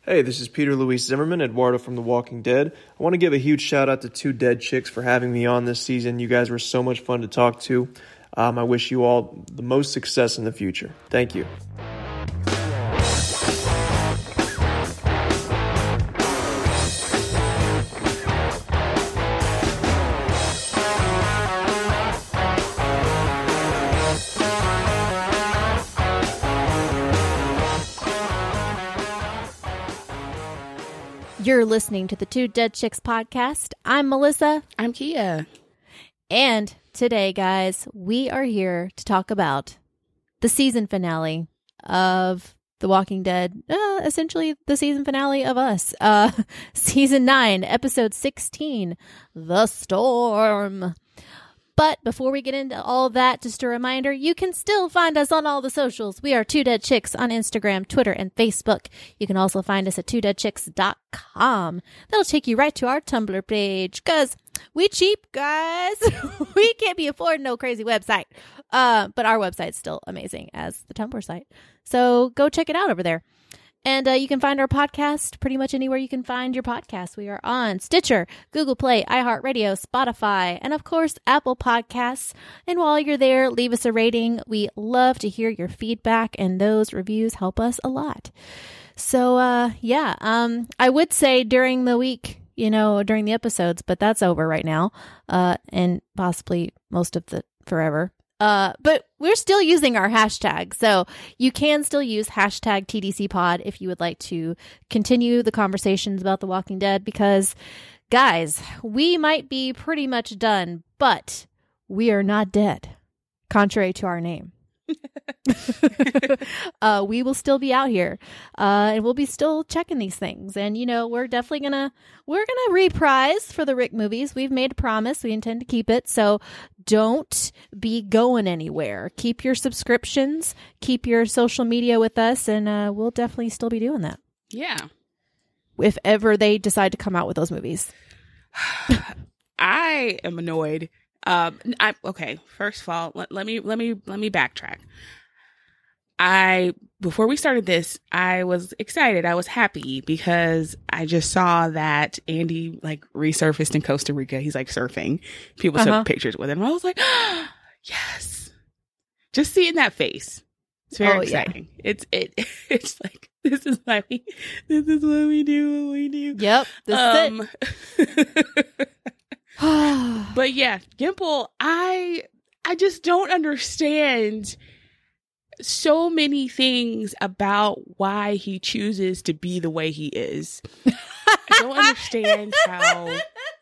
Hey, this is Peter Luis Zimmerman, Eduardo from The Walking Dead. I want to give a huge shout out to Two Dead Chicks for having me on this season. You guys were so much fun to talk to. I wish you all the most success in the future. Thank you. You're listening to the Two Dead Chicks podcast. I'm Melissa. I'm Kia. And today, guys, we are here to talk about the season finale of The Walking Dead. Essentially, the season finale of Us. Season 9, episode 16, The Storm. But before we get into all that, just a reminder, you can still find us on all the socials. We are Two Dead Chicks on Instagram, Twitter, and Facebook. You can also find us at twodeadchicks.com. That'll take you right to our Tumblr page, because we cheap, guys. We can't be affording no crazy website. But our website's still amazing as the Tumblr site. So go check it out over there. And you can find our podcast pretty much anywhere you can find your podcast. We are on Stitcher, Google Play, iHeartRadio, Spotify, and of course, Apple Podcasts. And while you're there, leave us a rating. We love to hear your feedback, and those reviews help us a lot. So, I would say during the week, during the episodes, but that's over right now, and possibly most of the forever. But we're still using our hashtag, so you can still use hashtag TDCpod if you would like to continue the conversations about The Walking Dead, because, guys, we might be pretty much done, but we are not dead, contrary to our name. We will still be out here, and we'll be still checking these things. And we're definitely gonna reprise for the Rick movies. We've made a promise. We intend to keep it. So don't be going anywhere. Keep your subscriptions. Keep your social media with us, and we'll definitely still be doing that. Yeah. If ever they decide to come out with those movies. I am annoyed. Okay. First of all, let me backtrack. Before we started this, I was excited. I was happy because I just saw that Andy resurfaced in Costa Rica. He's surfing. People took pictures with him. I was like, oh, yes. Just seeing that face. It's very exciting. Yeah. It's like, this is what we do what we do. Yep. This is it. But yeah, Gimple, I just don't understand so many things about why he chooses to be the way he is. I don't understand how.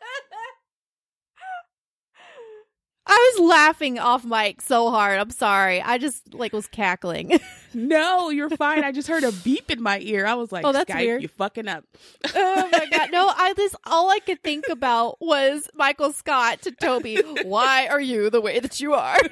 I was laughing off mic so hard. I'm sorry. I just was cackling. No, you're fine. I just heard a beep in my ear. I was like, oh, that's Skype, weird. You fucking up. Oh my God. No, all I could think about was Michael Scott to Toby. Why are you the way that you are?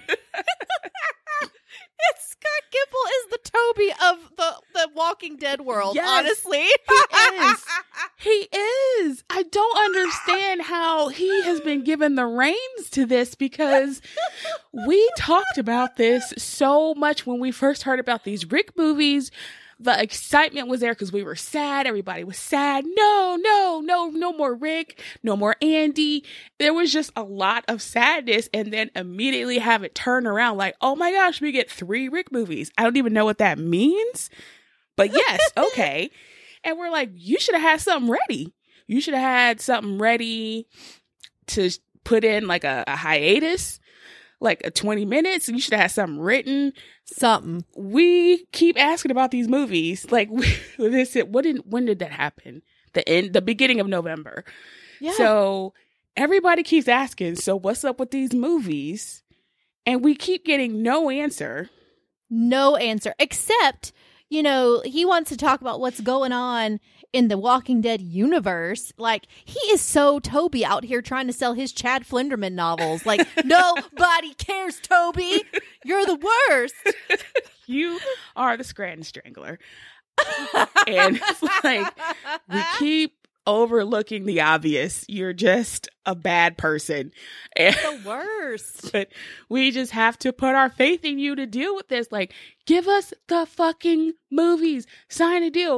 Scott Gimple is the Toby of the Walking Dead world, yes, honestly. He is. I don't understand how he has been given the reins to this, because we talked about this so much when we first heard about these Rick movies. The excitement was there because we were sad. Everybody was sad. No more Rick. No more Andy. There was just a lot of sadness, and then immediately have it turn around like, oh my gosh, we get 3 Rick movies. I don't even know what that means. But yes, okay. And we're like, you should have had something ready. You should have had something ready to put in a hiatus. A 20 minutes. You should have had something written. Something. We keep asking about these movies. When did that happen? The beginning of November. Yeah. So everybody keeps asking, so what's up with these movies? And we keep getting no answer. No answer. Except, he wants to talk about what's going on in the Walking Dead universe. He is so Toby out here trying to sell his Chad Flinderman novels. Nobody cares, Toby. You're the worst. You are the Scranton Strangler. And it's we keep overlooking the obvious. You're just a bad person. And, the worst. But we just have to put our faith in you to deal with this. Give us the fucking movies. Sign a deal.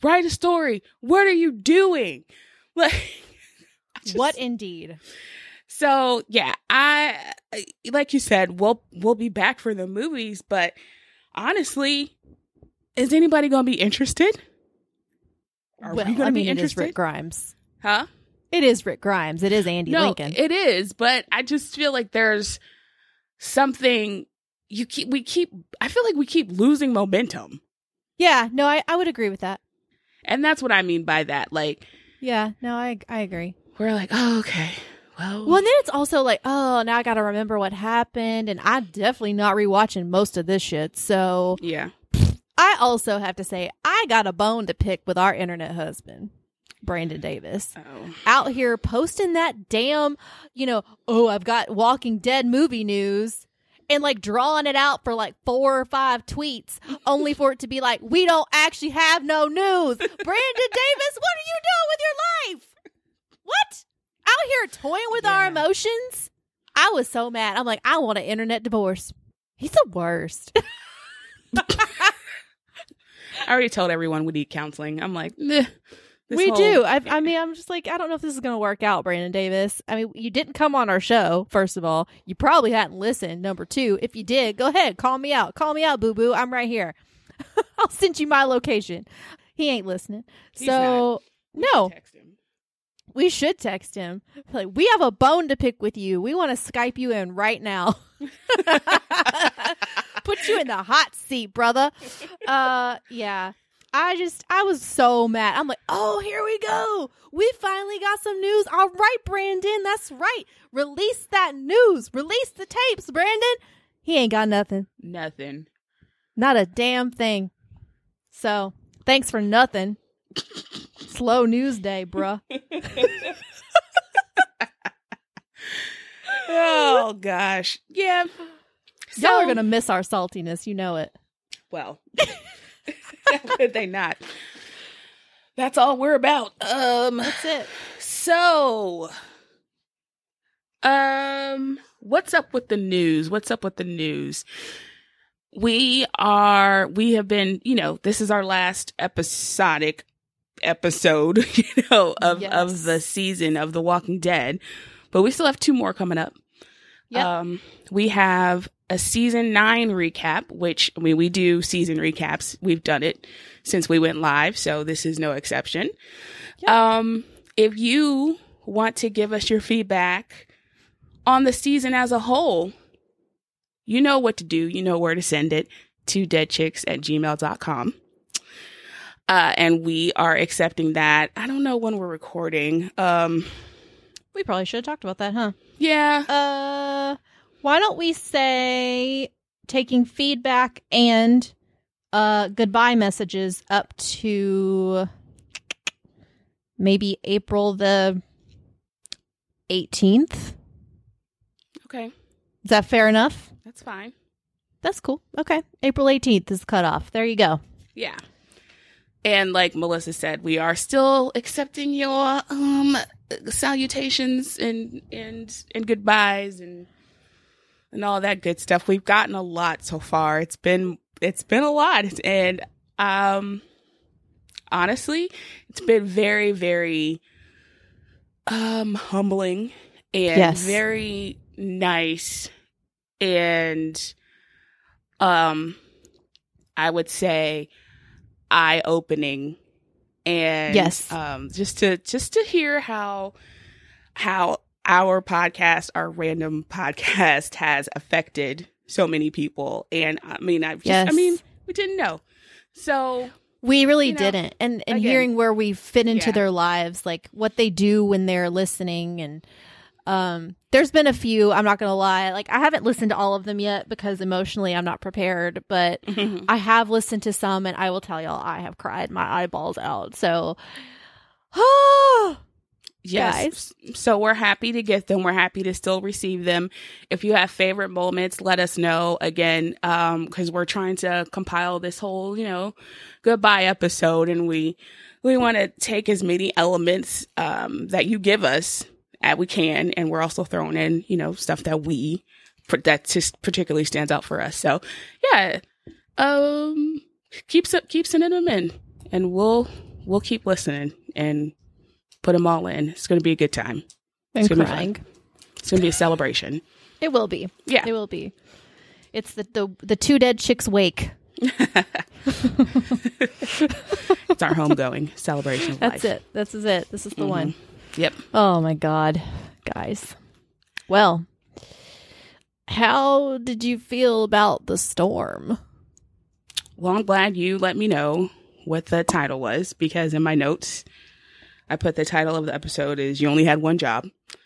Write a story. What are you doing? Like, what indeed? So yeah, I like you said, we'll be back for the movies, but honestly, is anybody going to be interested? Are we going to be interested? It is Rick Grimes. Huh? It is Rick Grimes. It is Andy Lincoln. It is, but I just feel like there's something I feel like we keep losing momentum. Yeah, no, I would agree with that. And that's what I mean by that. Like, yeah, no, I agree. We're like, oh, okay. Well, and then it's also like, oh, now I got to remember what happened. And I'm definitely not rewatching most of this shit. So yeah, I also have to say, I got a bone to pick with our internet husband, Brandon Davis. Out here posting that damn, I've got Walking Dead movie news. And like drawing it out for like 4 or 5 tweets, only for it to be like, we don't actually have no news. Brandon Davis, what are you doing with your life? What? Out here toying with our emotions? I was so mad. I'm like, I want an internet divorce. He's the worst. I already told everyone we need counseling. I'm like, do. I'm just like, I don't know if this is going to work out, Brandon Davis. I mean, you didn't come on our show, first of all. You probably hadn't listened. Number 2, if you did, go ahead. Call me out. Call me out, boo-boo. I'm right here. I'll send you my location. He ain't listening. He's not. No. Text him. We should text him. Like, we have a bone to pick with you. We want to Skype you in right now. Put you in the hot seat, brother. Yeah. I was so mad. I'm like, oh, here we go. We finally got some news. All right, Brandon. That's right. Release that news. Release the tapes, Brandon. He ain't got nothing. Nothing. Not a damn thing. So, thanks for nothing. Slow news day, bruh. Oh, gosh. Yeah. Y'all are going to miss our saltiness. You know it. Well, could they not? That's all we're about. That's it. So, what's up with the news? We have been, this is our last episode, of the season of The Walking Dead, but we still have 2 more coming up. Yep. We have a season 9 recap, which, we do season recaps. We've done it since we went live, so this is no exception. Yep. If you want to give us your feedback on the season as a whole, you know what to do. You know where to send it to deadchicks@gmail.com. And we are accepting that. I don't know when we're recording. We probably should have talked about that, huh? Yeah. Why don't we say taking feedback and goodbye messages up to maybe April the 18th? Okay. Is that fair enough? That's fine. That's cool. Okay. April 18th is cut off. There you go. Yeah. And like Melissa said, we are still accepting your salutations and goodbyes and all that good stuff. We've gotten a lot so far. It's been a lot, and honestly, it's been very, very humbling and very nice, and I would say eye-opening, and just to hear how our podcast, our random podcast, has affected so many people. And we didn't know. So we really didn't. And again, hearing where we fit into their lives, like what they do when they're listening. And there's been a few, I'm not going to lie. Like, I haven't listened to all of them yet because emotionally I'm not prepared. But I have listened to some, and I will tell y'all, I have cried my eyeballs out. So, yes. Guys. So we're happy to get them. We're happy to still receive them. If you have favorite moments, let us know again, because we're trying to compile this whole, goodbye episode, and we want to take as many elements that you give us as we can, and we're also throwing in, stuff that just particularly stands out for us. So yeah, keep sending them in, and we'll we'll keep listening and put them all in. It's going to be a good time. And crying. It's going to be a celebration. It will be. Yeah. It will be. It's the Two Dead Chicks wake. It's our homegoing celebration of life. That's it. This is it. This is the one. Yep. Oh my God, guys. Well, how did you feel about the storm? Well, I'm glad you let me know what the title was, because in my notes, I put the title of the episode is "You Only Had One Job."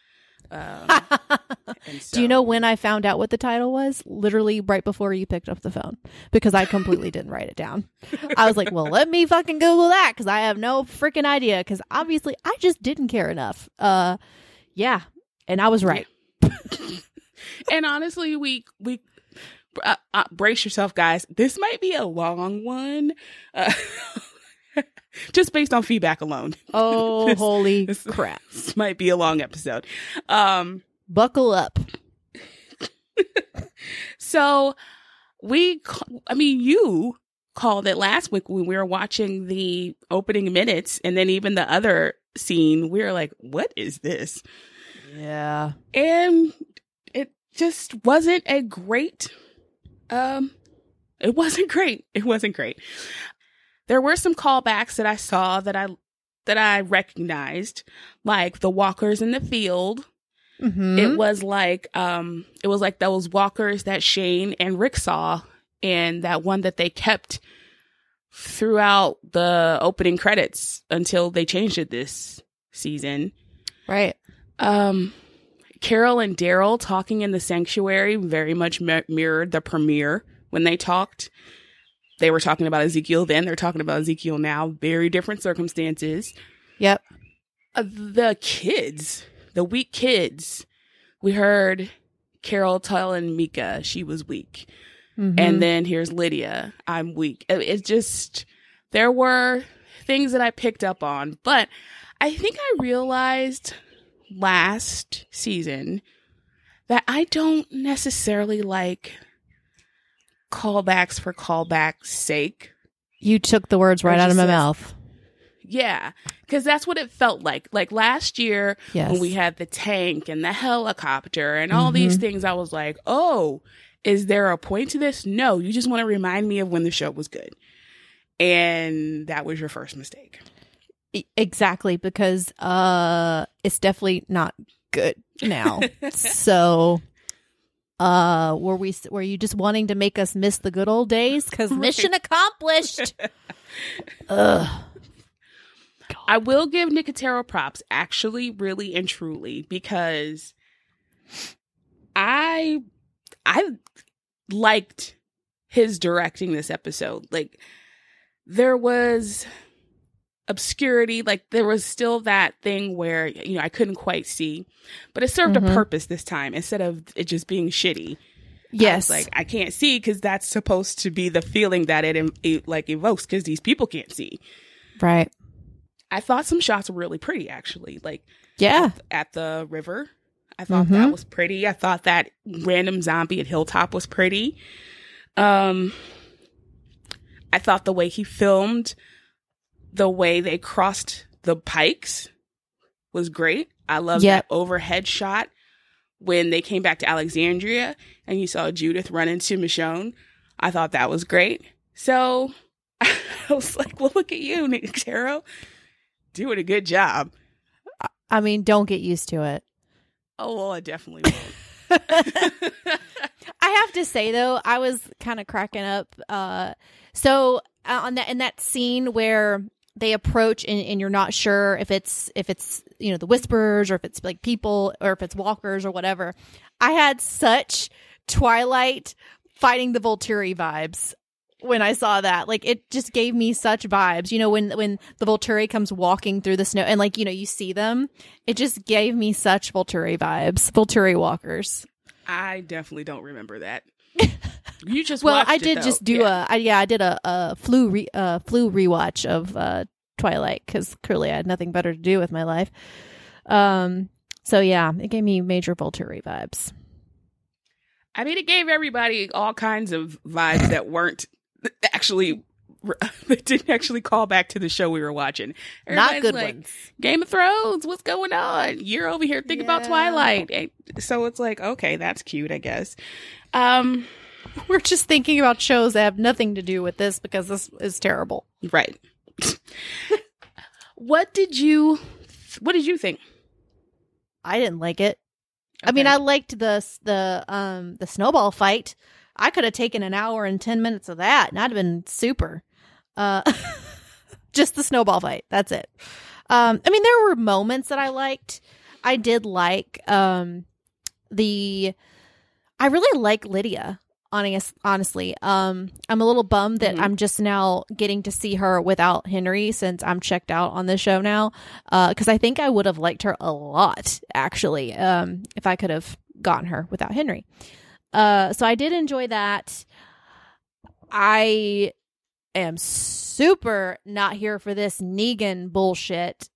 Do you know when I found out what the title was? Literally right before you picked up the phone, because I completely didn't write it down. I was like, well, let me fucking Google that, because I have no freaking idea, because obviously I just didn't care enough. Yeah. And I was right. And honestly, we brace yourself, guys. This might be a long one. Just based on feedback alone. Oh, holy crap. This might be a long episode. Buckle up. So you called it last week when we were watching the opening minutes, and then even the other scene, we were like, what is this? Yeah. And it just wasn't a great, it wasn't great. It wasn't great. There were some callbacks that I saw that I recognized, like the walkers in the field. Mm-hmm. It was like those walkers that Shane and Rick saw, and that one that they kept throughout the opening credits until they changed it this season. Right. Carol and Daryl talking in the sanctuary very much mirrored the premiere when they talked. They were talking about Ezekiel then. They're talking about Ezekiel now. Very different circumstances. Yep. The kids, the weak kids. We heard Carol telling Mika she was weak. Mm-hmm. And then here's Lydia. I'm weak. It's just, there were things that I picked up on. But I think I realized last season that I don't necessarily like callbacks for callbacks' sake. You took the words right out of my mouth. Yeah, because that's what it felt like. Like last year, yes, when we had the tank and the helicopter and all these things, I was like, oh, is there a point to this? No, you just want to remind me of when the show was good. And that was your first mistake. Exactly, because it's definitely not good now. So were you just wanting to make us miss the good old days? Because mission accomplished. Ugh. God. I will give Nicotero props, actually, really and truly, because I liked his directing this episode. Like, there was obscurity, like there was still that thing where, you know, I couldn't quite see, but it served a purpose this time instead of it just being shitty. Yes. Like, I can't see because that's supposed to be the feeling that it like evokes, because these people can't see. Right. I thought some shots were really pretty, actually. Like, yeah, at the river, I thought that was pretty. I thought that random zombie at Hilltop was pretty. I thought the way he filmed, the way they crossed the pikes was great. I love that overhead shot when they came back to Alexandria and you saw Judith run into Michonne. I thought that was great. So I was like, well, look at you, Nicotero, doing a good job. I mean, don't get used to it. Oh, well, I definitely won't. I have to say, though, I was kind of cracking up. So in that scene where they approach and you're not sure if it's you know, the Whisperers or if it's like people or if it's walkers or whatever, I had such Twilight fighting the Volturi vibes when I saw that. Like, it just gave me such vibes, you know, when the Volturi comes walking through the snow and, like, you know, you see them, it just gave me such Volturi vibes, Volturi walkers. I definitely don't remember that. You just well, watched I did it, just do I did a flu rewatch of Twilight, because clearly I had nothing better to do with my life. So yeah, it gave me major Volturi vibes. I mean, it gave everybody all kinds of vibes that weren't actually They didn't actually call back to the show we were watching. Not good like, ones. Game of Thrones, what's going on? You're over here thinking about Twilight. And so it's like, okay, that's cute, I guess. We're just thinking about shows that have nothing to do with this because this is terrible. Right. What did you think? I didn't like it. Okay. I mean, I liked the snowball fight. I could have taken an hour and 10 minutes of that, and I'd have been super. Just the snowball fight. That's it. I mean, there were moments that I liked. I did like I really like Lydia. Honestly, I'm a little bummed that I'm just now getting to see her without Henry since I'm checked out on this show now. Because I think I would have liked her a lot, actually, if I could have gotten her without Henry. So I did enjoy that. I am super not here for this Negan bullshit.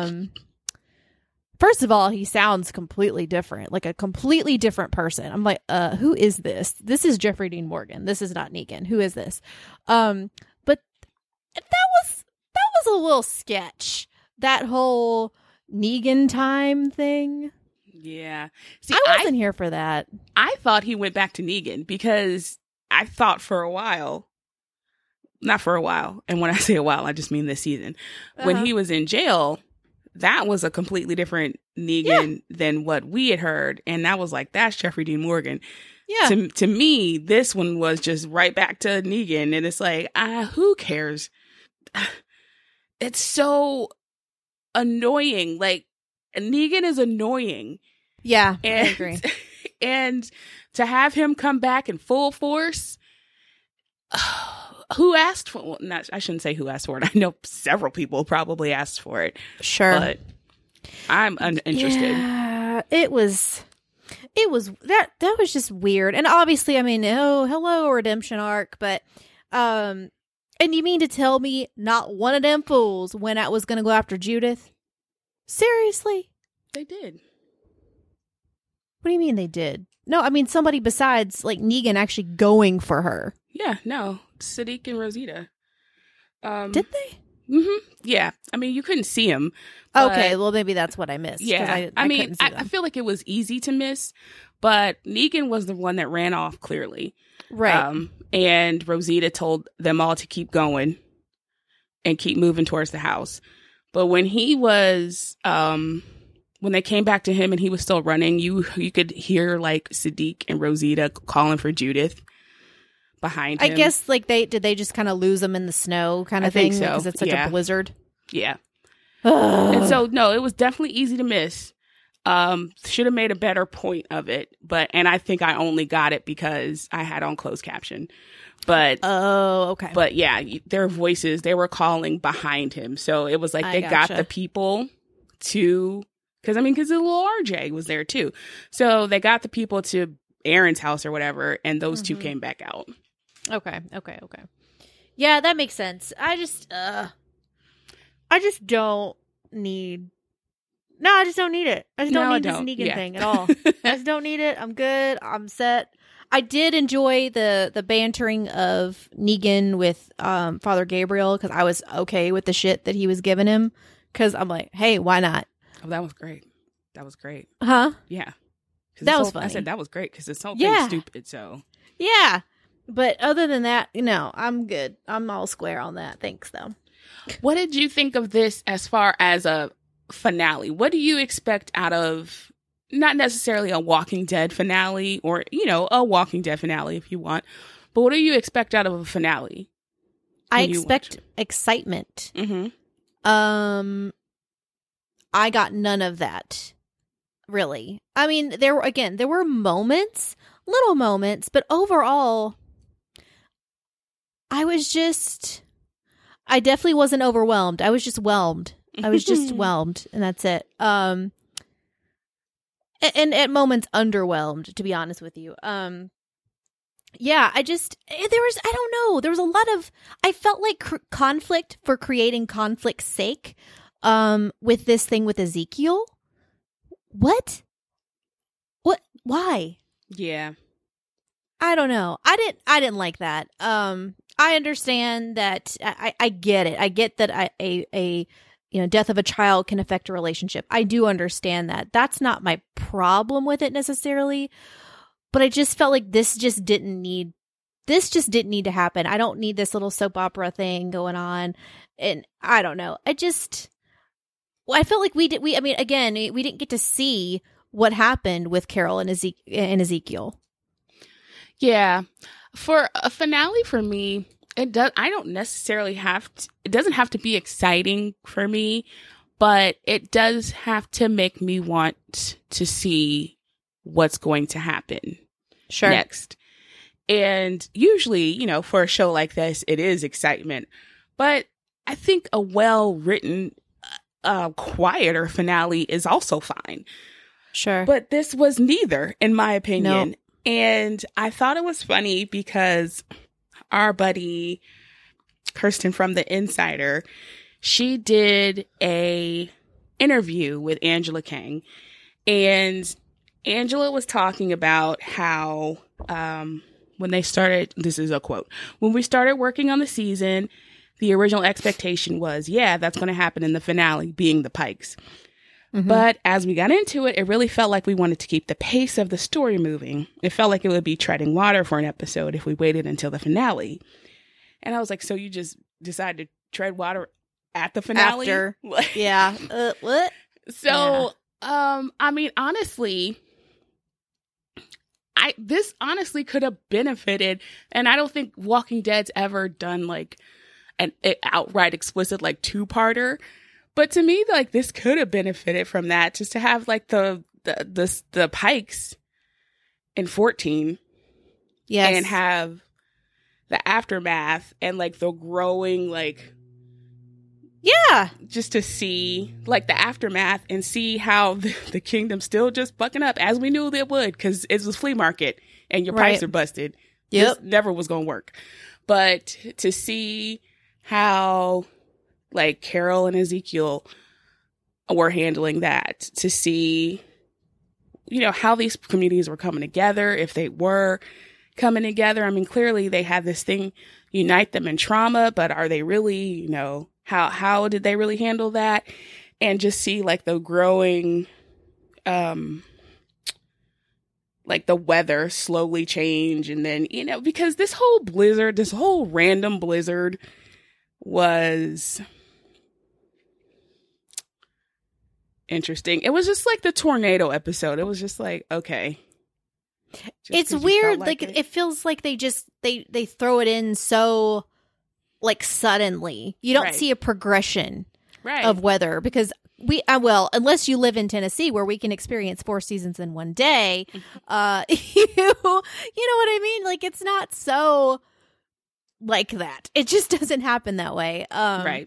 First of all, he sounds completely different, like a completely different person. I'm like, who is this? This is Jeffrey Dean Morgan. This is not Negan. Who is this? But that was a little sketch. That whole Negan time thing. Yeah. See, I wasn't here for that. I thought he went back to Negan because I thought for a while, not for a while, and when I say a while, I just mean this season, when he was in jail, that was a completely different Negan than what we had heard. And that was like, that's Jeffrey Dean Morgan. Yeah. To me, this one was just right back to Negan. And it's like, who cares? It's so annoying. Like, Negan is annoying. Yeah, And, I agree. And to have him come back in full force, who asked for it? I shouldn't say who asked for it. I know several people probably asked for it. Sure. But I'm uninterested. Yeah, it was that was just weird. And obviously, I mean, hello redemption arc, but and you mean to tell me not one of them fools went out was going to go after Judith? Seriously? They did. What do you mean they did? No, I mean somebody besides like Negan actually going for her. Yeah, no. Siddiq and Rosita. Did they? Mm-hmm. Yeah. I mean, you couldn't see him. Okay, well, maybe that's what I missed. Yeah. I feel like it was easy to miss, but Negan was the one that ran off clearly. Right. And Rosita told them all to keep going and keep moving towards the house. But when he was, when they came back to him and he was still running, you could hear like Siddiq and Rosita calling for Judith behind him. I guess like they just kind of lose them in the snow kind of thing because it's such a blizzard. Yeah. And so no, it was definitely easy to miss. Should have made a better point of it, and I think I only got it because I had on closed caption. But okay. But yeah, their voices, they were calling behind him, so it was like they got the people to, because the little RJ was there too, so they got the people to Aaron's house or whatever, and those two came back out. Okay. Yeah, that makes sense. I just don't need. No, I just don't need it. I just don't need this Negan thing at all. I just don't need it. I'm good. I'm set. I did enjoy the bantering of Negan with Father Gabriel because I was okay with the shit that he was giving him because I'm like, hey, why not? Oh, that was great. Huh? Yeah. That was funny. I said that was great because it's so stupid. So yeah, but other than that, no, I'm good. I'm all square on that. Thanks, though. What did you think of this as far as a finale? What do you expect out of, not necessarily a Walking Dead finale or, a Walking Dead finale if you want, but what do you expect out of a finale? I expect excitement. Mm-hmm. I got none of that, really. I mean, there were moments, little moments, but overall, I definitely wasn't overwhelmed. I was just whelmed. Whelmed, and that's it. And at moments underwhelmed, to be honest with you. Yeah, I don't know. There was a lot of, I felt like conflict for creating conflict's sake. With this thing with Ezekiel. What? Why? Yeah. I don't know. I didn't like that. I understand that. I get it. I get that a death of a child can affect a relationship. I do understand that. That's not my problem with it necessarily. But I just felt like this just didn't need to happen. I don't need this little soap opera thing going on. And I don't know. I felt like we didn't get to see what happened with Carol and Ezekiel. Yeah. For a finale for me, it doesn't have to be exciting for me, but it does have to make me want to see what's going to happen next. And usually, for a show like this, it is excitement. But I think a well-written, quieter finale is also fine. Sure. But this was neither, in my opinion. No. And I thought it was funny because our buddy Kirsten from The Insider, she did a interview with Angela Kang. And Angela was talking about how when they started, this is a quote, when we started working on the season, the original expectation was, that's going to happen in the finale, being the Pikes. Mm-hmm. But as we got into it, it really felt like we wanted to keep the pace of the story moving. It felt like it would be treading water for an episode if we waited until the finale. And I was like, so you just decided to tread water at the finale? After. Yeah. What? So, honestly, this honestly could have benefited, and I don't think Walking Dead's ever done like an outright explicit like two-parter. But to me, like, this could have benefited from that, just to have like the Pikes in 14, yes, and have the aftermath and like the growing, like, just to see like the aftermath and see how the kingdom's still just bucking up as we knew they would, because it was flea market and your pipes are busted. Yep, this never was gonna work. But to see how like Carol and Ezekiel were handling that, to see, how these communities were coming together, if they were coming together. I mean, clearly they had this thing unite them in trauma, but are they really, how did they really handle that? And just see like the growing, like the weather slowly change. And then, because this whole random blizzard was interesting. It was just like the tornado episode. It was just like, okay. It's weird. Like it feels like they throw it in so like suddenly. You don't see a progression of weather, because unless you live in Tennessee where we can experience 4 seasons in one day, you know what I mean? Like, it's not so like that. It just doesn't happen that way. I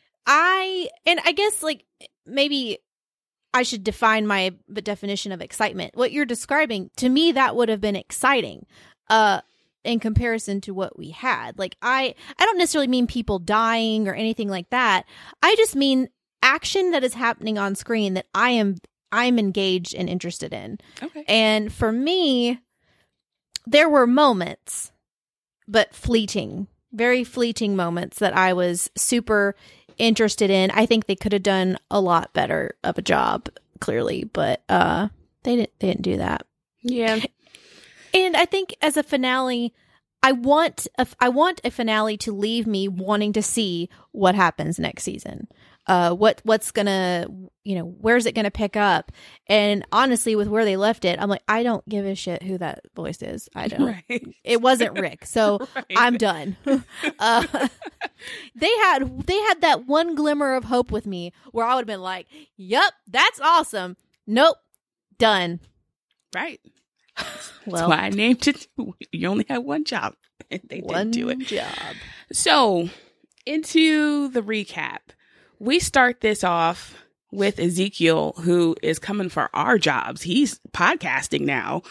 guess like maybe I should define my definition of excitement. What you're describing, to me, that would have been exciting in comparison to what we had. Like, I don't necessarily mean people dying or anything like that. I just mean action that is happening on screen that I'm engaged and interested in. Okay. And for me, there were moments, but very fleeting moments that I was super interested in. I think they could have done a lot better of a job, clearly, but they didn't do that. Yeah. And I think as a finale, I want a finale to leave me wanting to see what happens next season. What's gonna, where's it gonna pick up? And honestly, with where they left it, I'm like, I don't give a shit who that voice is. I don't. Right. It wasn't Rick, so I'm done. They had that one glimmer of hope with me where I would have been like, "Yup, that's awesome." Nope, done. Right. Well, that's why I named it. You only had one job, and they didn't do it. Job. So, into the recap. We start this off with Ezekiel, who is coming for our jobs. He's podcasting now.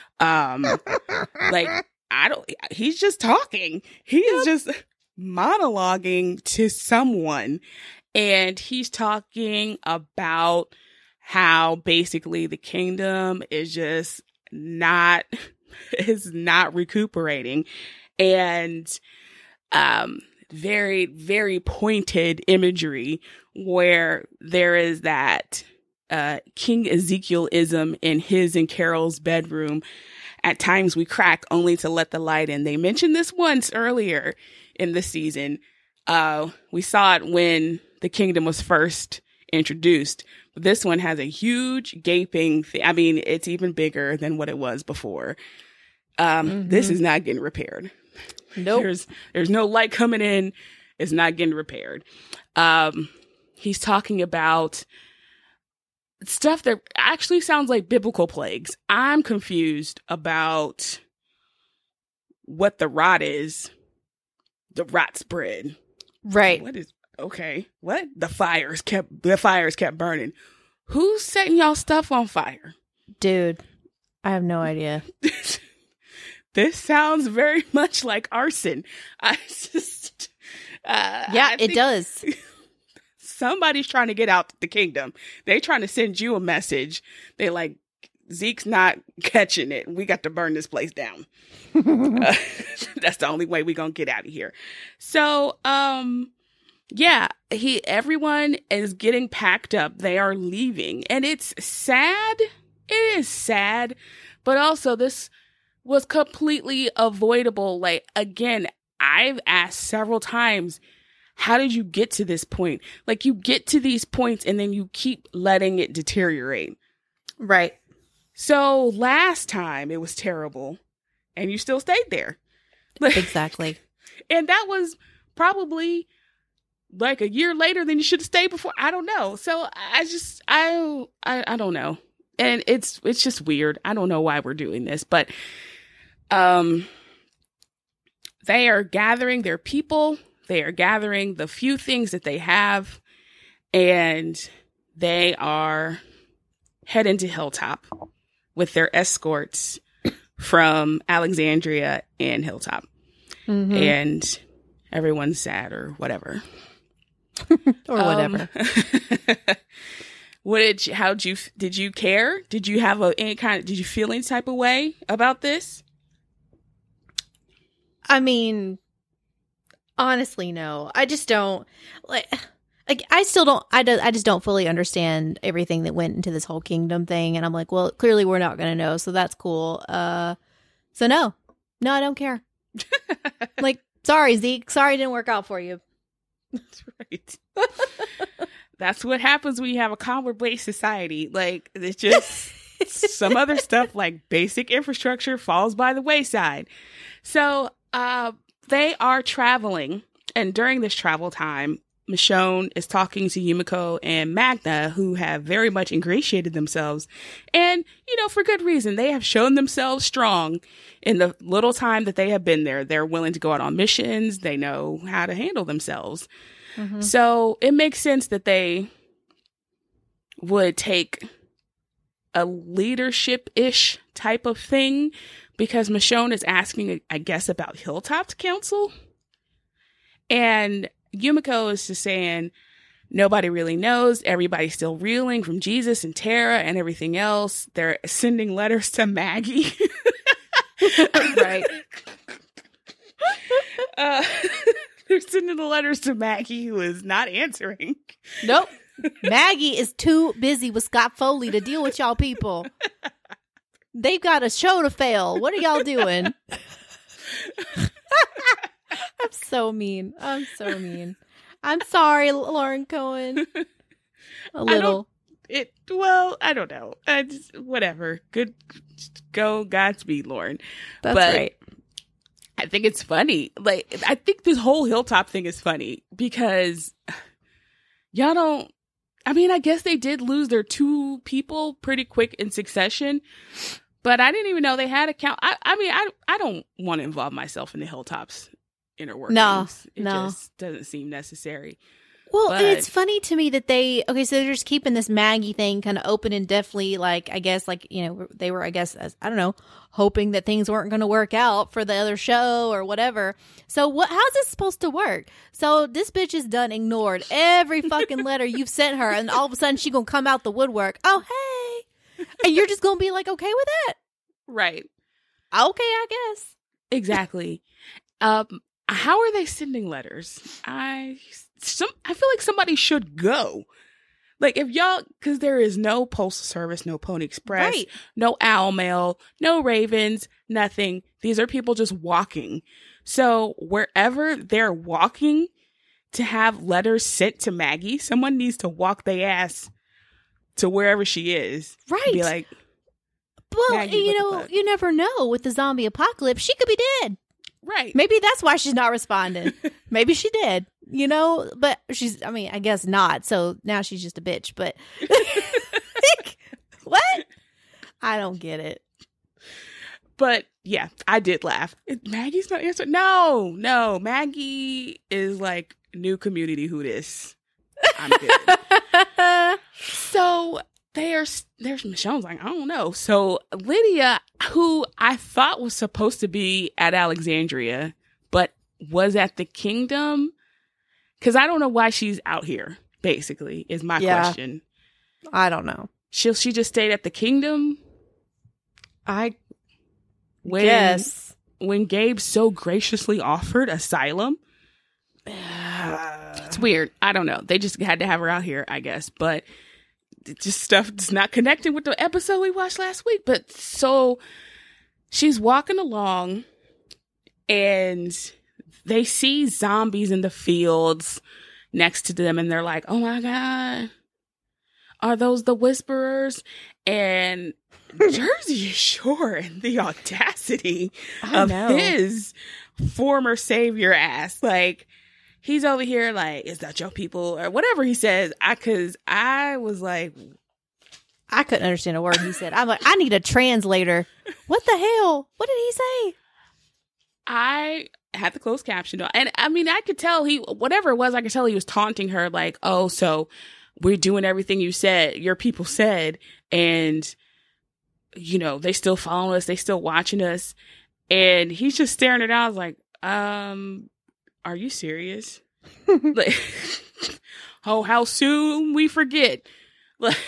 He's just talking. He is just monologuing to someone. And he's talking about how basically the kingdom is just not recuperating. And very, very pointed imagery where there is that King Ezekiel-ism in his and Carol's bedroom. At times we crack only to let the light in. They mentioned this once earlier in the season. We saw it when the kingdom was first introduced. But this one has a huge gaping I mean, it's even bigger than what it was before. This is not getting repaired. Nope. There's no light coming in. It's not getting repaired. He's talking about stuff that actually sounds like biblical plagues. I'm confused about what the rot is. The rot spread. Right. What is okay? What? The fires kept burning. Who's setting y'all stuff on fire? Dude, I have no idea. This sounds very much like arson. It does. Somebody's trying to get out the kingdom. They trying to send you a message. They like, Zeke's not catching it. We got to burn this place down. That's the only way we're going to get out of here. So, everyone is getting packed up. They are leaving. And it's sad. It is sad. But also this was completely avoidable. Like, again, I've asked several times, how did you get to this point? Like, you get to these points and then you keep letting it deteriorate. Right. So last time it was terrible and you still stayed there. Exactly. And that was probably like a year later than you should have stayed before. I don't know. So I don't know. And it's just weird. I don't know why we're doing this, but they are gathering their people. They are gathering the few things that they have, and they are heading to Hilltop with their escorts from Alexandria and Hilltop. Mm-hmm. And everyone's sad or whatever. Or whatever. Did you care? Did you have did you feel any type of way about this? I mean, honestly, no. I just don't I just don't fully understand everything that went into this whole kingdom thing. And I'm like, well, clearly we're not going to know. So that's cool. So no, I don't care. Like, sorry, Zeke. Sorry it didn't work out for you. That's right. That's what happens when you have a commerce-based society. Like, it's just some other stuff like basic infrastructure falls by the wayside. So they are traveling. And during this travel time, Michonne is talking to Yumiko and Magna, who have very much ingratiated themselves. And, for good reason. They have shown themselves strong in the little time that they have been there. They're willing to go out on missions. They know how to handle themselves. Mm-hmm. So it makes sense that they would take a leadership-ish type of thing, because Michonne is asking, I guess, about Hilltop's council. And Yumiko is just saying, nobody really knows. Everybody's still reeling from Jesus and Tara and everything else. They're sending letters to Maggie. Right. They're sending the letters to Maggie, who is not answering. Nope. Maggie is too busy with Scott Foley to deal with y'all people. They've got a show to fail. What are y'all doing? I'm so mean. I'm sorry, Lauren Cohen. A little. I don't know. Whatever. Good. Go Godspeed, Lauren. That's right. I think it's funny. Like, I think this whole Hilltop thing is funny because y'all don't. I mean, I guess they did lose their 2 people pretty quick in succession, but I didn't even know they had a count. I don't want to involve myself in the Hilltop's inner workings. It just doesn't seem necessary. Well, and it's funny to me that so they're just keeping this Maggie thing kind of open and definitely, like, I guess, like, they were, I guess, I don't know, hoping that things weren't going to work out for the other show or whatever. So how's this supposed to work? So this bitch is done ignored every fucking letter you've sent her, and all of a sudden she going to come out the woodwork. Oh, hey. And you're just going to be like, okay with it? Right. Okay, I guess. Exactly. how are they sending letters? I feel like somebody should go. Like if y'all, because there is no postal service, no Pony Express, Right. no Owl Mail, no Ravens, nothing. These are people just walking. So wherever they're walking to have letters sent to Maggie, someone needs to walk their ass to wherever she is. Right. Be like, well, Maggie, you what the know, fuck? you never know with the zombie apocalypse. She could be dead. right. Maybe that's why she's not responding. Maybe she did, you know, but I guess not. So now she's just a bitch, but what? I don't get it. But yeah, I did laugh. Maggie's not answering. No. Maggie is like new community who this. I'm good. So there's Michonne's like, I don't know. So Lydia, who I thought was supposed to be at Alexandria, but was at the Kingdom, because I don't know why she's out here, basically, is my question. I don't know. She just stayed at the Kingdom? I When, guess. when Gabe so graciously offered asylum. It's weird. I don't know. They just had to have her out here, I guess. But it just stuff is not connecting with the episode we watched last week. But so she's walking along and they see zombies in the fields next to them. And they're like, oh my God, are those the Whisperers? And Jersey Shore and the audacity of his former savior ass. Like, he's over here like, is that your people? Or whatever he says. Because I was like, I couldn't understand a word he said. I'm like, I need a translator. What the hell? What did he say? I had the closed caption on. And I mean, I could tell whatever it was, I could tell he was taunting her like, oh, so we're doing everything you said, your people said. And, you know, they still following us. They still watching us. And he's just staring at us. I was like, are you serious? Like, oh, how soon we forget. Like,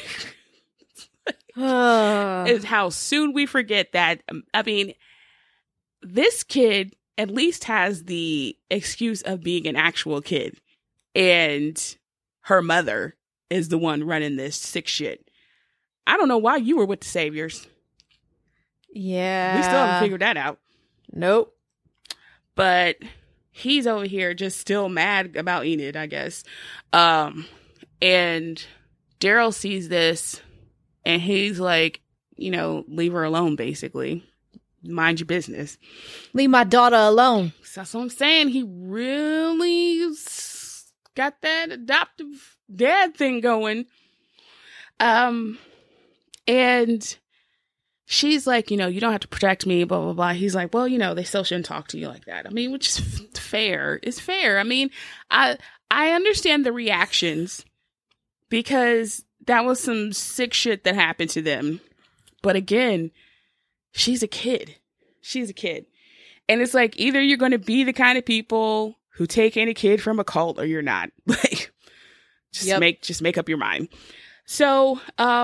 is how soon we forget that. I mean, this kid at least has the excuse of being an actual kid. And her mother is the one running this sick shit. I don't know why you were with the Saviors. Yeah. We still haven't figured that out. Nope. But he's over here just still mad about Enid, I guess. And Daryl sees this and he's like, you know, leave her alone, basically. Mind your business. Leave my daughter alone. So that's what I'm saying. He really got that adoptive dad thing going. And she's like, you know, you don't have to protect me, blah, blah, blah. He's like, well, you know, they still shouldn't talk to you like that. I mean, which is fair. It's fair. I mean, I understand the reactions because that was some sick shit that happened to them. But again, she's a kid. She's a kid. And it's like, either you're going to be the kind of people who take any kid from a cult or you're not. Like, just make up your mind. So,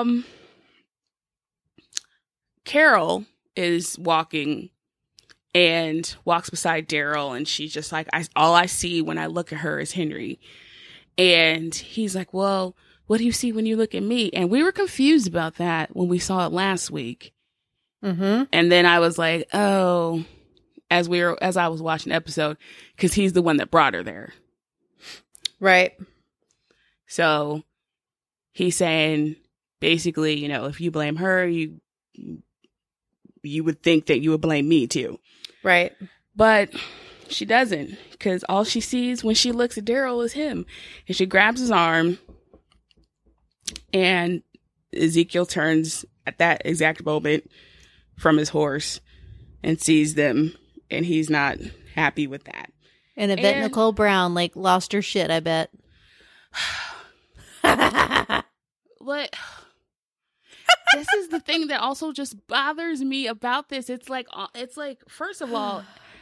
Carol is walking and walks beside Daryl, and she's just like, all I see when I look at her is Henry. And he's like, well, what do you see when you look at me? And we were confused about that when we saw it last week. Mm-hmm. And then I was like, oh, as I was watching the episode, because he's the one that brought her there. Right. So he's saying, basically, you know, if you blame her, you would think that you would blame me too. Right. But she doesn't, because all she sees when she looks at Daryl is him. And she grabs his arm, and Ezekiel turns at that exact moment from his horse and sees them, and he's not happy with that. And Yvette Nicole Brown, like, lost her shit, I bet. What? This is the thing that also just bothers me about this. It's like, first of all,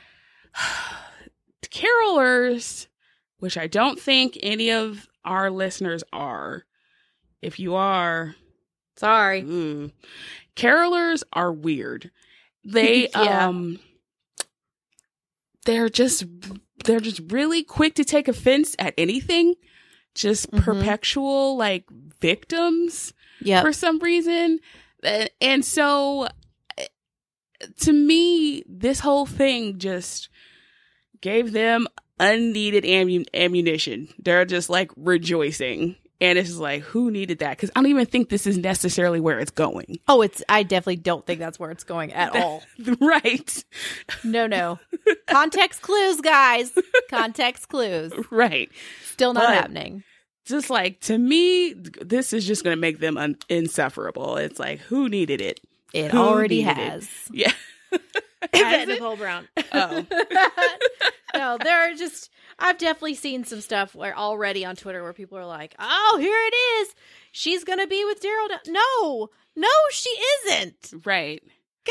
carolers, which I don't think any of our listeners are. If you are, sorry. Carolers are weird. They, Yeah. they're just they're just really quick to take offense at anything. Just perpetual like victims for some reason. And so to me, this whole thing just gave them unneeded ammunition. They're just like rejoicing. And it's just like, who needed that? Because I don't even think this is necessarily where it's going. Oh, I definitely don't think that's where it's going at all. Right. No. Context clues, guys. Context clues. Right. Still not happening. Just like, to me, this is just going to make them insufferable. It's like, who needed it? It already has. Yeah. Yvette Nicole Brown. Oh. No, there are just, I've definitely seen some stuff where already on Twitter where people are like, oh, here it is. She's going to be with Daryl. No, she isn't. Right.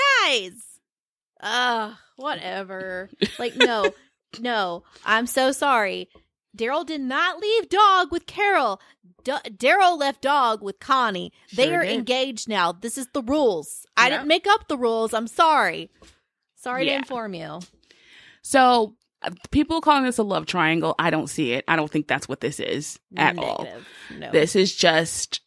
Guys. Whatever. Like, no, I'm so sorry. Daryl did not leave Dog with Carol. Daryl left Dog with Connie. They are engaged now. This is the rules. I didn't make up the rules. I'm sorry. Sorry to inform you. So people calling this a love triangle. I don't see it. I don't think that's what this is at all. No. This is just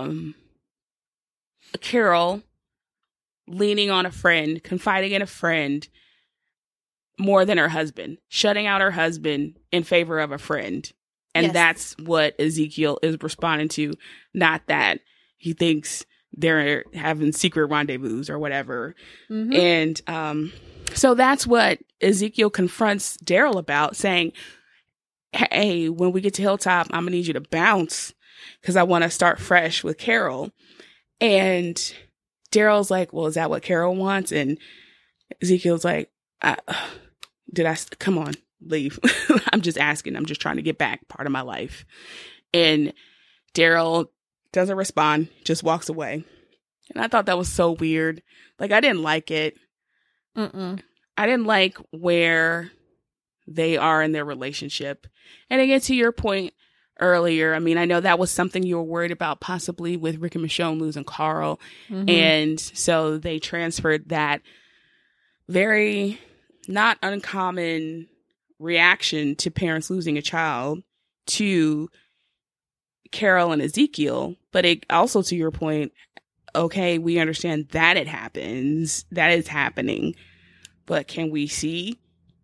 Carol leaning on a friend, confiding in a friend more than her husband, shutting out her husband in favor of a friend. And that's what Ezekiel is responding to. Not that he thinks they're having secret rendezvous or whatever. And so that's what Ezekiel confronts Daryl about, saying, hey, when we get to Hilltop, I'm going to need you to bounce because I want to start fresh with Carol. And Daryl's like, well, is that what Carol wants? And Ezekiel's like, come on, leave. I'm just asking. I'm just trying to get back part of my life. And Daryl doesn't respond, just walks away. And I thought that was so weird. Like, I didn't like it. I didn't like where they are in their relationship. And again, to your point earlier, I mean, I know that was something you were worried about possibly with Rick and Michonne losing Carl. And so they transferred that very not uncommon reaction to parents losing a child to Carol and Ezekiel. But it also, to your point, okay, we understand that it happens, that is happening. But can we see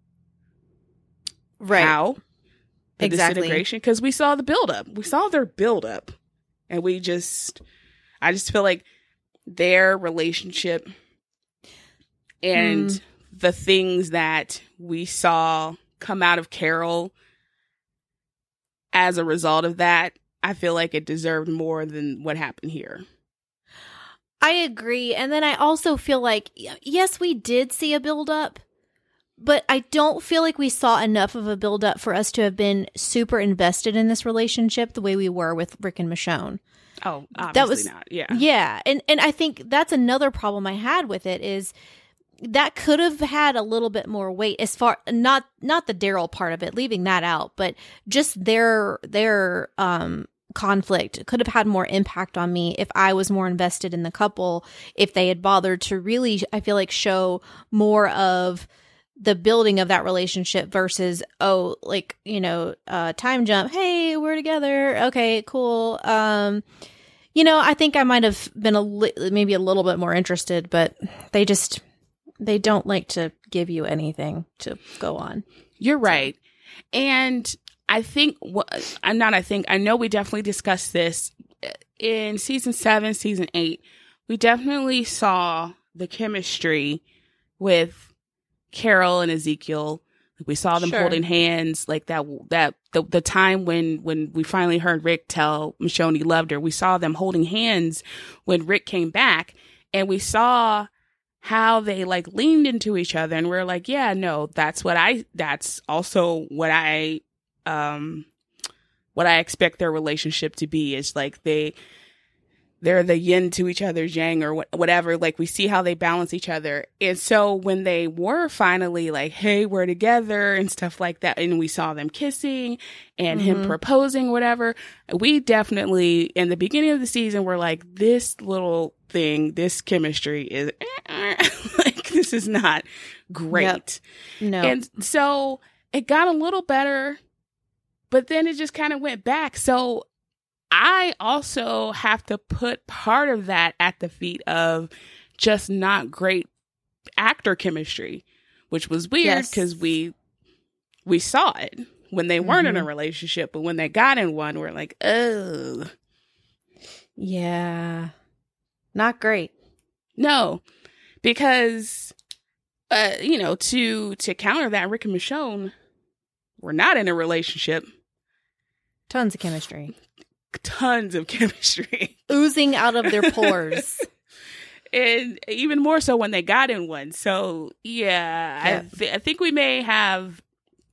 how the disintegration? Because we saw the buildup. We saw their buildup. And I just feel like their relationship and the things that we saw come out of Carol as a result of that, I feel like it deserved more than what happened here. I agree. And then I also feel like, yes, we did see a buildup, but I don't feel like we saw enough of a buildup for us to have been super invested in this relationship the way we were with Rick and Michonne. Oh, obviously not. Yeah. Yeah. And I think that's another problem I had with it is that could have had a little bit more weight as far, not the Daryl part of it, leaving that out, but just their conflict could have had more impact on me if I was more invested in the couple, if they had bothered to really, I feel like, show more of the building of that relationship versus, time jump. Hey, we're together. Okay, cool. I think I might have been maybe a little bit more interested, but they don't like to give you anything to go on. You're right. And I know we definitely discussed this in season 7, season 8. We definitely saw the chemistry with Carol and Ezekiel. We saw them holding hands, like the time when we finally heard Rick tell Michonne he loved her. We saw them holding hands when Rick came back, and we saw how they like leaned into each other, and we're like, yeah, no, that's also what I expect their relationship to be, is like they're the yin to each other's yang, or whatever. Like, we see how they balance each other. And so when they were finally like, hey, we're together and stuff like that, and we saw them kissing and him proposing, whatever, we definitely, in the beginning of the season, were like, this little thing, this chemistry is like, this is not great. Yep. No. And so it got a little better, but then it just kind of went back. So I also have to put part of that at the feet of just not great actor chemistry, which was weird because we saw it when they weren't in a relationship, but when they got in one, we're like, oh. Yeah. Not great. No, because, to counter that, Rick and Michonne were not in a relationship. Tons of chemistry. Tons of chemistry. Oozing out of their pores. And even more so when they got in one. So, yeah. I think we may have...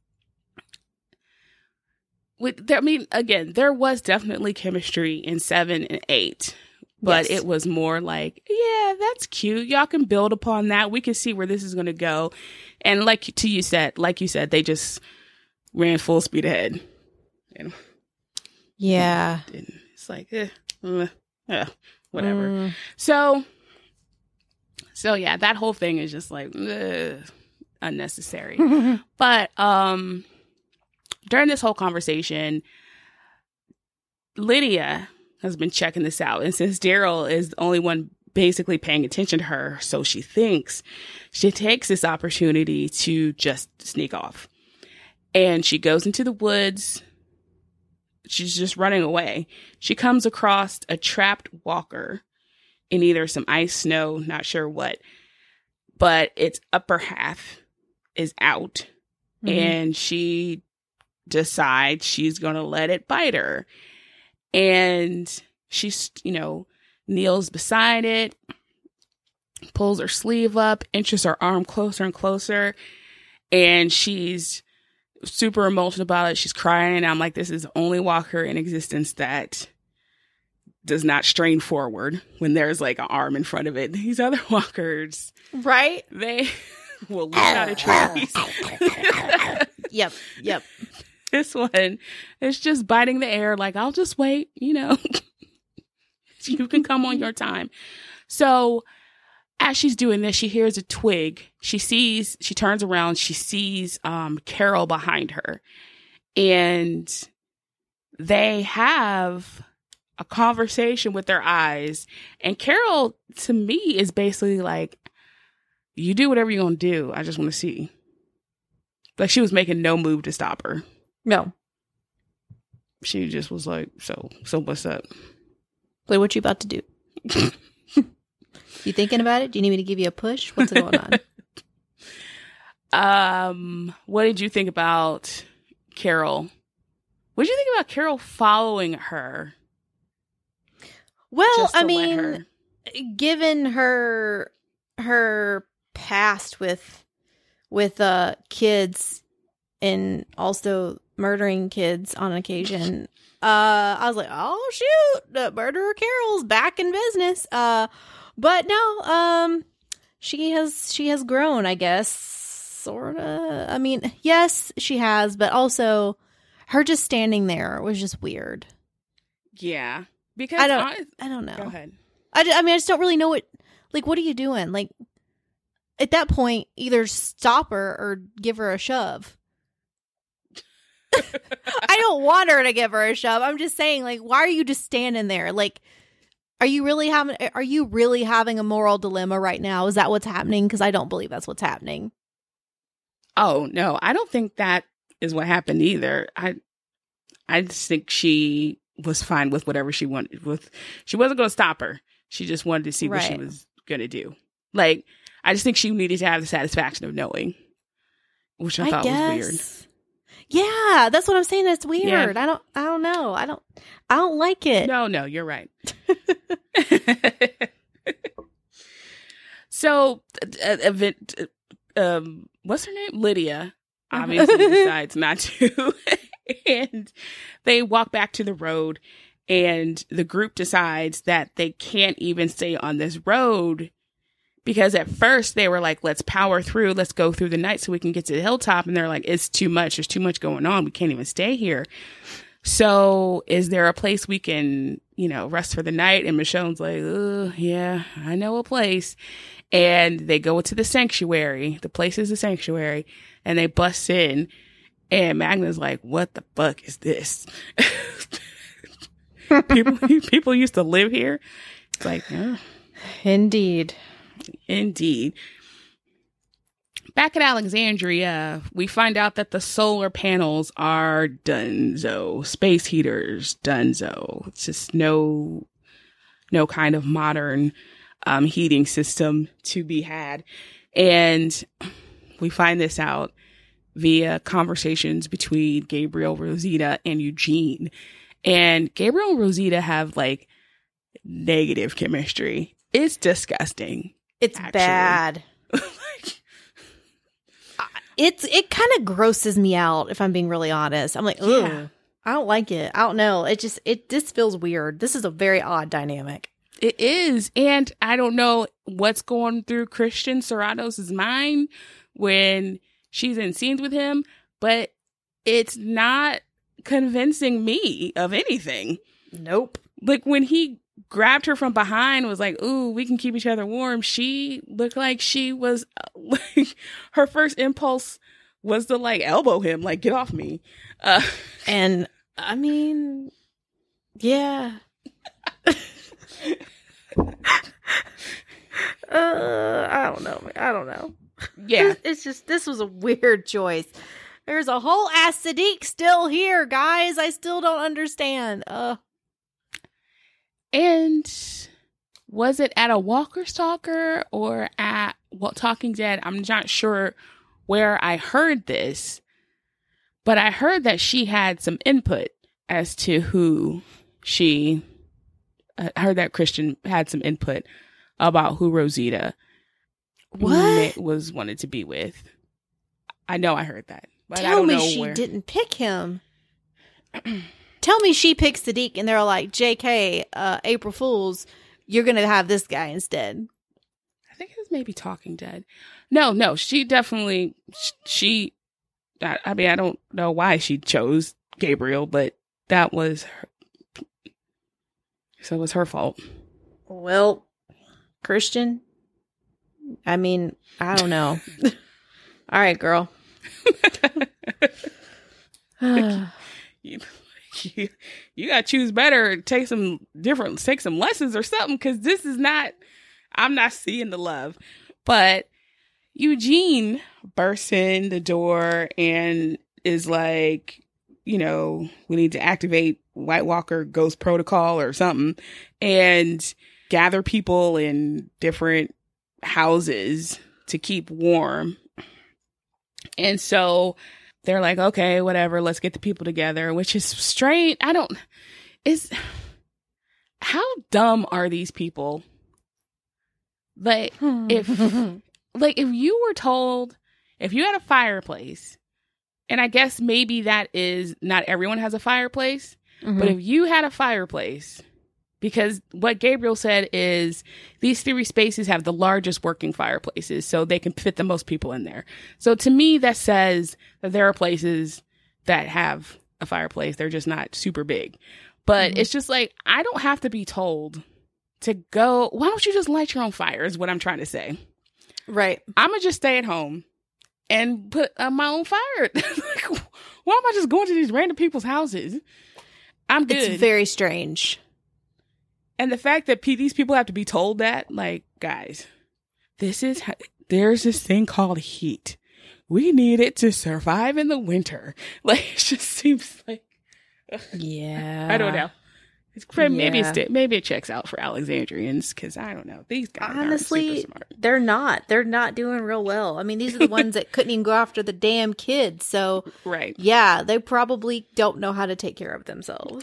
there was definitely chemistry in 7 and 8. But it was more like, yeah, that's cute. Y'all can build upon that. We can see where this is going to go. And like you said, they just ran full speed ahead. And yeah. It's like, whatever. So yeah, that whole thing is just like unnecessary. But during this whole conversation, Lydia has been checking this out. And since Daryl is the only one basically paying attention to her, so she thinks, she takes this opportunity to just sneak off. And she goes into the woods. She's just running away. She comes across a trapped walker in either some ice, snow, not sure what. But its upper half is out. And she decides she's going to let it bite her. And she's, kneels beside it, pulls her sleeve up, inches her arm closer and closer. And she's super emotional about it. She's crying. And I'm like, this is the only walker in existence that does not strain forward when there's like an arm in front of it. These other walkers, right? They will leap out of trees. Yep. This one is just biting the air like, I'll just wait, you can come on your time. So as she's doing this, she hears a twig. She turns around, she sees Carol behind her. And they have a conversation with their eyes. And Carol, to me, is basically like, you do whatever you're going to do. I just want to see. Like, she was making no move to stop her. No. She just was like, so what's up? Like, what you about to do? You thinking about it? Do you need me to give you a push? What's going on? What did you think about Carol? What did you think about Carol following her? Well, I mean, given her past with kids and also murdering kids on occasion, I was like, oh shoot, the murderer Carol's back in business. But no, she has grown, I guess, sorta. I mean, yes, she has, but also her just standing there was just weird. Yeah, because I don't know. Go ahead. I just don't really know what are you doing? Like, at that point, either stop her or give her a shove. I don't want her to give her a shove. I'm just saying, like, why are you just standing there? Like, are you really having a moral dilemma right now? Is that what's happening? Because I don't believe that's what's happening. Oh, no, I don't think that is what happened either. I just think she was fine with whatever she wanted. She wasn't going to stop her. She just wanted to see what she was going to do. Like, I just think she needed to have the satisfaction of knowing, which I thought was weird. Yeah, that's what I'm saying. That's weird. Yeah. I don't know. I don't like it. No, you're right. So, what's her name? Lydia obviously decides not to. And they walk back to the road, and the group decides that they can't even stay on this road because at first they were like, let's power through. Let's go through the night so we can get to the hilltop. And they're like, it's too much. There's too much going on. We can't even stay here. So is there a place we can, rest for the night? And Michonne's like, oh, yeah, I know a place. And they go to the sanctuary. The place is the sanctuary. And they bust in. And Magna's like, what the fuck is this? People used to live here. It's like, Indeed. Back at Alexandria, we find out that the solar panels are donezo. Space heaters, donezo. It's just no kind of modern heating system to be had. And we find this out via conversations between Gabriel, Rosita, and Eugene. And Gabriel and Rosita have like negative chemistry. It's disgusting. It's actually bad. It kind of grosses me out, if I'm being really honest. I'm like, ugh, Yeah. I don't like it. I don't know. This feels weird. This is a very odd dynamic. It is. And I don't know what's going through Christian Serratos' mind when she's in scenes with him, but it's not convincing me of anything. Nope. Like when he grabbed her from behind, was like, ooh, we can keep each other warm. She looked like she was like, her first impulse was to like elbow him, like, get off me. And I mean, yeah. I don't know. Yeah. It's just, this was a weird choice. There's a whole ass Sadiq still here, guys. I still don't understand. And was it at a Walker Stalker or at Talking Dead? I'm not sure where I heard this, but I heard that she had some input as to who she, I heard that Christian had some input about who Rosita was wanted to be with. I know I heard that, but I don't know where. Tell me she didn't pick him. Tell me she picked Sadiq and they're like, JK, April Fools, you're going to have this guy instead. I think it was maybe Talking Dead. No, she definitely, I mean, I don't know why she chose Gabriel, but that was her. So it was her fault. Well, Christian, I mean, I don't know. All right, girl. You gotta choose better. Take some lessons or something, because this is not. I'm not seeing the love. But Eugene bursts in the door and is like, we need to activate White Walker Ghost Protocol or something, and gather people in different houses to keep warm. And so they're like, okay, whatever, let's get the people together, which is strange. How dumb are these people? Like, if you were told, if you had a fireplace, and I guess maybe that is, not everyone has a fireplace, but if you had a fireplace, because what Gabriel said is these 3 spaces have the largest working fireplaces, so they can fit the most people in there. So to me, that says that there are places that have a fireplace. They're just not super big. But it's just like, I don't have to be told to go, why don't you just light your own fire is what I'm trying to say. Right. I'm going to just stay at home and put my own fire. Like, why am I just going to these random people's houses? I'm good. It's very strange. And the fact that these people have to be told that, like, guys, there's this thing called heat. We need it to survive in the winter. Like, it just seems like, yeah, I don't know. Maybe it checks out for Alexandrians, because I don't know. These guys honestly, aren't super smart. They're not doing real well. I mean, these are the ones that couldn't even go after the damn kids. So, right. Yeah, they probably don't know how to take care of themselves.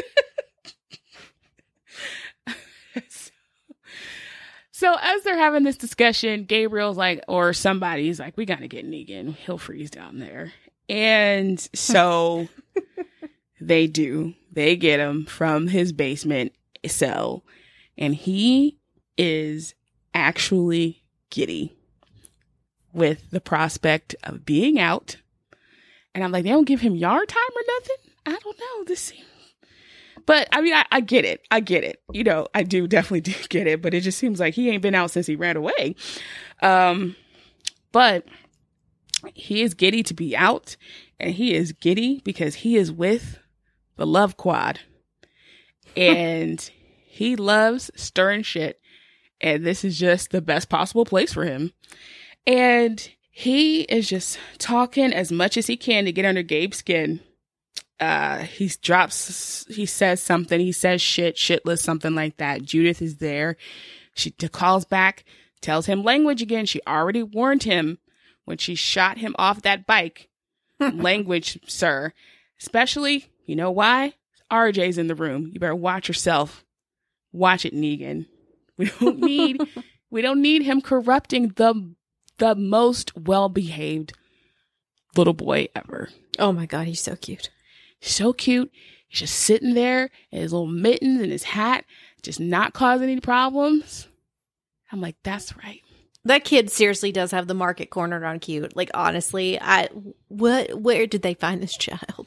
So as they're having this discussion, Gabriel's like, or somebody's like, we got to get Negan. He'll freeze down there. And so they do. They get him from his basement cell. And he is actually giddy with the prospect of being out. And I'm like, they don't give him yard time or nothing? I don't know. This seems... But, I mean, I get it. I get it. I definitely do get it. But it just seems like he ain't been out since he ran away. But He is giddy to be out, and he is giddy because he is with the Love Quad. And he loves stirring shit. And this is just the best possible place for him. And he is just talking as much as he can to get under Gabe's skin. He says something. He says shitless, something like that. Judith is there. She calls back, tells him language again. She already warned him when she shot him off that bike. Language, sir. Especially, you know why? RJ's in the room. You better watch yourself. Watch it, Negan. We don't need him corrupting the most well-behaved little boy ever. Oh my God, he's so cute. So cute. He's just sitting there in his little mittens and his hat, just not causing any problems. I'm like, that's right. That kid seriously does have the market cornered on cute. Like, honestly, where did they find this child?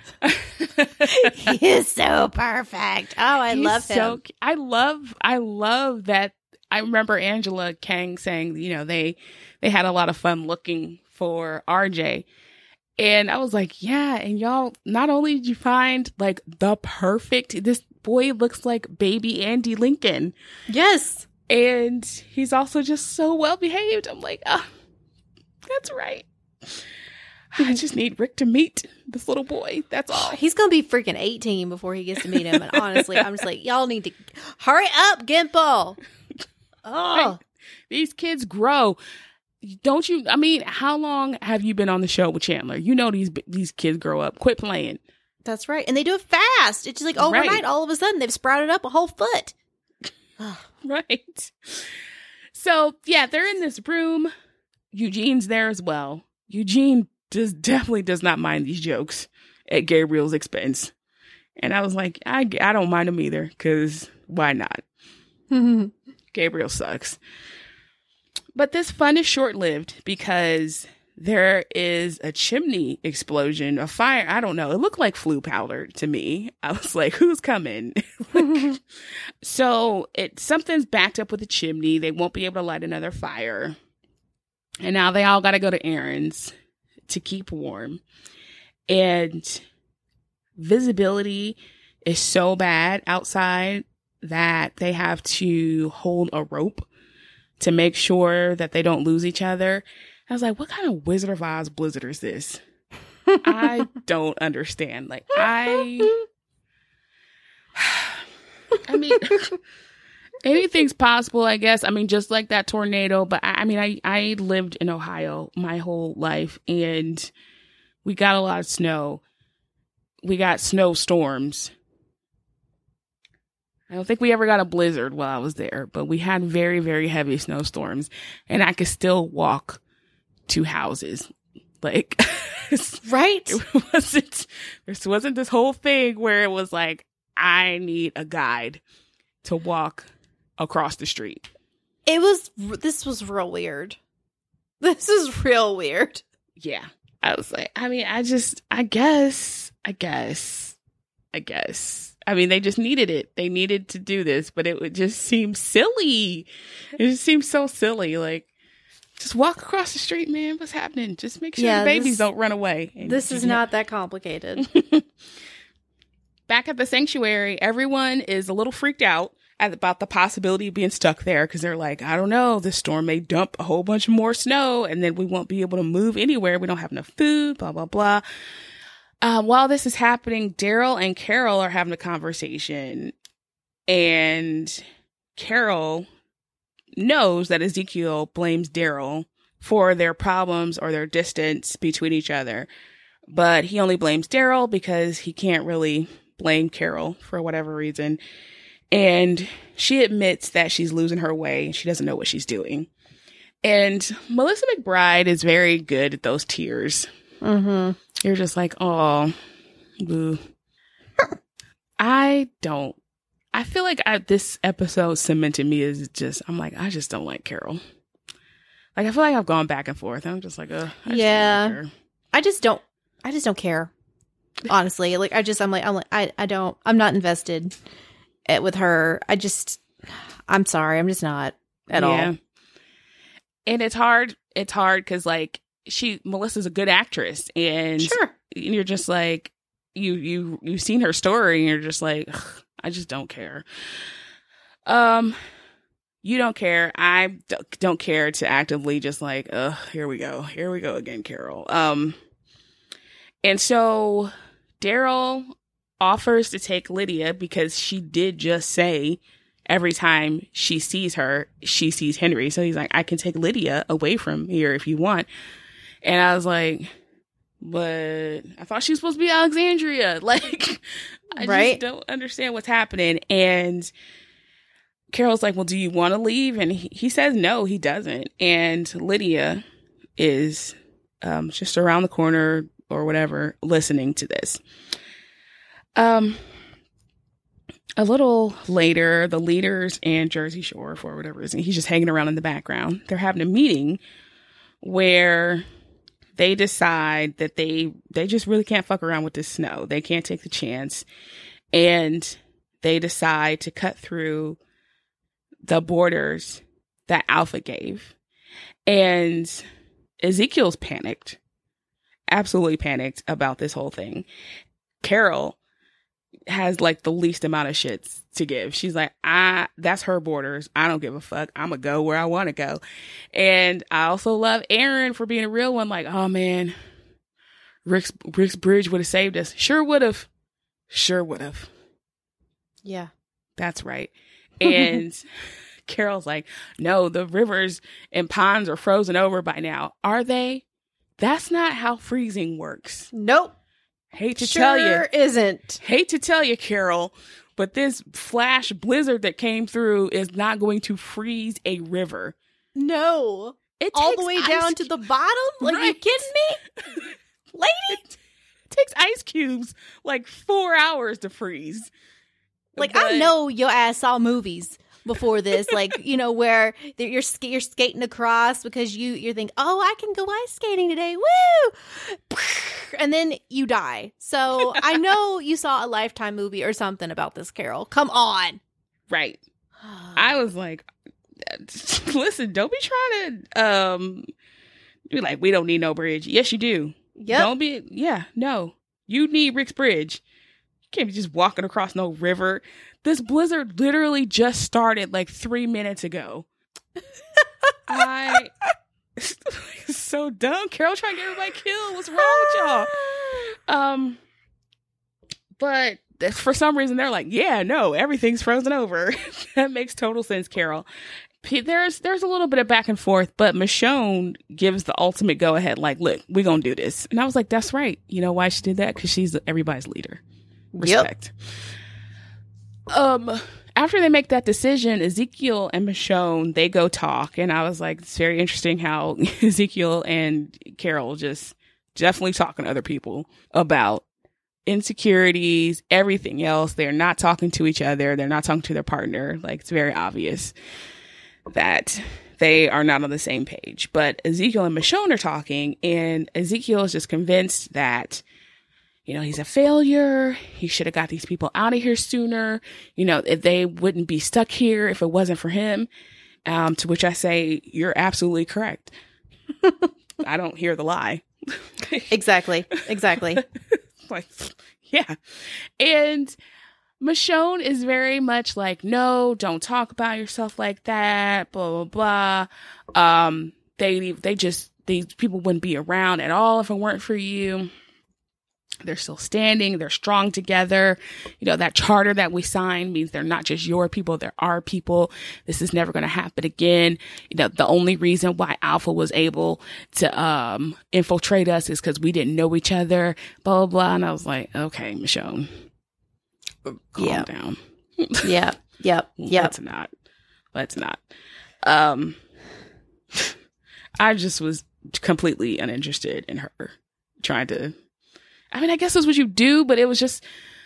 He is so perfect. Oh, I love him. I love that. I remember Angela Kang saying, you know, they had a lot of fun looking for RJ. And I was like, yeah. And y'all, not only did you find like this boy looks like baby Andy Lincoln. Yes. And he's also just so well behaved. I'm like, oh, that's right. I just need Rick to meet this little boy. That's all. He's going to be freaking 18 before he gets to meet him. And honestly, I'm just like, y'all need to hurry up, Gimple. Oh, these kids grow. Don't you? I mean, how long have you been on the show with Chandler? You know, these kids grow up. Quit playing. That's right. And they do it fast. It's just like overnight, right. All of a sudden, they've sprouted up a whole foot. Right. So, yeah, they're in this room. Eugene's there as well. Eugene definitely does not mind these jokes at Gabriel's expense. And I was like, I don't mind them either, because why not? Gabriel sucks. But this fun is short-lived because there is a chimney explosion, a fire. I don't know. It looked like flue powder to me. I was like, who's coming? So something's backed up with a chimney. They won't be able to light another fire. And now they all got to go to errands to keep warm. And visibility is so bad outside that they have to hold a rope to make sure that they don't lose each other. I was like, what kind of Wizard of Oz blizzard is this? I don't understand. Like, I mean, anything's possible, I guess. I mean, just like that tornado. But I lived in Ohio my whole life, and we got a lot of snow. We got snowstorms. I don't think we ever got a blizzard while I was there, but we had very, very heavy snowstorms, and I could still walk to houses. Like, right? There wasn't this whole thing where it was like, I need a guide to walk across the street. This was real weird. This is real weird. Yeah. I was like, I mean, I guess. I mean, they just needed it. They needed to do this, but it would just seem silly. It just seems so silly. Like, just walk across the street, man. What's happening? Just make sure the babies don't run away. This is not that complicated. Back at the sanctuary, everyone is a little freaked out about the possibility of being stuck there because they're like, I don't know, this storm may dump a whole bunch more snow and then we won't be able to move anywhere. We don't have enough food, blah, blah, blah. While this is happening, Daryl and Carol are having a conversation, and Carol knows that Ezekiel blames Daryl for their problems or their distance between each other, but he only blames Daryl because he can't really blame Carol for whatever reason. And she admits that she's losing her way and she doesn't know what she's doing. And Melissa McBride is very good at those tears. Mm-hmm. You're just like, oh, boo. I feel like this episode cemented me as I'm like, I just don't like Carol. Like, I feel like I've gone back and forth. I'm just like, yeah. I just don't care. Honestly, like, I'm not invested with her. I'm sorry. I'm just not at all. And it's hard because, like, Melissa's a good actress, and Sure. you're just like, you've seen her story, and you're just like, ugh, I just don't care. You don't care. I don't care to actively just like, here we go again, Carol. And so Daryl offers to take Lydia because she did just say every time she sees her, she sees Henry. So he's like, I can take Lydia away from here if you want. And I was like, but I thought she was supposed to be Alexandria. Like, I just don't understand what's happening. And Carol's like, well, do you want to leave? And he says no, he doesn't. And Lydia is just around the corner or whatever, listening to this. A little later, the leaders and Jersey Shore, for whatever reason, he's just hanging around in the background. They're having a meeting where they decide that they just really can't fuck around with this snow. They can't take the chance. And they decide to cut through the borders that Alpha gave. And Ezekiel's panicked, absolutely panicked about this whole thing. Carol has like the least amount of shits to give. She's like, that's her borders. I don't give a fuck. I'm gonna go where I want to go. And I also love Aaron for being a real one. Like, oh man, Rick's bridge would have saved us. Sure would have. Yeah. That's right. And Carol's like, no, the rivers and ponds are frozen over by now. Are they? That's not how freezing works. Nope. Hate to tell you. Sure isn't. Hate to tell you, Carol, but this flash blizzard that came through is not going to freeze a river. No. It all takes the way down to the bottom? Like, Right. you kidding me? Lady? It takes ice cubes like 4 hours to freeze. Like, But- I know your ass saw movies before this, like, you know, where you're skating across because you think, oh, I can go ice skating today. Woo! And then you die. So I know you saw a Lifetime movie or something about this, Carol. Come on. Right. I was like, listen, don't be trying to be like, we don't need no bridge. Yes, you do. Yep. Don't be, no. You need Rick's bridge. You can't be just walking across no river. This blizzard literally just started like 3 minutes ago. So dumb. Carol trying to get everybody killed. What's wrong with y'all? But for some reason they're like, yeah, no, everything's frozen over. That makes total sense, Carol. There's a little bit of back and forth, but Michonne gives the ultimate go ahead. Like, look, we're gonna do this, and I was like, that's right. You know why she did that? Because she's everybody's leader. Respect. Yep. After they make that decision, Ezekiel and Michonne, they go talk, and I was like, it's very interesting how Ezekiel and Carol just definitely talking to other people about insecurities, everything else. They're not talking to each other. They're not talking to their partner. Like, it's very obvious that they are not on the same page. But Ezekiel and Michonne are talking, and Ezekiel is just convinced that, you know, he's a failure. He should have got these people out of here sooner. You know, if they wouldn't be stuck here if it wasn't for him. To which I say, you're absolutely correct. I don't hear the lie. Exactly. Like, yeah. And Michonne is very much like, no, don't talk about yourself like that, blah, blah, blah. These people wouldn't be around at all if it weren't for you. They're still standing. They're strong together. You know, that charter that we signed means they're not just your people. They're our people. This is never going to happen again. You know, the only reason why Alpha was able to infiltrate us is because we didn't know each other, blah, blah, blah. And I was like, okay, Michonne, calm down. Yep. Let's not. I just was completely uninterested in her trying to, I mean, I guess that's what you do, but it was just.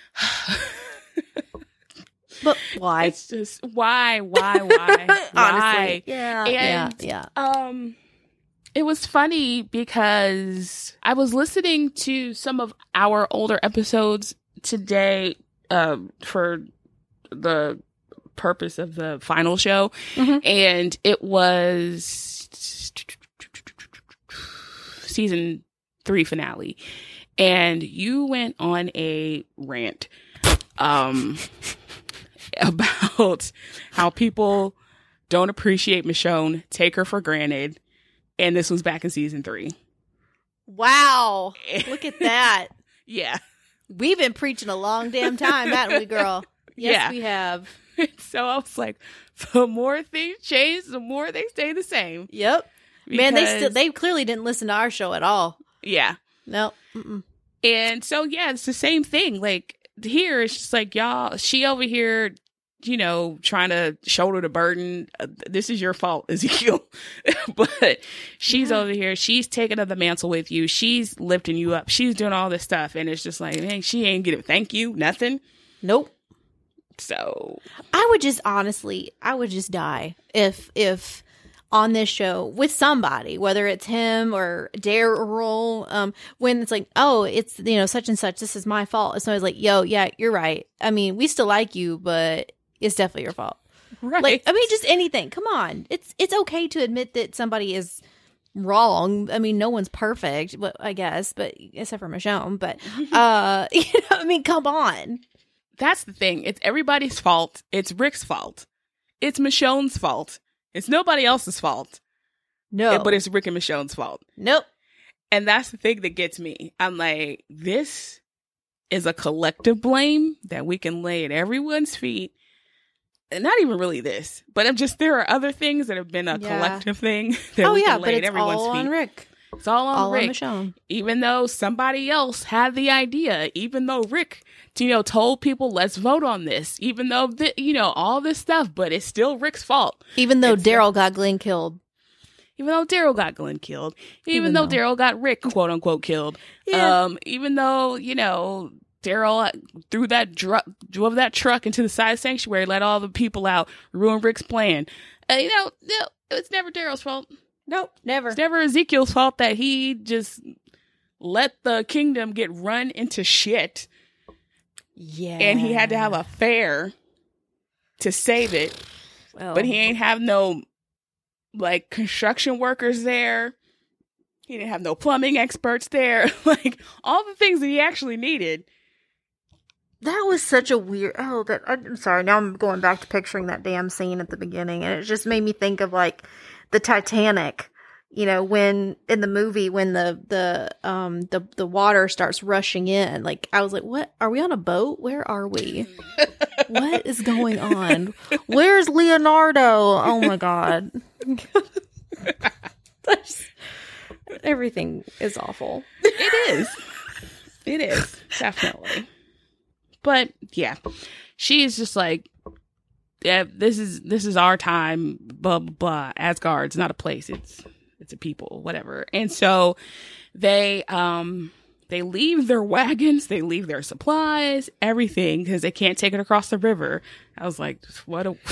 But why? It's just why? Honestly. Yeah. And, yeah. It was funny because I was listening to some of our older episodes today, for the purpose of the final show. Mm-hmm. And it was season 3 finale, and you went on a rant about how people don't appreciate Michonne, take her for granted, and this was back in season 3. Wow. Look at that. Yeah. We've been preaching a long damn time, haven't we, girl? Yes, Yeah. we have. So I was like, the more things change, the more they stay the same. Yep. Man, Because- they clearly didn't listen to our show at all. Yeah. No. Mm-mm. And so, yeah, it's the same thing. Like, here, it's just like, y'all, she over here, you know, trying to shoulder the burden. This is your fault, Ezekiel. But she's over here. She's taking up the mantle with you. She's lifting you up. She's doing all this stuff. And it's just like, man, she ain't getting thank you, nothing. Nope. So, I would just die if on this show with somebody, whether it's him or Daryl, when it's like, oh, it's, you know, such and such, this is my fault. It's always like, yo, yeah, you're right. I mean, we still like you, but it's definitely your fault. right. Like, I mean, just anything. Come on. It's okay to admit that somebody is wrong. I mean, no one's perfect, but I guess, but except for Michonne. But you know, I mean, come on. That's the thing. It's everybody's fault. It's Rick's fault. It's Michonne's fault. It's nobody else's fault. No, But it's Rick and Michonne's fault. nope. And that's the thing that gets me. I'm like, this is a collective blame that we can lay at everyone's feet. And not even really this, but I'm just, there are other things that have been a Yeah. collective thing that Oh we yeah, can but lay at it's everyone's all feet. on Rick. It's all on All Rick. on Michonne. Even though somebody else had the idea, even though Rick, you know, told people, let's vote on this, even though, you know, all this stuff, but it's still Rick's fault. Even though It's- Daryl got Glenn killed. Even though Daryl got Glenn killed, even though Daryl got Rick, quote unquote, killed, Yeah. even though, you know, Daryl drove that truck into the side sanctuary, let all the people out, ruined Rick's plan. You know, no, it's never Daryl's fault. Nope, never. It's never Ezekiel's fault that he just let the kingdom get run into shit, Yeah. and he had to have a fair to save it. Well, But he ain't have no, like, construction workers there. He didn't have no plumbing experts there. Like, all the things that he actually needed. that was such a weird. I'm sorry. Now I'm going back to picturing that damn scene at the beginning, and it just made me think of like the Titanic. You know, when in the movie when the water starts rushing in, like I was like, what? Are we on a boat? Where are we? What is going on? Where's Leonardo? Oh my god. Everything is awful. It is. It is. Definitely. But, yeah. She's just like, yeah, this is our time, blah, blah, blah. Asgard's not a place. It's a people, whatever. And so they leave their wagons, they leave their supplies, everything, because they can't take it across the river. I was like, what a...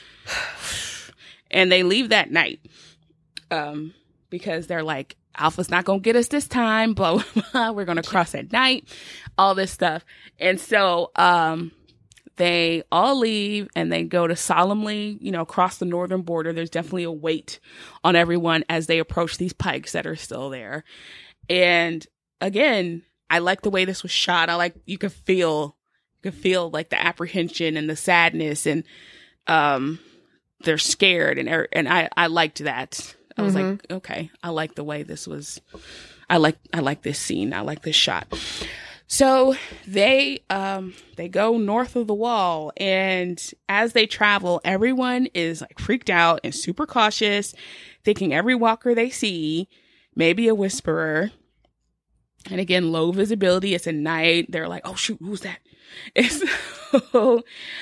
And they leave that night. Because they're like, Alpha's not going to get us this time, blah, blah, blah. We're going to cross at night, all this stuff. And so, they all leave and they go to solemnly, you know, cross the northern border. There's definitely a weight on everyone as they approach these pikes that are still there. And again, I like the way this was shot. I like, you could feel like the apprehension and the sadness, and, they're scared, and I liked that. I was like, okay, I like the way this was. I like this scene. I like this shot. So they go north of the wall, and as they travel, everyone is like freaked out and super cautious, thinking every walker they see may be a whisperer. And again, low visibility. It's at night. They're like, oh shoot, who's that? And so,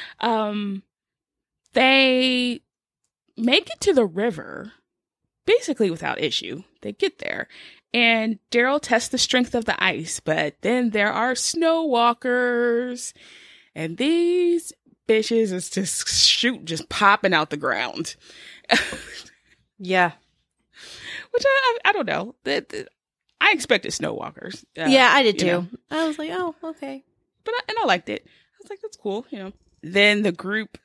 they make it to the river basically without issue. They get there, and Daryl tests the strength of the ice, but then there are snow walkers, and these bitches is just popping out the ground. Yeah. Which I don't know. I expected snow walkers. Yeah, I did too. You know. I was like, oh, okay. But I liked it. I was like, that's cool, you know. Then the group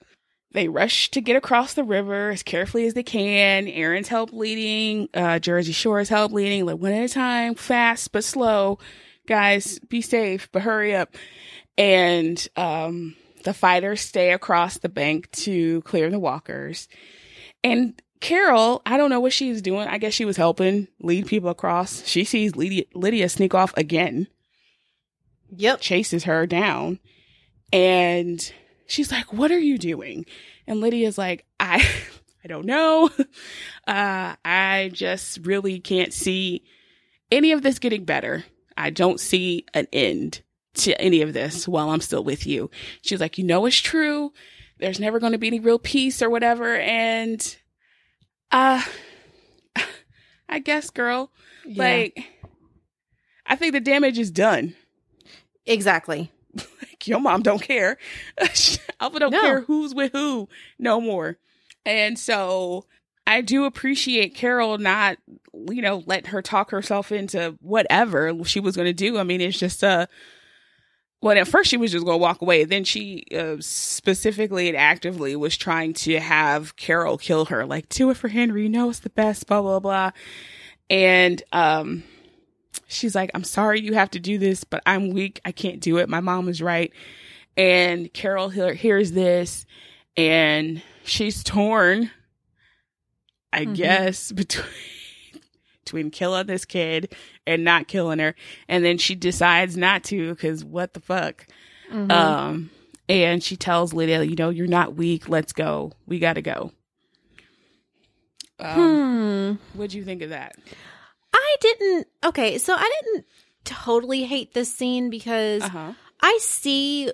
They rush to get across the river as carefully as they can. Aaron's help leading, Jersey Shore's help leading, like one at a time, fast but slow. Guys, be safe, but hurry up. And the fighters stay across the bank to clear the walkers. And Carol, I don't know what she's doing. I guess she was helping lead people across. She sees Lydia sneak off again. Yep. Chases her down. And she's like, what are you doing? And Lydia's like, I don't know. I just really can't see any of this getting better. I don't see an end to any of this while I'm still with you. She's like, it's true. There's never going to be any real peace or whatever. And I guess, girl, like, I think the damage is done. Exactly. Like, your mom don't care. Alpha don't care who's with who no more. And so I do appreciate Carol not, let her talk herself into whatever she was going to do. I mean, it's just, well, at first she was just going to walk away. Then she specifically and actively was trying to have Carol kill her. Like, do it for Henry. It's the best, blah, blah, blah. And she's like, I'm sorry you have to do this, but I'm weak. I can't do it. My mom is right. And Carol hears this, and she's torn, I guess, between killing this kid and not killing her. And then she decides not to, because what the fuck? And she tells Lydia, you're not weak. Let's go. We got to go. What'd you think of that? So I didn't totally hate this scene because I see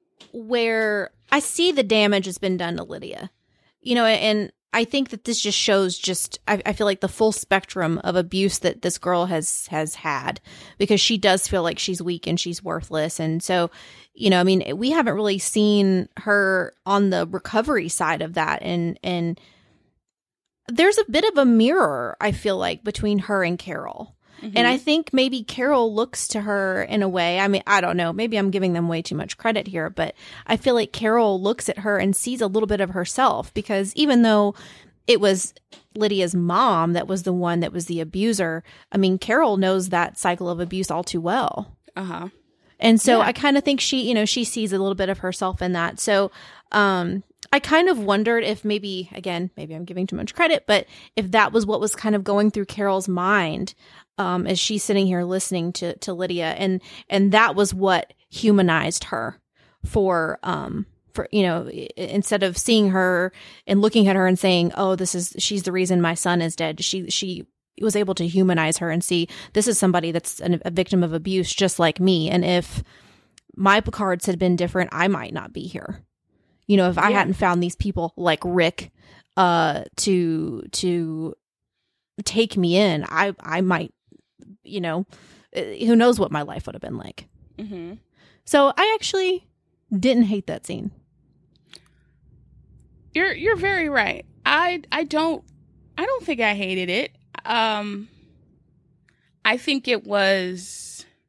the damage has been done to Lydia, and I think that this just shows I feel like the full spectrum of abuse that this girl has had, because she does feel like she's weak and she's worthless. And so, we haven't really seen her on the recovery side of that. And there's a bit of a mirror, I feel like, between her and Carol. And I think maybe Carol looks to her in a way. I mean, I don't know. Maybe I'm giving them way too much credit here, but I feel like Carol looks at her and sees a little bit of herself, because even though it was Lydia's mom that was the one that was the abuser, I mean, Carol knows that cycle of abuse all too well. And so I kind of think she sees a little bit of herself in that. So, I kind of wondered if maybe I'm giving too much credit, but if that was what was kind of going through Carol's mind as she's sitting here listening to Lydia, and that was what humanized her for instead of seeing her and looking at her and saying, oh, she's the reason my son is dead. She was able to humanize her and see this is somebody that's a victim of abuse just like me. And if my cards had been different, I might not be here. If I hadn't found these people like Rick to take me in, I might, who knows what my life would have been like. So I actually didn't hate that scene. You're very right. I don't think I hated it. I think it was.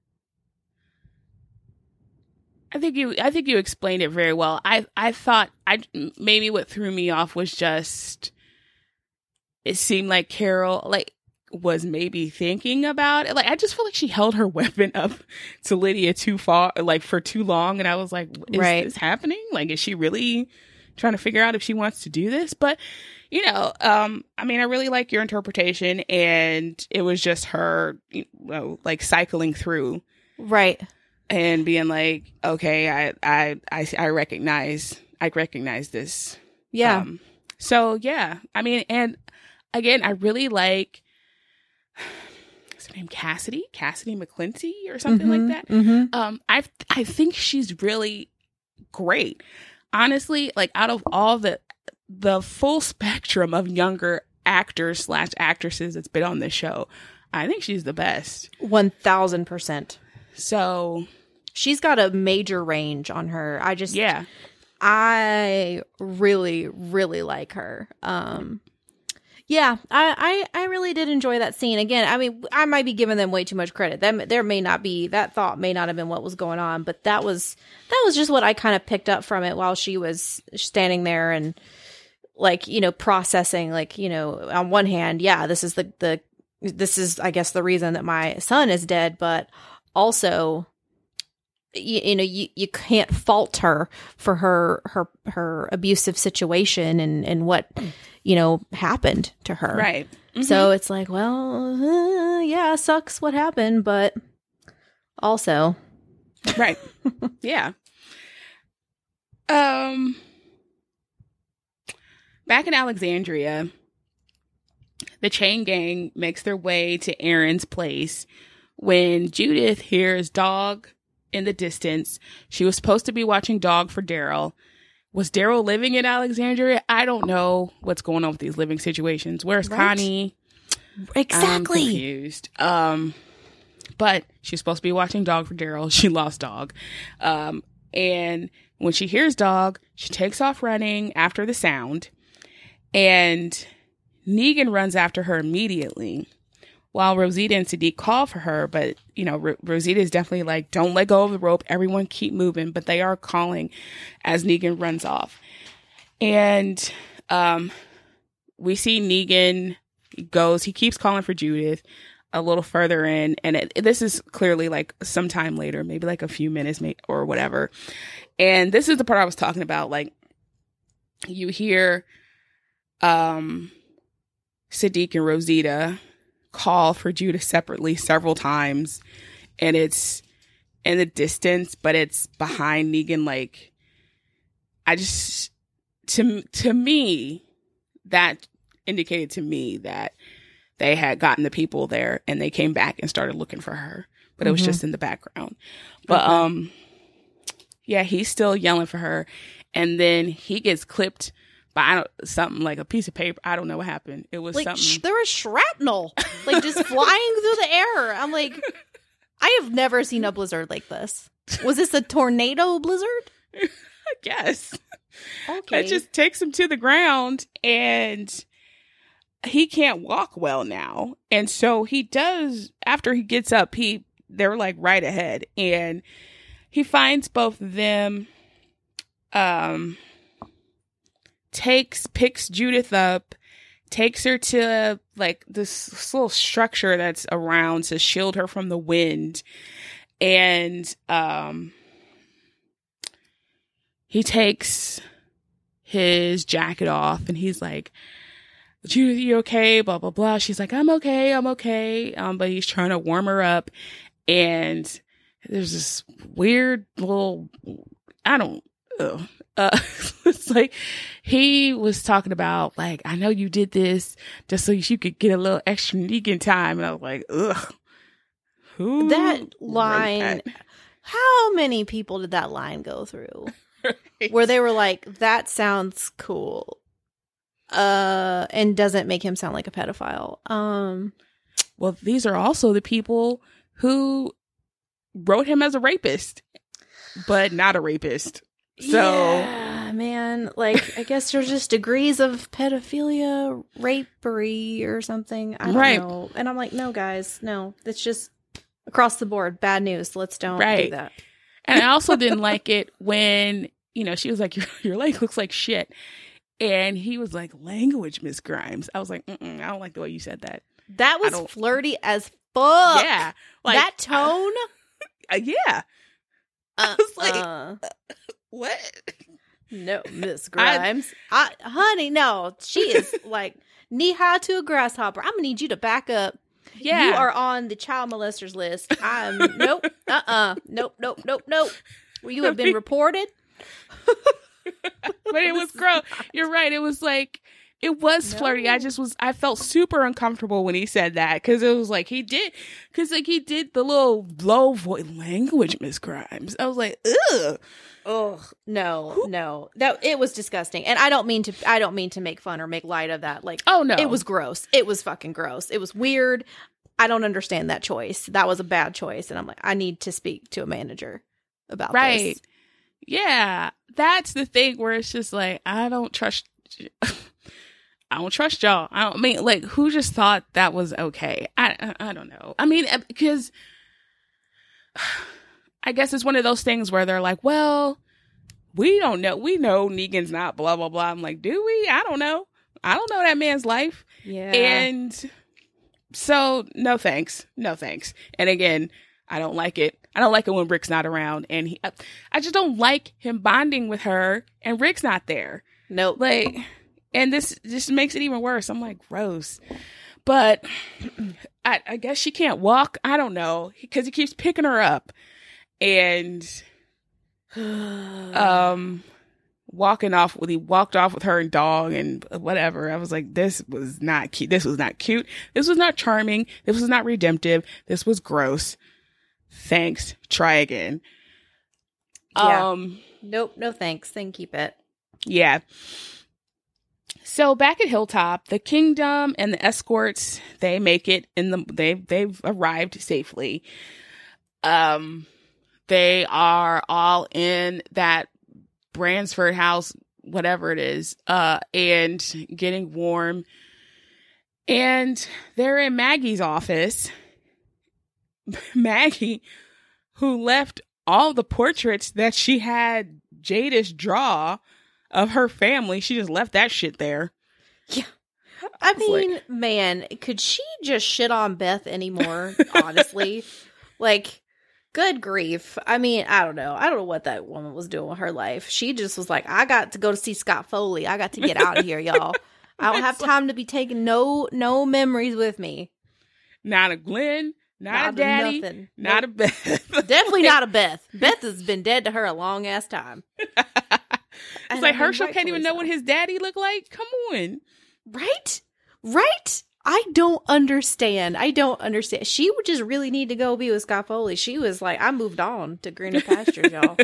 I think you explained it very well. I thought maybe what threw me off was just it seemed like Carol was maybe thinking about it. Like, I just feel like she held her weapon up to Lydia too far, for too long, and I was like, is this happening? Like, is she really trying to figure out if she wants to do this? But I really like your interpretation, and it was just her, cycling through, right. And being like, okay, I recognize this. Yeah. So yeah, I mean, and again, I really like, what's her name? Cassidy McClinty or something like that. I think she's really great. Honestly, out of all the full spectrum of younger actors / actresses that's been on this show, I think she's the best. 1000%. So she's got a major range on her. I really, really like her. Yeah, I really did enjoy that scene. Again, I mean, I might be giving them way too much credit. That thought may not have been what was going on, but that was just what I kind of picked up from it while she was standing there and like, processing, like, on one hand, yeah, this is this is, I guess, the reason that my son is dead, but also, you can't fault her for her abusive situation and what, happened to her. Right. Mm-hmm. So it's like, well, yeah, sucks what happened, but also. Right. Yeah. Back in Alexandria, the chain gang makes their way to Aaron's place when Judith hears dog in the distance. She was supposed to be watching dog for Daryl. Was Daryl living in Alexandria? I don't know what's going on with these living situations. Where's Connie? Exactly. I'm confused. But she's supposed to be watching dog for Daryl. She lost dog. And when she hears dog, she takes off running after the sound. And Negan runs after her immediately while Rosita and Siddiq call for her. But, Rosita is definitely like, don't let go of the rope. Everyone keep moving. But they are calling as Negan runs off. And we see Negan he keeps calling for Judith a little further in. And this is clearly like sometime later, maybe like a few minutes or whatever. And this is the part I was talking about. Like, you hear Siddiq and Rosita call for Judith separately several times, and it's in the distance, but it's behind Negan. Like, to me, that indicated to me that they had gotten the people there and they came back and started looking for her, but it was just in the background. But yeah, he's still yelling for her, and then he gets clipped by something like a piece of paper. I don't know what happened. It was like something. There was shrapnel, like just flying through the air. I'm like, I have never seen a blizzard like this. Was this a tornado blizzard? I guess. Okay. It just takes him to the ground, and he can't walk well now. And so he does. After he gets up, they're like right ahead, and he finds both of them. Picks Judith up, takes her to like this little structure that's around to shield her from the wind. And he takes his jacket off and he's like, Judith, you okay? Blah, blah, blah. She's like, I'm okay. But he's trying to warm her up. And there's this weird little, it's like he was talking about like, I know you did this just so you could get a little extra Negan time, and I was like, ugh. Who that line? that? How many people did that line go through? Right. Where they were like, that sounds cool, and doesn't make him sound like a pedophile. Well, these are also the people who wrote him as a rapist, but not a rapist. So, yeah, man, like, I guess there's just degrees of pedophilia, rapery, or something. I don't know. And I'm like, no, guys, no. It's just across the board. Bad news. Let's don't do that. And I also didn't like it when, she was like, your leg looks like shit. And he was like, language, Miss Grimes. I was like, I don't like the way you said that. That was flirty as fuck. Yeah. Like, that tone? Yeah. I was like... What? No, Miss Grimes. Honey, no. She is like knee-high to a grasshopper. I'm going to need you to back up. Yeah. You are on the child molesters list. Nope. Nope. Well, you have been reported. But it was gross. You're right. It was like, it was flirty. I felt super uncomfortable when he said that, because it was like he did the little low voice language, Miss Grimes. I was like, ugh. Oh, no. It was disgusting. And I don't mean to make fun or make light of that. Like, oh no. It was gross. It was fucking gross. It was weird. I don't understand that choice. That was a bad choice. And I'm like, I need to speak to a manager about this. Yeah. That's the thing where it's just like, I don't trust I don't trust y'all. I mean, like, who just thought that was okay? I don't know. I mean, because I guess it's one of those things where they're like, well, we don't know. We know Negan's not blah, blah, blah. I'm like, do we? I don't know. I don't know that man's life. Yeah. And so, no thanks. No thanks. And again, I don't like it. I don't like it when Rick's not around. And I just don't like him bonding with her and Rick's not there. Nope. Like, and this just makes it even worse. I'm like, gross. But I guess she can't walk. I don't know. Because he keeps picking her up. And walking off he walked off with her and dog and whatever. I was like, this was not cute. This was not cute. This was not charming. This was not redemptive. This was gross. Thanks. Try again. Yeah. Nope. No thanks. Then keep it. Yeah. So back at Hilltop, the Kingdom and the escorts, they make it they've arrived safely. They are all in that Bransford house, whatever it is, and getting warm. And they're in Maggie's office. Maggie, who left all the portraits that she had Jadis draw of her family, she just left that shit there. Yeah. I mean, man, could she just shit on Beth anymore, honestly? Like, good grief. I mean, I don't know. I don't know what that woman was doing with her life. She just was like, I got to go to see Scott Foley. I got to get out of here, y'all. I don't have time to be taking no memories with me. Not a Glenn, not a Daddy, nothing. not a Beth. Definitely not a Beth. Beth has been dead to her a long ass time. It's like Herschel can't even know what his daddy looked like. Come on. Right? I don't understand. She would just really need to go be with Scott Foley. She was like, I moved on to greener pastures, y'all.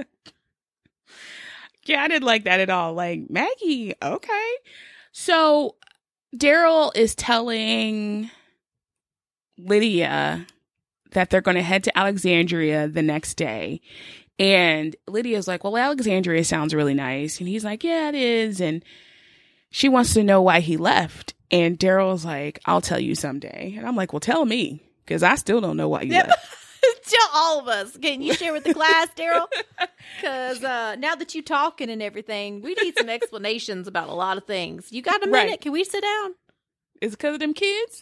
Yeah, I didn't like that at all. Like, Maggie, okay. So Daryl is telling Lydia that they're going to head to Alexandria the next day. And Lydia's like, well, Alexandria sounds really nice. And he's like, yeah, it is. And she wants to know why he left. And Daryl's like, I'll tell you someday. And I'm like, well, tell me, because I still don't know why you left. Tell all of us. Can you share with the class, Daryl? Because now that you talking and everything, we need some explanations about a lot of things. You got a minute? Right. Can we sit down? Is it because of them kids?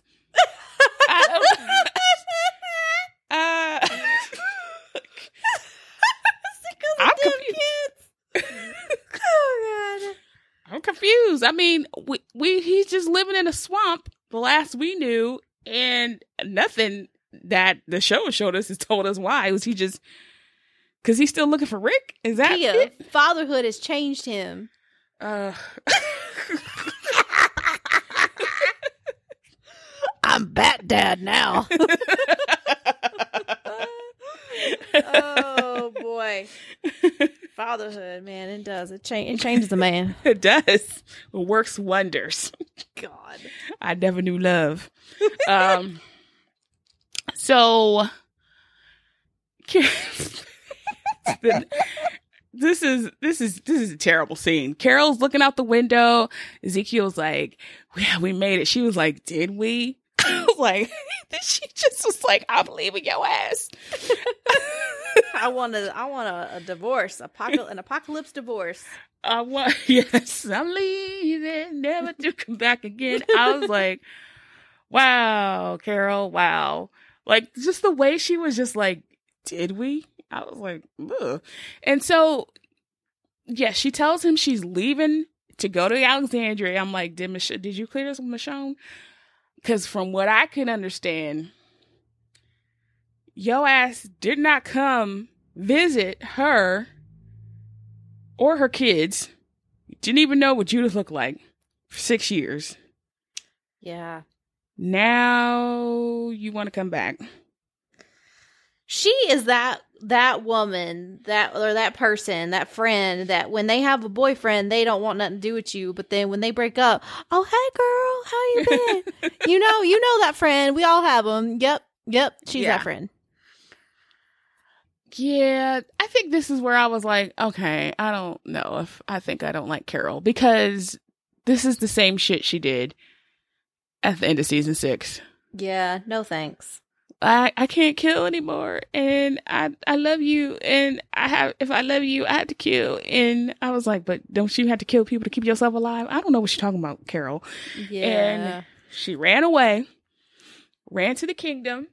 I'm confused. Oh God, I'm confused. I mean, he's just living in a swamp. The last we knew, and nothing that the show showed us has told us why. Was he just because he's still looking for Rick? Is that it? Fatherhood has changed him. I'm Bat Dad now. Oh boy, fatherhood, man, it does. It changes a man. It does. It works wonders. God, I never knew love. So this is a terrible scene. Carol's looking out the window. Ezekiel's like, yeah, we made it. She was like, did we? I was like, she just was like, I'm leaving your ass. I want a divorce, an apocalypse divorce. Yes, I'm leaving, never to come back again. I was like, wow, Carol, wow. Like, just the way she was just like, did we? I was like, ugh. And so, yeah, she tells him she's leaving to go to Alexandria. I'm like, did you clear this with Michonne? Because from what I can understand, your ass did not come visit her or her kids. Didn't even know what Judith looked like for 6 years. Yeah. Now you want to come back. She is that woman, that person, that friend that when they have a boyfriend, they don't want nothing to do with you. But then when they break up, oh, hey girl, how you been? you know that friend. We all have them. Yep. She's that friend. Yeah, I think this is where I was like, okay, I don't know if I think I don't like Carol because This is the same shit she did at the end of season 6. Yeah, no thanks. I can't kill anymore, and I love you, and if I love you, I have to kill. And I was like, but don't you have to kill people to keep yourself alive? I don't know what she's talking about, Carol. Yeah. And she ran away, ran to the kingdom.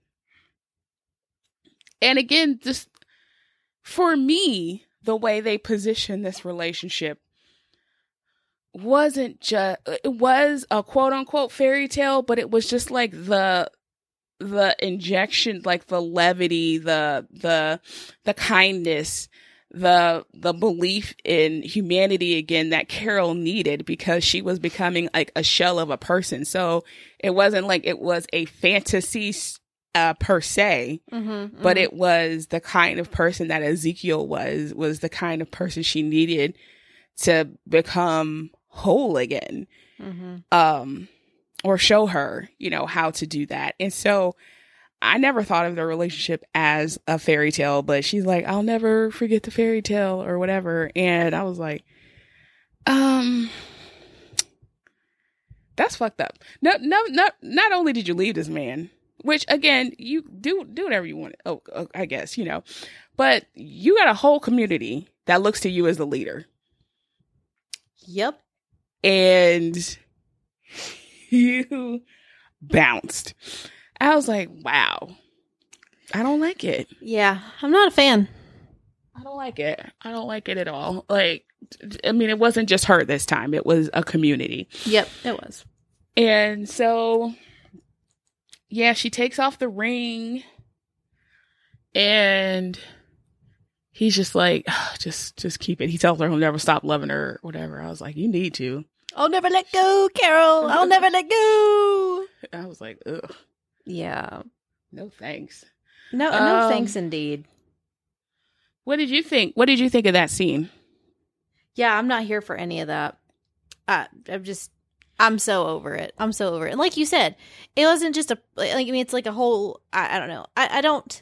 And again, just for me, the way they positioned this relationship wasn't just, it was a quote unquote fairy tale, but it was just like the injection, like the levity, the kindness, the belief in humanity again that Carol needed, because she was becoming like a shell of a person. So it wasn't like it was a fantasy per se, but it was the kind of person that Ezekiel was the kind of person she needed to become whole again. Or show her, how to do that. And so I never thought of their relationship as a fairy tale, but she's like, I'll never forget the fairy tale or whatever. And I was like, that's fucked up. No, not only did you leave this man, which again, you do whatever you want. Oh, I guess, but you got a whole community that looks to you as the leader. Yep. And you bounced. I was like, wow, I don't like it. Yeah, I'm not a fan. I don't like it. I don't like it at all. Like, I mean, it wasn't just her this time. It was a community. Yep, it was. And so, yeah, she takes off the ring and he's just like, just keep it. He tells her he'll never stop loving her or whatever. I was like, you need to. I'll never let go, Carol. I'll never let go. I was like, ugh. Yeah. No thanks. No thanks indeed. What did you think? What did you think of that scene? Yeah, I'm not here for any of that. I'm so over it. I'm so over it. And like you said, it wasn't just it's like a whole, I don't know. I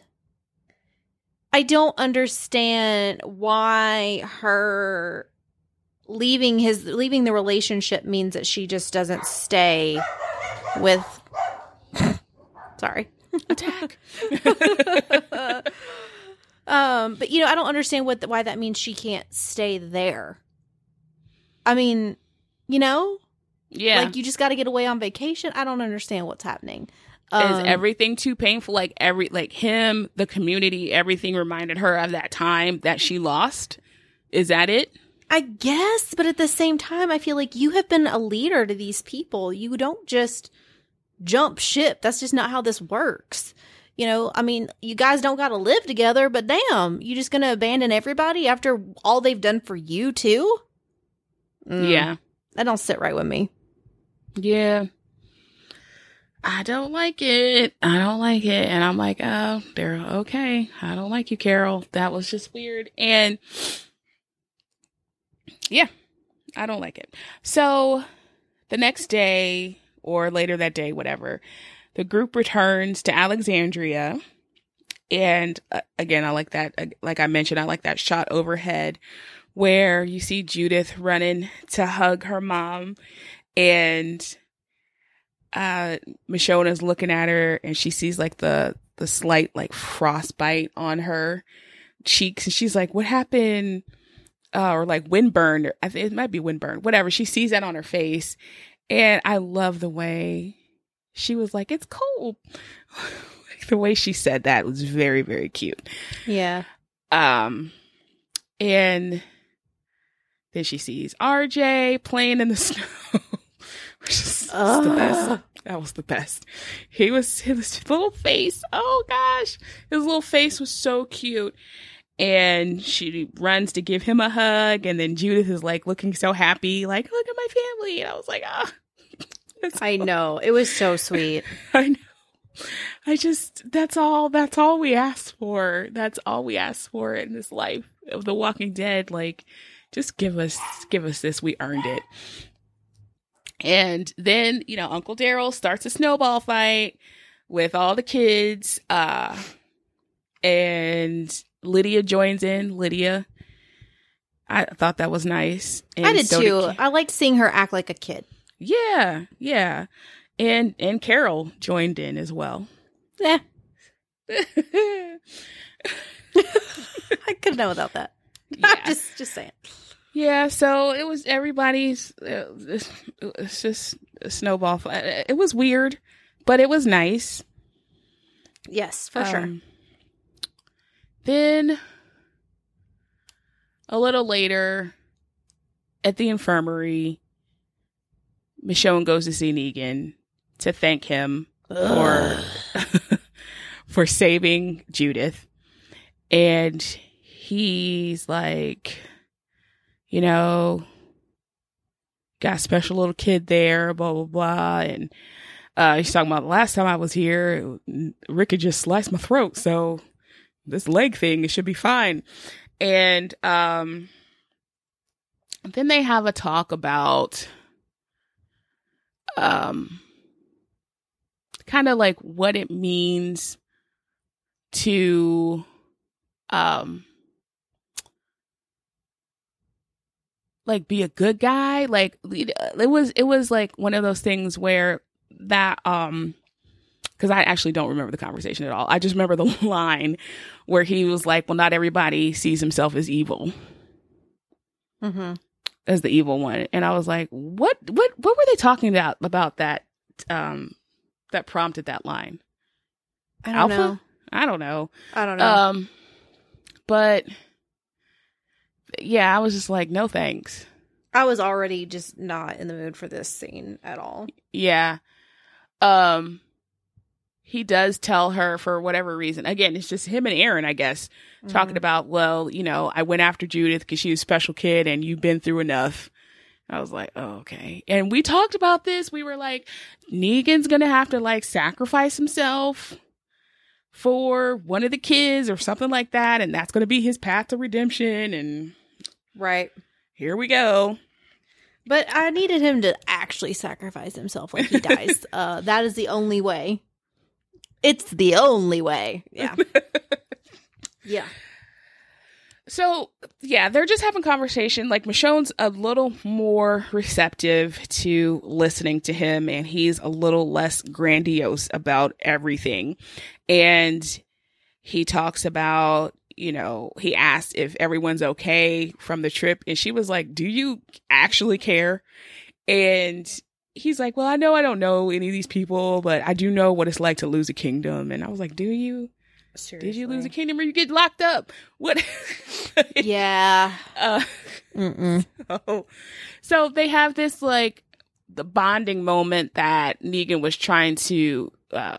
don't understand why her leaving the relationship means that she just doesn't stay with sorry. Attack. But I don't understand why that means she can't stay there. I mean, yeah. Like you just got to get away on vacation. I don't understand what's happening. Is everything too painful? Like him, the community, everything reminded her of that time that she lost. Is that it? I guess, but at the same time, I feel like you have been a leader to these people. You don't just jump ship. That's just not how this works. I mean, you guys don't got to live together, but damn, you just going to abandon everybody after all they've done for you too? Yeah. That don't sit right with me. Yeah. I don't like it. And I'm like, oh, they're okay. I don't like you, Carol. That was just weird. And yeah, I don't like it. So the next day or later that day, whatever, the group returns to Alexandria. And again, I like that. Like I mentioned, I like that shot overhead where you see Judith running to hug her mom, and Mishona's looking at her, and she sees like the slight like frostbite on her cheeks, and she's like, "What happened?" Or like windburn. I think it might be windburn. Whatever. She sees that on her face, and I love the way she was like, "It's cold." Like the way she said that was very, very cute. Yeah. And then she sees RJ playing in the snow. Which is the best. That was the best. His little face. Oh gosh. His little face was so cute. And she runs to give him a hug. And then Judith is like looking so happy. Like, look at my family. And I was like, I know. It was so sweet. I know. That's all we asked for. That's all we asked for in this life of The Walking Dead. Like, just give us this. We earned it. And then, Uncle Daryl starts a snowball fight with all the kids. And Lydia joins in. Lydia, I thought that was nice. And I did so too. I liked seeing her act like a kid. Yeah. And Carol joined in as well. Yeah. I could have done without that. Yeah. just saying. Yeah, so it was everybody's. It's just a snowball. It was weird, but it was nice. Yes, for sure. Then a little later, at the infirmary, Michonne goes to see Negan to thank him for saving Judith, and he's like, you know, got a special little kid there, blah, blah, blah. And he's talking about the last time I was here, Rick had just sliced my throat. So this leg thing, it should be fine. And then they have a talk about kind of like what it means to like be a good guy. Like it was like one of those things where that because I actually don't remember the conversation at all. I just remember the line where he was like, well, not everybody sees himself as evil. Mm-hmm. As the evil one. And I was like, what were they talking about that that prompted that line? I don't know. I don't know. But yeah, I was just like, no thanks. I was already just not in the mood for this scene at all. Yeah. He does tell her for whatever reason. Again, it's just him and Aaron, I guess, talking about, well, you know, I went after Judith because she was a special kid and you've been through enough. I was like, oh, okay. And we talked about this. We were like, Negan's going to have to like sacrifice himself for one of the kids or something like that. And that's going to be his path to redemption. And right. Here we go. But I needed him to actually sacrifice himself like he dies. That is the only way. It's the only way. Yeah. Yeah. So, yeah, they're just having conversation. Like, Michonne's a little more receptive to listening to him, and he's a little less grandiose about everything. And he talks about, you know, he asked if everyone's okay from the trip, and she was like, do you actually care? And he's like, well, I know I don't know any of these people, but I do know what it's like to lose a kingdom. And I was like, do you? Seriously? Did you lose a kingdom or you get locked up? What? Yeah. So they have this like the bonding moment that Negan was trying to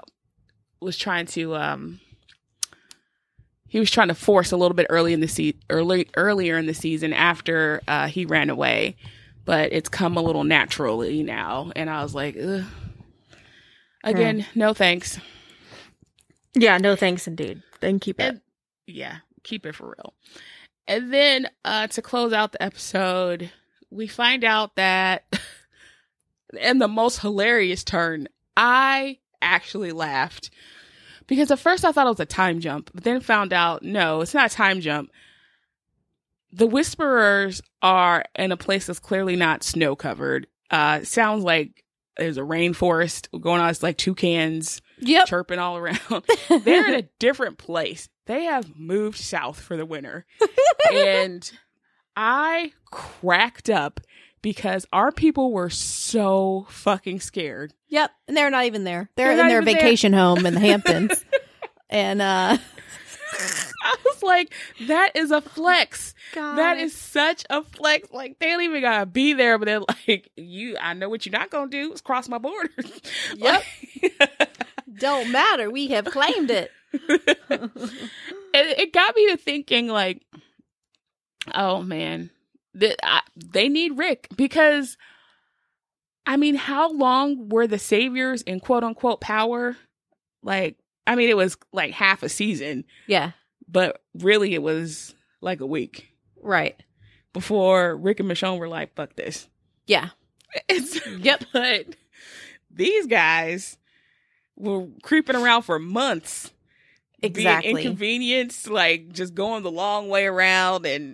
he was trying to force a little bit earlier in the season after he ran away, but it's come a little naturally now. And I was like, ugh. Again, no thanks. Yeah, no thanks indeed. Then keep it. Yeah, keep it for real. And then to close out the episode, we find out that, and the most hilarious turn, I actually laughed. Because at first I thought it was a time jump, but then found out, no, it's not a time jump. The Whisperers are in a place that's clearly not snow covered. Sounds like there's a rainforest going on. It's like toucans chirping all around. They're in a different place. They have moved south for the winter. And I cracked up because our people were so fucking scared. Yep. And they're not even there. They're in their vacation home in the Hamptons. And I was like, that is a flex. God. That is such a flex. Like, they don't even gotta be there, but they're like, I know what you're not gonna do is cross my borders. Yep. Don't matter. We have claimed it. And it got me to thinking, like, oh man, they need Rick, because I mean, how long were the Saviors in quote unquote power? Like, I mean, it was like half a season. Yeah. But really it was like a week. Right. Before Rick and Michonne were like, fuck this. Yeah. Yep. But these guys were creeping around for months. Exactly. Being inconvenienced, like just going the long way around, and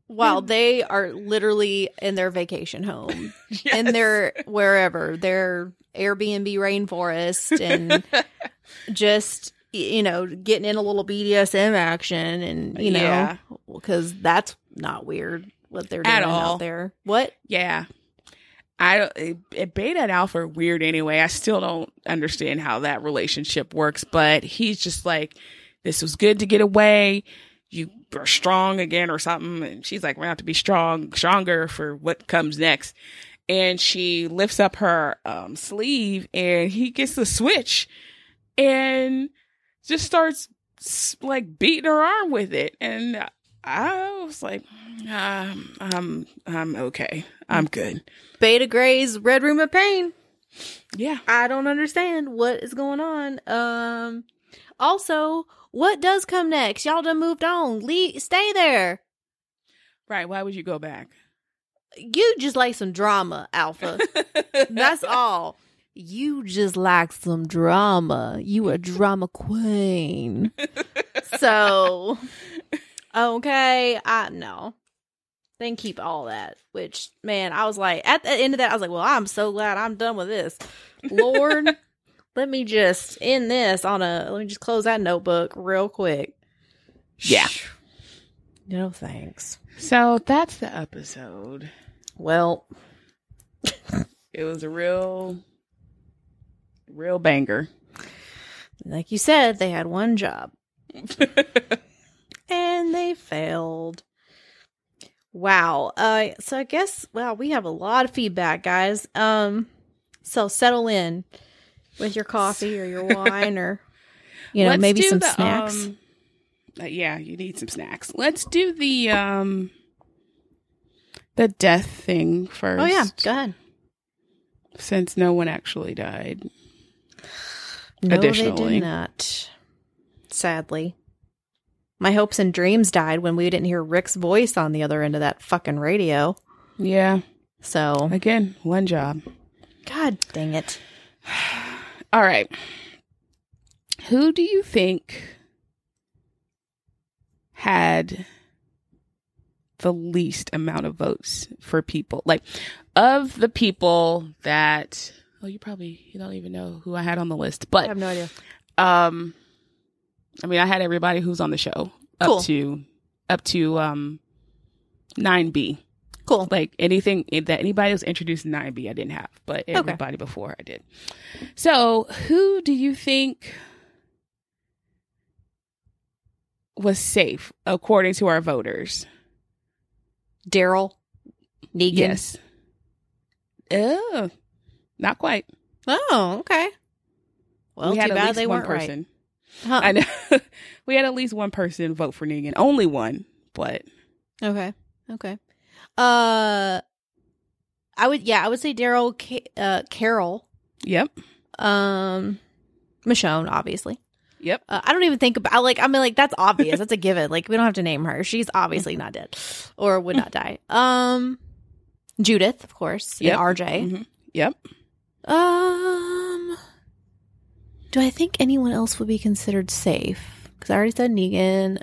while they are literally in their vacation home, Yes. in their wherever, their Airbnb rainforest, and just, getting in a little BDSM action, and, Yeah. because that's not weird what they're doing At all. out there. What? Yeah. Beta and Alpha are weird anyway. I still don't understand how that relationship works, but he's just like, this was good to get away. You are strong again or something. And she's like, we're going to have to be stronger for what comes next. And she lifts up her sleeve and he gets the switch and just starts like beating her arm with it. And I was like, I'm okay. I'm good. Beta Gray's Red Room of Pain. Yeah. I don't understand what is going on. Also, what does come next? Y'all done moved on. Stay there. Right. Why would you go back? You just like some drama, Alpha. That's all. You just like some drama. You a drama queen. So, okay. No. Then keep all that. Which, man, I was like, at the end of that, I was like, well, I'm so glad I'm done with this. Lord, let me just end this let me just close that notebook real quick. Yeah. No thanks. So that's the episode. Well, It was a real banger. like you said, they had one job. And they failed. Wow. So I guess, we have a lot of feedback, guys. So settle in with your coffee or your wine or, Let's maybe do some the, snacks. Yeah, you need some snacks. Let's do the death thing first. Oh, yeah. Go ahead. Since no one actually died. No, Additionally. they did not. Sadly. My hopes and dreams died when we didn't hear Rick's voice on the other end of that fucking radio. Yeah. So, Again, one job. God dang it. All right. Who do you think had the least amount of votes for people? Like, of the people that... Oh, you don't even know who I had on the list. But I have no idea. I mean, I had everybody who's on the show Cool. up to 9B. Cool. Like anything that anybody was introduced in 9B, I didn't have, but everybody before I did. So, who do you think was safe according to our voters? Daryl Negan. Yes. Oh, not quite. Oh, okay. Well, we had too at bad least they one weren't person. right. Huh. I know. We had at least one person vote for Negan. Only one, but Okay. I would say Daryl, Carol, yep. Michonne, obviously. Yep. I don't even think about that's obvious. That's a given. Like, we don't have to name her. She's obviously not dead or would not die. Judith, of course, Yep. and RJ. Mm-hmm. Yep. Do I think anyone else would be considered safe? Because I already said Negan.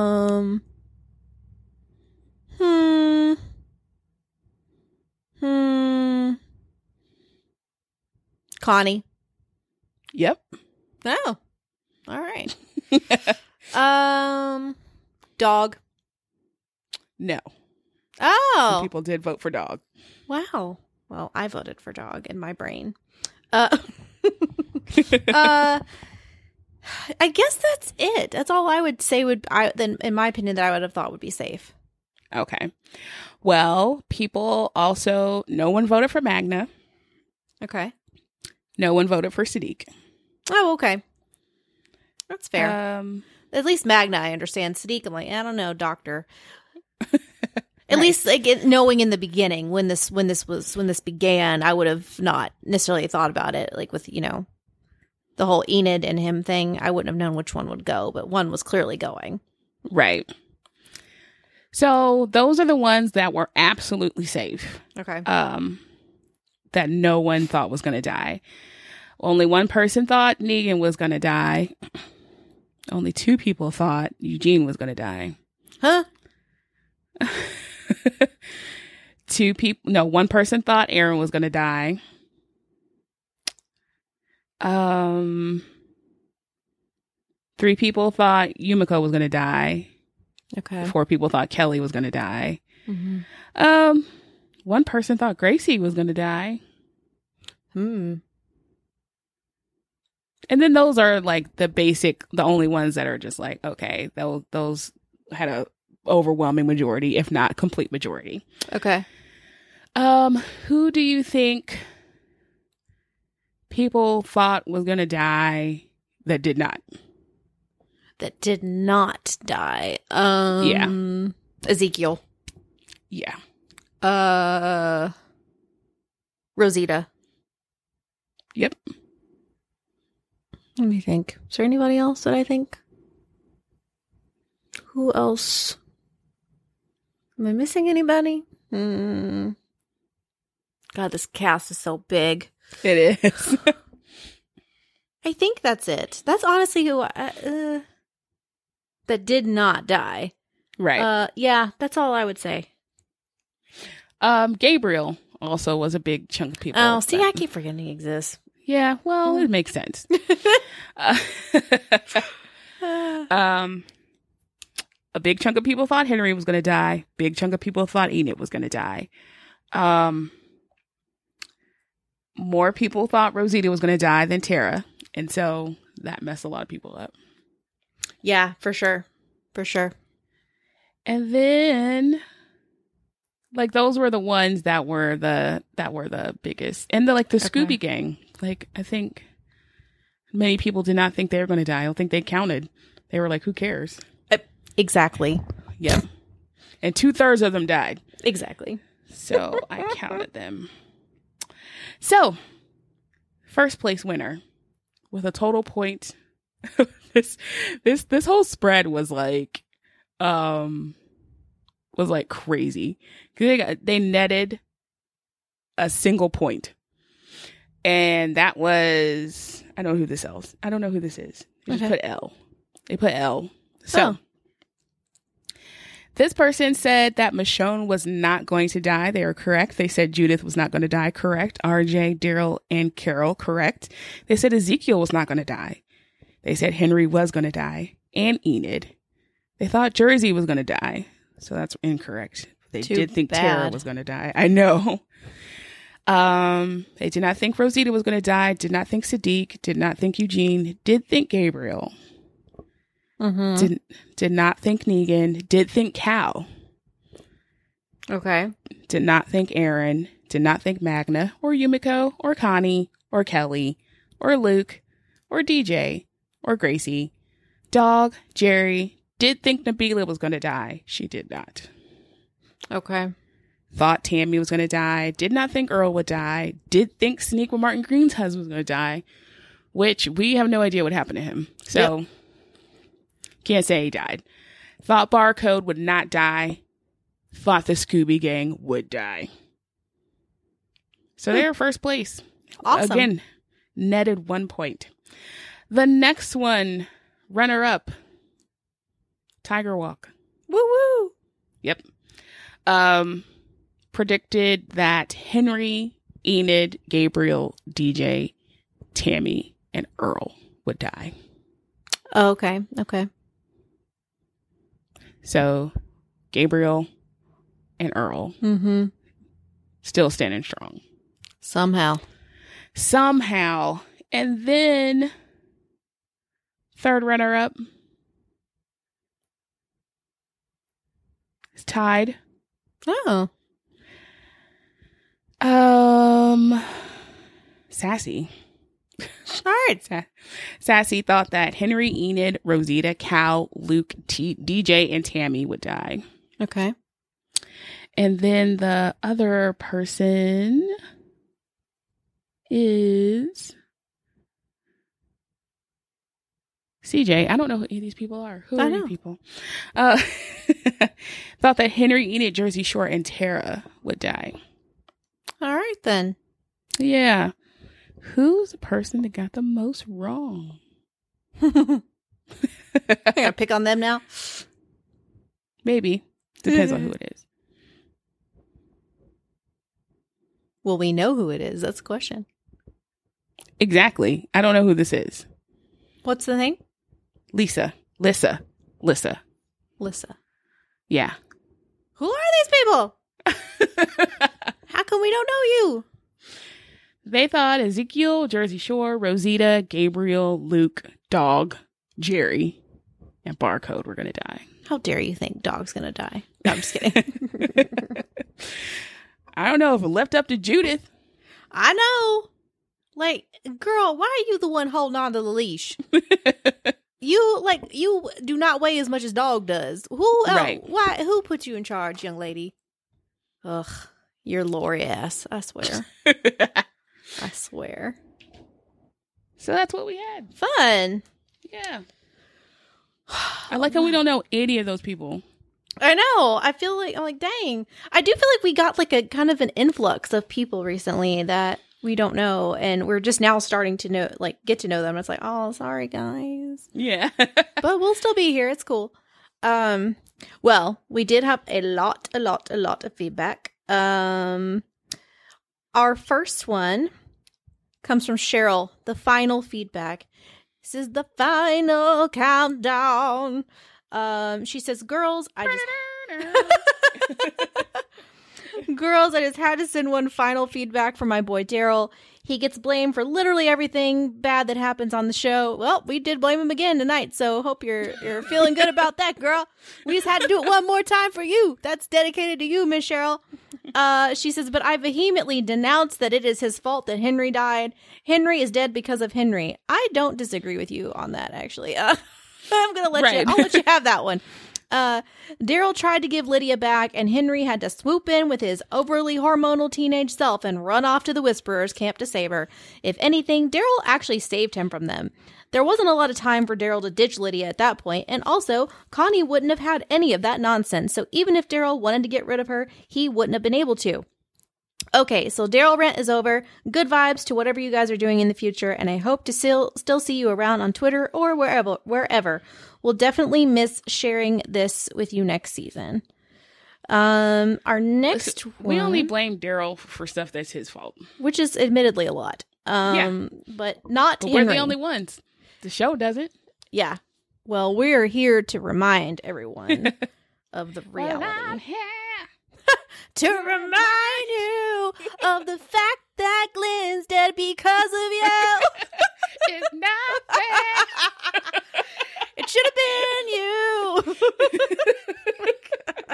Connie. Yep. Oh, all right. Dog. No. Oh, People did vote for dog. wow. Well, I voted for dog in my brain. I guess that's it. That's all I would say then in my opinion, that I would have thought would be safe. Okay. Well, people also, no one voted for Magna. Okay. No one voted for Sadiq. Oh, okay. That's fair. At At least Magna, I understand. Sadiq, I'm like, I don't know, doctor. At Right. least like knowing in the beginning when this began, I would have not necessarily thought about it. Like with, the whole Enid and him thing, I wouldn't have known which one would go, but one was clearly going. Right. So those are the ones that were absolutely safe. Okay. That no one thought was going to die. Only one person thought Negan was going to die. Only two people thought Eugene was going to die. Huh? One person thought Aaron was going to die. 3 people thought Yumiko was going to die. Okay. 4 people thought Kelly was going to die. Mm-hmm. 1 person thought Gracie was going to die. Hmm. And then those are like the only ones that are just like, okay, those had a overwhelming majority, if not complete majority. Okay. Who do you think people thought was going to die that did not? That did not die. Yeah. Ezekiel. Yeah. Rosita. Yep. Let me think. Is there anybody else that I think? Who else? Am I missing anybody? God, this cast is so big. It is. I think that's it. That's honestly who that did not die. Right. Yeah, that's all I would say. Gabriel also was a big chunk of people. Oh, see, I keep forgetting he exists. Yeah, well, it makes sense. A big chunk of people thought Henry was going to die. Big chunk of people thought Enid was going to die. More people thought Rosita was going to die than Tara. And so that messed a lot of people up. Yeah, for sure. For sure. And then, like, those were the ones that were the biggest. And the Scooby Gang. Like, I think many people did not think they were going to die. I don't think they counted. They were like, who cares? Exactly. Yeah. And 2/3 of them died. Exactly. So I counted them. So, first place winner with a total point. This whole spread was like crazy. They netted a single point. And that was, I don't know who this is. I don't know who this is. They just put L. They put L. So, this person said that Michonne was not going to die. They are correct. They said Judith was not going to die. Correct. RJ, Daryl, and Carol. Correct. They said Ezekiel was not going to die. They said Henry was going to die. And Enid. They thought Jersey was going to die. So that's incorrect. They did think Tara was going to die. I know. They did not think Rosita was going to die. Did not think Sadiq. Did not think Eugene. Did think Gabriel. Mm-hmm. Did not think Negan. Did think Cal. Okay. Did not think Aaron. Did not think Magna or Yumiko or Connie or Kelly or Luke or DJ or Gracie. Dog, Jerry. Did think Nabila was going to die. She did not. Okay. Thought Tammy was going to die. Did not think Earl would die. Did think Sneak with Martin Green's husband was going to die, which we have no idea what happened to him. So, can't say he died. Thought Barcode would not die. Thought the Scooby Gang would die. So they're first place. Awesome. Again, netted 1 point. The next one, runner up, Tiger Walk. Woo woo. Yep. Predicted that Henry, Enid, Gabriel, DJ, Tammy, and Earl would die. Oh, okay. Okay. So, Gabriel and Earl still standing strong. Somehow. And then, third runner-up is tied. Oh. Sassy. All right. Sassy thought that Henry, Enid, Rosita, Cal, Luke, DJ, and Tammy would die. Okay. And then the other person is CJ. I don't know who any of these people are. Who are these people? Thought that Henry, Enid, Jersey Shore, and Tara would die. All right, then. Yeah. Who's the person that got the most wrong? I gotta pick on them now. Maybe. Depends on who it is. Will we know who it is? That's the question. Exactly. I don't know who this is. What's the name? Lissa. Yeah. Who are these people? How come we don't know you? They thought Ezekiel, Jersey Shore, Rosita, Gabriel, Luke, Dog, Jerry, and Barcode were going to die. How dare you think Dog's going to die? No, I'm just kidding. I don't know if it left up to Judith. I know. Like, girl, why are you the one holding on to the leash? You do not weigh as much as Dog does. Who else? Right. Why? Who put you in charge, young lady? Ugh, you're Lori ass. I swear. I swear. So that's what we had. Fun. Yeah. I like how we don't know any of those people. I know. I feel like, I'm like, dang. I do feel like we got like a kind of an influx of people recently that we don't know. And we're just now starting to know, like, get to know them. It's like, oh, sorry, guys. Yeah. But we'll still be here. It's cool. Well, we did have a lot of feedback. Our first one comes from Cheryl, the final feedback. This is the final countdown. She says, girls, I just had to send one final feedback for my boy Daryl. He gets blamed for literally everything bad that happens on the show. Well, we did blame him again tonight, so hope you're feeling good about that, girl. We just had to do it one more time for you. That's dedicated to you, Miss Cheryl. She says, but I vehemently denounce that it is his fault that Henry died. Henry is dead because of Henry. I don't disagree with you on that, actually. I'm gonna let you. I'll let you have that one. Daryl tried to give Lydia back, and Henry had to swoop in with his overly hormonal teenage self and run off to the Whisperers camp to save her. If anything, Daryl actually saved him from them. There wasn't a lot of time for Daryl to ditch Lydia at that point, and also, Connie wouldn't have had any of that nonsense, so even if Daryl wanted to get rid of her, he wouldn't have been able to. Okay, so Daryl rant is over. Good vibes to whatever you guys are doing in the future, and I hope to still see you around on Twitter or wherever. We'll definitely miss sharing this with you next season. Our next one, we only blame Daryl for stuff that's his fault, which is admittedly a lot. But not but Henry. We're the only ones. The show does it. Yeah. Well, we're here to remind everyone of the reality. To remind you of the fact that Glenn's dead because of you. It's not fair. It should have been you.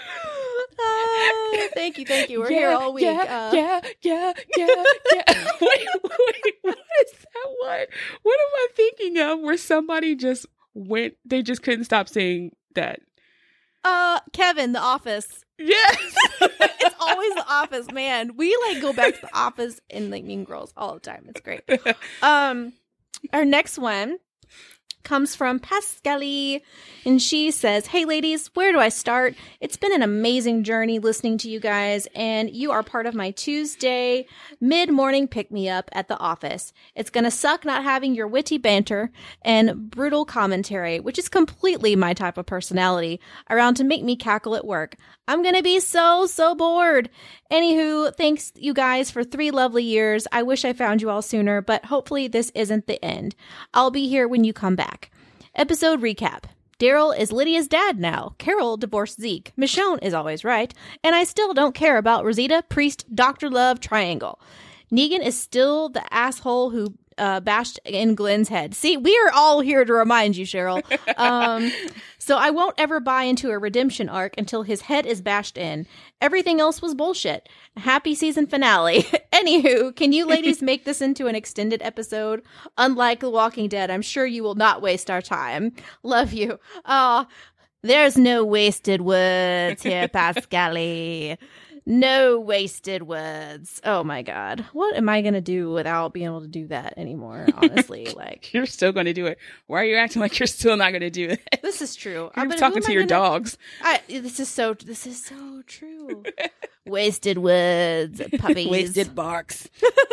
Thank you. We're here all week. Yeah. Wait, what is that one? What am I thinking of where somebody just went, they just couldn't stop saying that? Kevin, The Office. Yes. It's always The Office, man. We like go back to The Office and like Mean Girls all the time. It's great. Our next one comes from Pascali, and she says, hey ladies, where do I start? It's been an amazing journey listening to you guys, and you are part of my Tuesday mid-morning pick-me-up at the office. It's gonna suck not having your witty banter and brutal commentary, which is completely my type of personality, around to make me cackle at work. I'm gonna be so bored. Anywho, thanks you guys for 3 lovely years. I wish I found you all sooner, but hopefully this isn't the end. I'll be here when you come back. Episode recap. Daryl is Lydia's dad now. Carol divorced Zeke. Michonne is always right. And I still don't care about Rosita, Priest, Dr. Love triangle. Negan is still the asshole who bashed in Glenn's head. See, we are all here to remind you, Cheryl. So I won't ever buy into a redemption arc until his head is bashed in. Everything else was bullshit. Happy season finale. Anywho, can you ladies make this into an extended episode? Unlike The Walking Dead, I'm sure you will not waste our time. Love you. There's no wasted words here, Pascali. No wasted words. Oh my God. What am I going to do without being able to do that anymore? Honestly, like. You're still going to do it. Why are you acting like you're still not going to do it? This is true. You're talking to your dogs. This is so true. Wasted words, puppies. Wasted barks.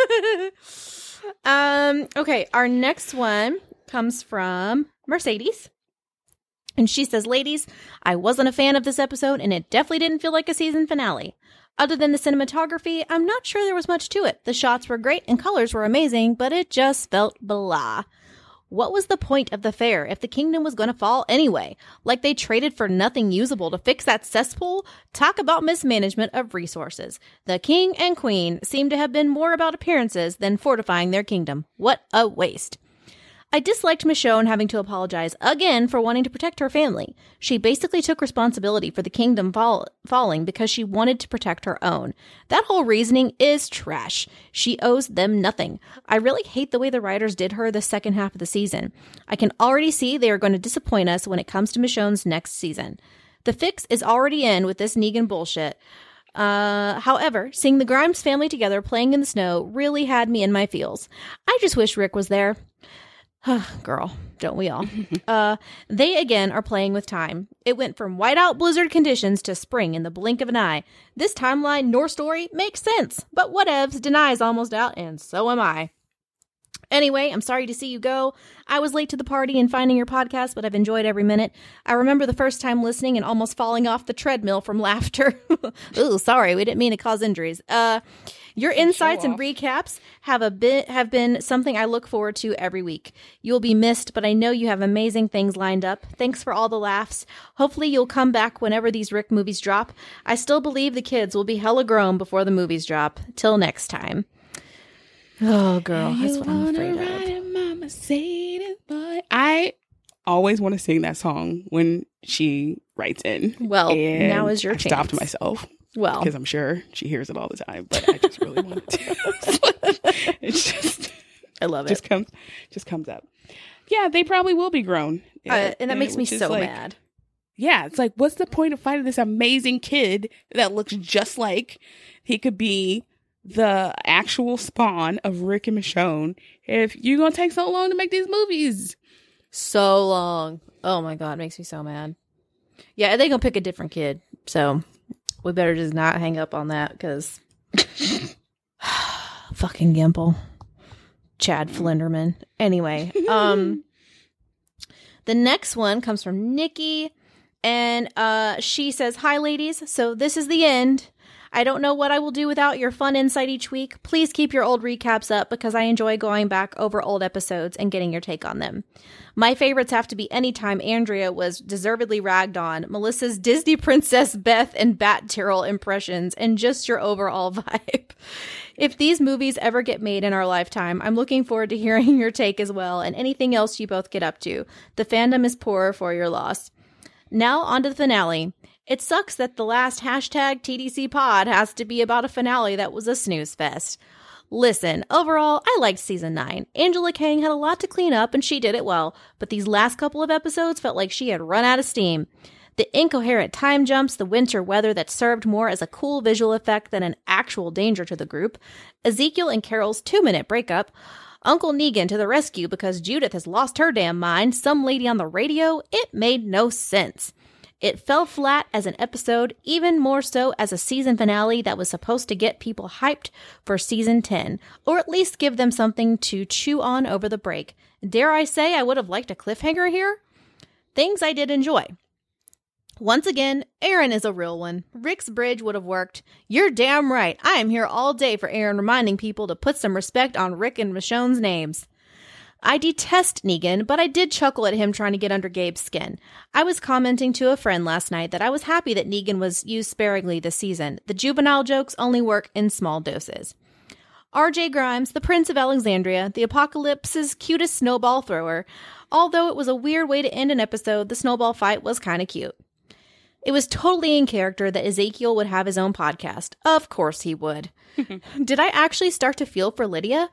Okay. Our next one comes from Mercedes. And she says, ladies, I wasn't a fan of this episode, and it definitely didn't feel like a season finale. Other than the cinematography, I'm not sure there was much to it. The shots were great and colors were amazing, but it just felt blah. What was the point of the fair if the kingdom was going to fall anyway? Like they traded for nothing usable to fix that cesspool? Talk about mismanagement of resources. The king and queen seem to have been more about appearances than fortifying their kingdom. What a waste. I disliked Michonne having to apologize again for wanting to protect her family. She basically took responsibility for the kingdom falling because she wanted to protect her own. That whole reasoning is trash. She owes them nothing. I really hate the way the writers did her the second half of the season. I can already see they are going to disappoint us when it comes to Michonne's next season. The fix is already in with this Negan bullshit. However, seeing the Grimes family together playing in the snow really had me in my feels. I just wish Rick was there. Girl, don't we all? They again are playing with time. It went from whiteout blizzard conditions to spring in the blink of an eye. This timeline nor story makes sense, but whatevs, Denai's almost out and so am I. Anyway, I'm sorry to see you go. I was late to the party in finding your podcast, but I've enjoyed every minute. I remember the first time listening and almost falling off the treadmill from laughter. Ooh, sorry, we didn't mean to cause injuries. Your insights and recaps have been something I look forward to every week. You'll be missed, but I know you have amazing things lined up. Thanks for all the laughs. Hopefully you'll come back whenever these Rick movies drop. I still believe the kids will be hella grown before the movies drop. Till next time. Oh, girl, that's what I'm afraid of. I always want to sing that song when she writes in. Well, now is your chance. I stopped myself. Well, because I'm sure she hears it all the time, but I just really wanted to. It's just, I love it. Just comes up. Yeah, they probably will be grown, and that makes me so mad. Yeah, it's like, what's the point of finding this amazing kid that looks just like he could be the actual spawn of Rick and Michonne if you're gonna take so long to make these movies? So long. Oh my god, it makes me so mad. Yeah, they're gonna pick a different kid, so we better just not hang up on that, because fucking Gimple. Chad Flinderman. Anyway, the next one comes from Nikki, and she says, "Hi ladies, so this is the end. I don't know what I will do without your fun insight each week. Please keep your old recaps up because I enjoy going back over old episodes and getting your take on them. My favorites have to be anytime Andrea was deservedly ragged on, Melissa's Disney Princess Beth and Bat Tyrrell impressions, and just your overall vibe. If these movies ever get made in our lifetime, I'm looking forward to hearing your take as well and anything else you both get up to. The fandom is poorer for your loss." Now on to the finale. It sucks that the last hashtag TDC pod has to be about a finale that was a snooze fest. Listen, overall, I liked season 9. Angela Kang had a lot to clean up and she did it well, but these last couple of episodes felt like she had run out of steam. The incoherent time jumps, the winter weather that served more as a cool visual effect than an actual danger to the group, Ezekiel and Carol's 2-minute breakup, Uncle Negan to the rescue because Judith has lost her damn mind, some lady on the radio, it made no sense. It fell flat as an episode, even more so as a season finale that was supposed to get people hyped for season 10, or at least give them something to chew on over the break. Dare I say I would have liked a cliffhanger here? Things I did enjoy. Once again, Aaron is a real one. Rick's bridge would have worked. You're damn right. I am here all day for Aaron reminding people to put some respect on Rick and Michonne's names. I detest Negan, but I did chuckle at him trying to get under Gabe's skin. I was commenting to a friend last night that I was happy that Negan was used sparingly this season. The juvenile jokes only work in small doses. R.J. Grimes, the Prince of Alexandria, the Apocalypse's cutest snowball thrower. Although it was a weird way to end an episode, the snowball fight was kind of cute. It was totally in character that Ezekiel would have his own podcast. Of course he would. Did I actually start to feel for Lydia?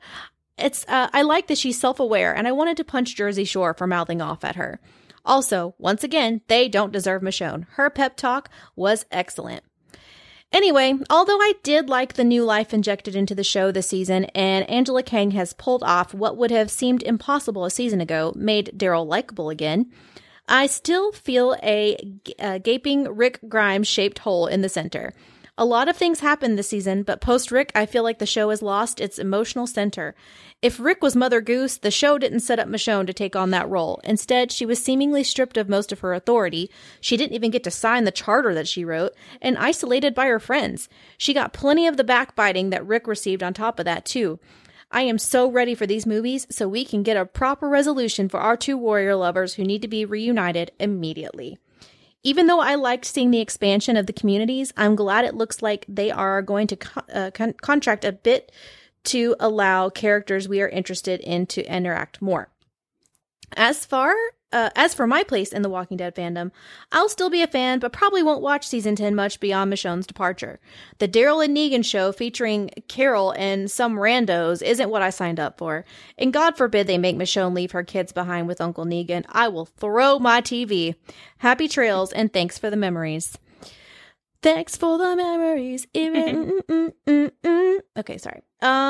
I like that she's self-aware, and I wanted to punch Jersey Shore for mouthing off at her. Also, once again, they don't deserve Michonne. Her pep talk was excellent. Anyway, although I did like the new life injected into the show this season, and Angela Kang has pulled off what would have seemed impossible a season ago, made Daryl likable again, I still feel a gaping Rick Grimes-shaped hole in the center. A lot of things happened this season, but post-Rick, I feel like the show has lost its emotional center. If Rick was Mother Goose, the show didn't set up Michonne to take on that role. Instead, she was seemingly stripped of most of her authority. She didn't even get to sign the charter that she wrote, and isolated by her friends. She got plenty of the backbiting that Rick received on top of that, too. I am so ready for these movies so we can get a proper resolution for our two warrior lovers who need to be reunited immediately. Even though I liked seeing the expansion of the communities, I'm glad it looks like they are going to contract a bit to allow characters we are interested in to interact more. As for my place in the Walking Dead fandom, I'll still be a fan, but probably won't watch season 10 much beyond Michonne's departure. The Daryl and Negan show featuring Carol and some randos isn't what I signed up for. And God forbid they make Michonne leave her kids behind with Uncle Negan. I will throw my TV. Happy trails and thanks for the memories. Thanks for the memories. Okay, sorry.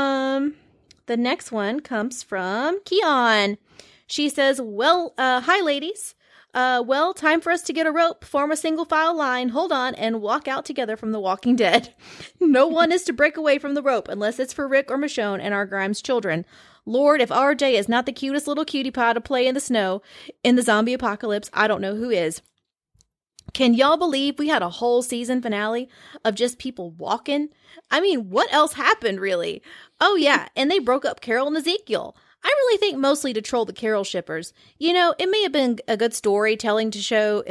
The next one comes from Keon. She says, hi, ladies. Time for us to get a rope, form a single file line, hold on, and walk out together from The Walking Dead. No one is to break away from the rope unless it's for Rick or Michonne and our Grimes children. Lord, if RJ is not the cutest little cutie pie to play in the snow in the zombie apocalypse, I don't know who is. Can y'all believe we had a whole season finale of just people walking? I mean, what else happened, really? Oh, yeah, and they broke up Carol and Ezekiel. I really think mostly to troll the Carol shippers. You know, it may have been good storytelling to show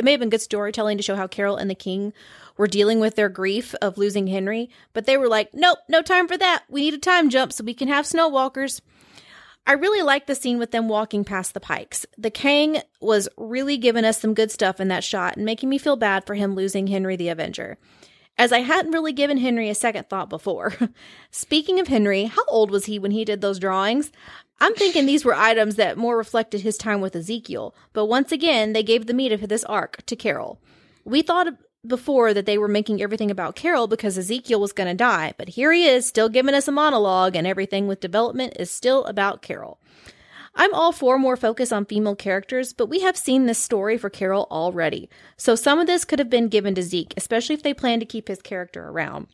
how Carol and the King were dealing with their grief of losing Henry, but they were like, nope, no time for that. We need a time jump so we can have snow walkers. I really like the scene with them walking past the Pikes. The Kang was really giving us some good stuff in that shot and making me feel bad for him losing Henry the Avenger, as I hadn't really given Henry a second thought before. Speaking of Henry, how old was he when he did those drawings? I'm thinking these were items that more reflected his time with Ezekiel, but once again, they gave the meat of this arc to Carol. We thought before that they were making everything about Carol because Ezekiel was going to die, but here he is, still giving us a monologue, and everything with development is still about Carol. I'm all for more focus on female characters, but we have seen this story for Carol already, so some of this could have been given to Zeke, especially if they plan to keep his character around.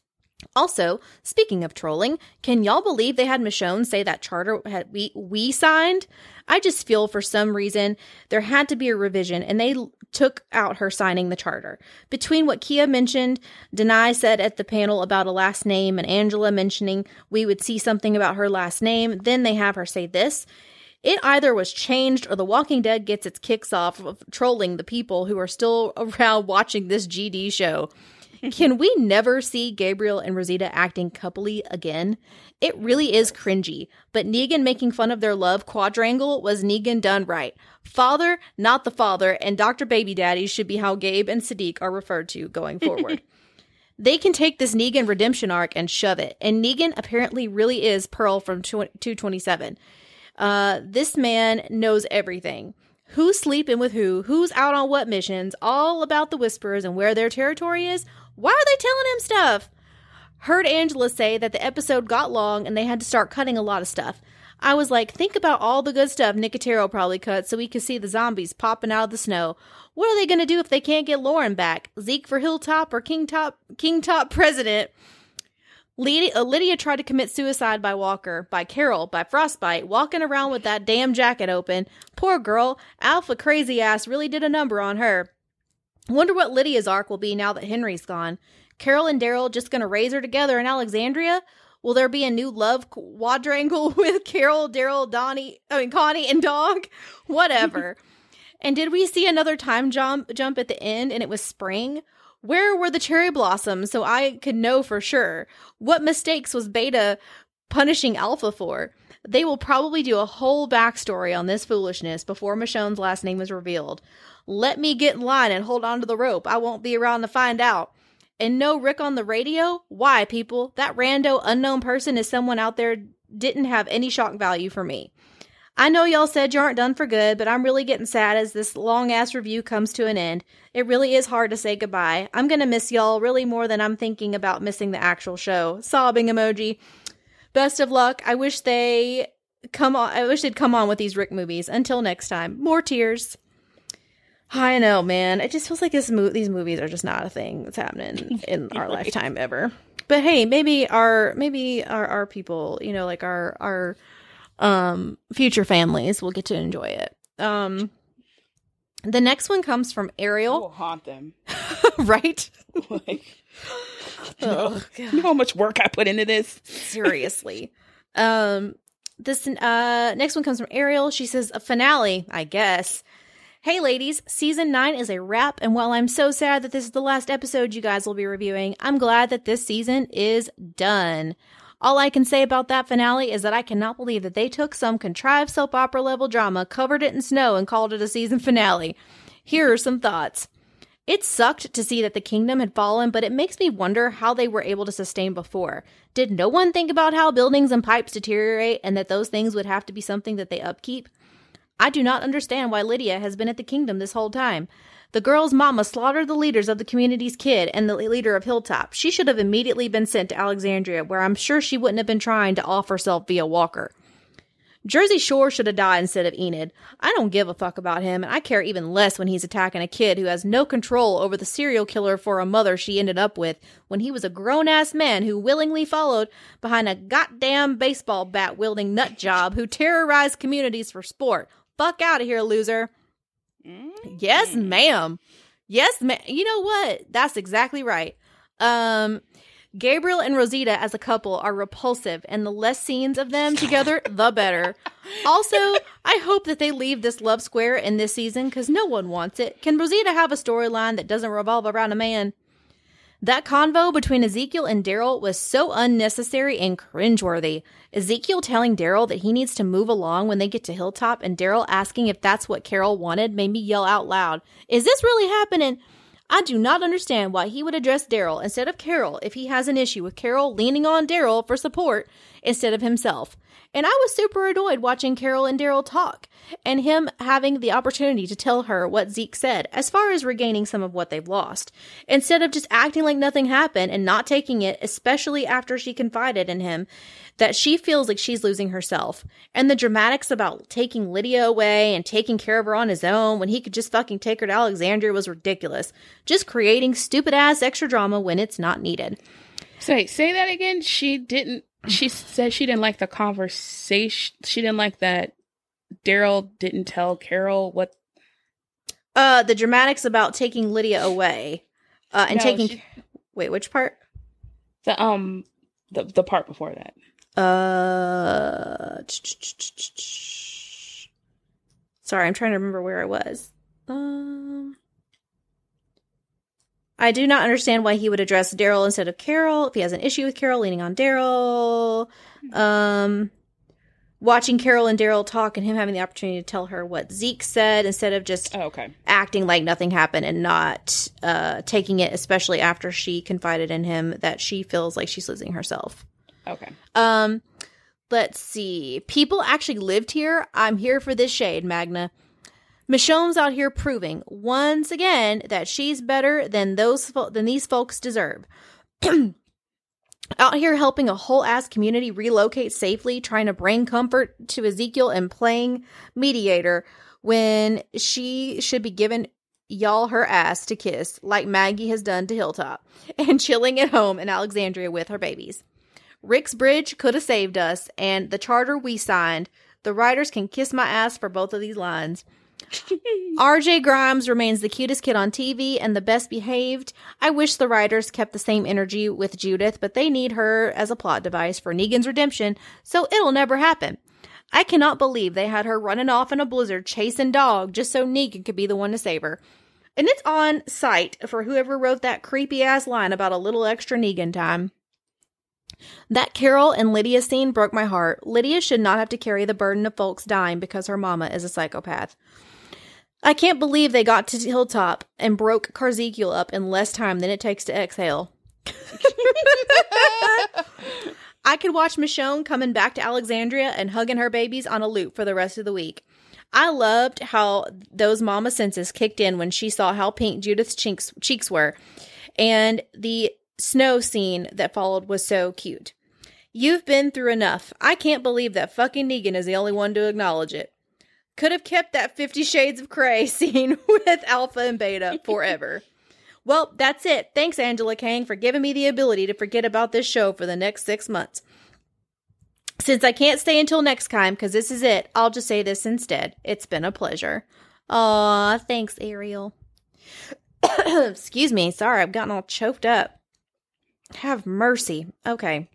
Also, speaking of trolling, can y'all believe they had Michonne say that charter we signed? I just feel for some reason there had to be a revision and they took out her signing the charter. Between what Kia mentioned, Denai said at the panel about a last name, and Angela mentioning we would see something about her last name, then they have her say this. It either was changed or The Walking Dead gets its kicks off of trolling the people who are still around watching this GD show. Can we never see Gabriel and Rosita acting coupley again? It really is cringy, but Negan making fun of their love quadrangle was Negan done right. Father, not the father, and Dr. Baby Daddy should be how Gabe and Sadiq are referred to going forward. They can take this Negan redemption arc and shove it, and Negan apparently really is Pearl from 227. This man knows everything. Who's sleeping with who's out on what missions, all about the Whisperers and where their territory is. Why are they telling him stuff? Heard Angela say that the episode got long and they had to start cutting a lot of stuff. I was like, think about all the good stuff Nicotero probably cut so we could see the zombies popping out of the snow. What are they going to do if they can't get Lauren back? Zeke for Hilltop or King Top president? Lydia tried to commit suicide by Walker, by Carol, by Frostbite, walking around with that damn jacket open. Poor girl, Alpha crazy ass really did a number on her. Wonder what Lydia's arc will be now that Henry's gone. Carol and Daryl just gonna raise her together in Alexandria? Will there be a new love quadrangle with Carol, Daryl, Connie, and Dog? Whatever. And did we see another time jump at the end and it was spring? Where were the cherry blossoms so I could know for sure? What mistakes was Beta punishing Alpha for? They will probably do a whole backstory on this foolishness before Michonne's last name is revealed. Let me get in line and hold on to the rope. I won't be around to find out. And no Rick on the radio? Why, people? That rando unknown person is someone out there didn't have any shock value for me. I know y'all said you aren't done for good, but I'm really getting sad as this long-ass review comes to an end. It really is hard to say goodbye. I'm gonna miss y'all really more than I'm thinking about missing the actual show. Sobbing emoji. Best of luck. I wish they'd come on with these Rick movies. Until next time. More tears. I know, man. It just feels like these movies are just not a thing that's happening in our lifetime ever. But hey, maybe our people, you know, like our future families will get to enjoy it. The next one comes from Ariel. I will haunt them. Right? Like, you know how much work I put into this? Seriously. This next one comes from Ariel. She says, a finale, I guess. Hey ladies, season 9 is a wrap, and while I'm so sad that this is the last episode you guys will be reviewing, I'm glad that this season is done. All I can say about that finale is that I cannot believe that they took some contrived soap opera level drama, covered it in snow, and called it a season finale. Here are some thoughts. It sucked to see that the kingdom had fallen, but it makes me wonder how they were able to sustain before. Did no one think about how buildings and pipes deteriorate and that those things would have to be something that they upkeep? I do not understand why Lydia has been at the kingdom this whole time. The girl's mama slaughtered the leaders of the community's kid and the leader of Hilltop. She should have immediately been sent to Alexandria, where I'm sure she wouldn't have been trying to off herself via Walker. Jersey Shore should have died instead of Enid. I don't give a fuck about him, and I care even less when he's attacking a kid who has no control over the serial killer for a mother she ended up with when he was a grown-ass man who willingly followed behind a goddamn baseball bat-wielding nutjob who terrorized communities for sport. Fuck out of here, loser. Mm-hmm. Yes, ma'am. Yes, ma'am. You know what? That's exactly right. Gabriel and Rosita as a couple are repulsive, and the less scenes of them together, the better. Also, I hope that they leave this love square in this season, because no one wants it. Can Rosita have a storyline that doesn't revolve around a man? That convo between Ezekiel and Daryl was so unnecessary and cringeworthy. Ezekiel telling Daryl that he needs to move along when they get to Hilltop, and Daryl asking if that's what Carol wanted made me yell out loud. Is this really happening? I do not understand why he would address Daryl instead of Carol if he has an issue with Carol leaning on Daryl for support instead of himself. And I was super annoyed watching Carol and Daryl talk, and him having the opportunity to tell her what Zeke said as far as regaining some of what they've lost, instead of just acting like nothing happened and not taking it, especially after she confided in him that she feels like she's losing herself. And the dramatics about taking Lydia away and taking care of her on his own when he could just fucking take her to Alexandria was ridiculous. Just creating stupid ass extra drama when it's not needed. Say that again. She said she didn't like the conversation. She didn't like that Daryl didn't tell Carol what. The dramatics about taking Lydia away, and taking. Wait, which part? The part before that. Sorry, I'm trying to remember where I was. I do not understand why he would address Daryl instead of Carol. If he has an issue with Carol, leaning on Daryl. Watching Carol and Daryl talk and him having the opportunity to tell her what Zeke said instead of just acting like nothing happened and not taking it, especially after she confided in him that she feels like she's losing herself. Okay. Let's see. People actually lived here. I'm here for this shade, Magna. Michonne's out here proving once again that she's better than these folks deserve. Out here helping a whole ass community relocate safely, trying to bring comfort to Ezekiel and playing mediator when she should be giving y'all her ass to kiss like Maggie has done to Hilltop and chilling at home in Alexandria with her babies. Rick's Bridge could have saved us, and the charter we signed. The writers can kiss my ass for both of these lines. RJ Grimes remains the cutest kid on TV and the best behaved. I wish the writers kept the same energy with Judith, but they need her as a plot device for Negan's redemption, so it'll never happen. I cannot believe they had her running off in a blizzard chasing dog just so Negan could be the one to save her. And it's on site for whoever wrote that creepy ass line about a little extra Negan time. That Carol and Lydia scene broke my heart. Lydia should not have to carry the burden of folks dying because her mama is a psychopath. I can't believe they got to Hilltop and broke Carzekiel up in less time than it takes to exhale. I could watch Michonne coming back to Alexandria and hugging her babies on a loop for the rest of the week. I loved how those mama senses kicked in when she saw how pink Judith's cheeks were. And the snow scene that followed was so cute. You've been through enough. I can't believe that fucking Negan is the only one to acknowledge it. Could have kept that 50 Shades of Grey scene with Alpha and Beta forever. Well, that's it. Thanks, Angela Kang, for giving me the ability to forget about this show for the next 6 months. Since I can't stay until next time, because this is it, I'll just say this instead. It's been a pleasure. Aw, thanks, Ariel. Excuse me. Sorry, I've gotten all choked up. Have mercy. Okay.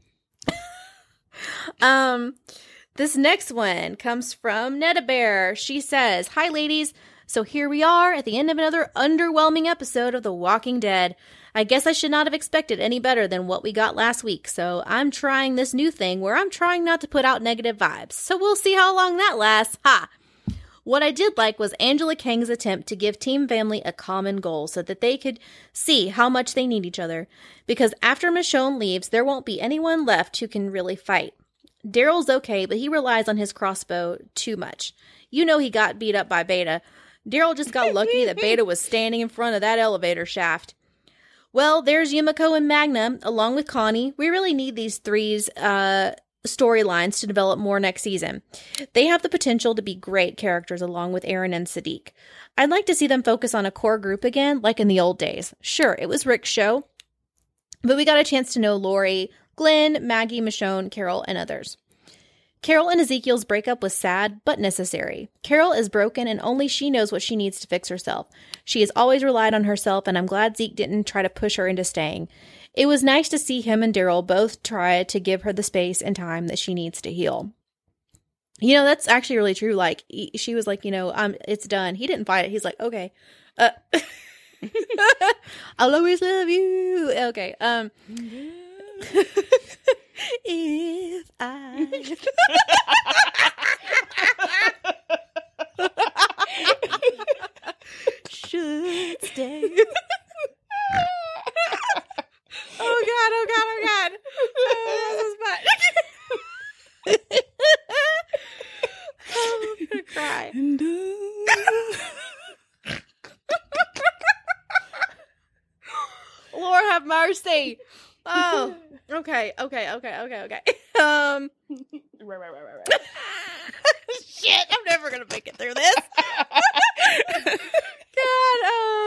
This next one comes from Netta Bear. She says, "Hi, ladies. So here we are at the end of another underwhelming episode of The Walking Dead. I guess I should not have expected any better than what we got last week, so I'm trying this new thing where I'm trying not to put out negative vibes. So we'll see how long that lasts. Ha! What I did like was Angela Kang's attempt to give Team Family a common goal so that they could see how much they need each other. Because after Michonne leaves, there won't be anyone left who can really fight. Daryl's okay, but he relies on his crossbow too much. You know he got beat up by Beta. Daryl just got lucky that Beta was standing in front of that elevator shaft. Well, there's Yumiko and Magna, along with Connie. We really need these three's storylines to develop more next season. They have the potential to be great characters along with Aaron and Sadiq. I'd like to see them focus on a core group again, like in the old days. Sure, it was Rick's show, but we got a chance to know Lori, Glenn, Maggie, Michonne, Carol, and others. Carol and Ezekiel's breakup was sad, but necessary. Carol is broken and only she knows what she needs to fix herself. She has always relied on herself, and I'm glad Zeke didn't try to push her into staying. It was nice to see him and Daryl both try to give her the space and time that she needs to heal. You know, that's actually really true. Like, she was like, it's done. He didn't fight it. He's like, okay. I'll always love you. Okay. If I should stay. Oh God. Oh, this is fun. I'm gonna cry. Lord have mercy. Oh, okay. Right. Shit, I'm never gonna make it through this. God,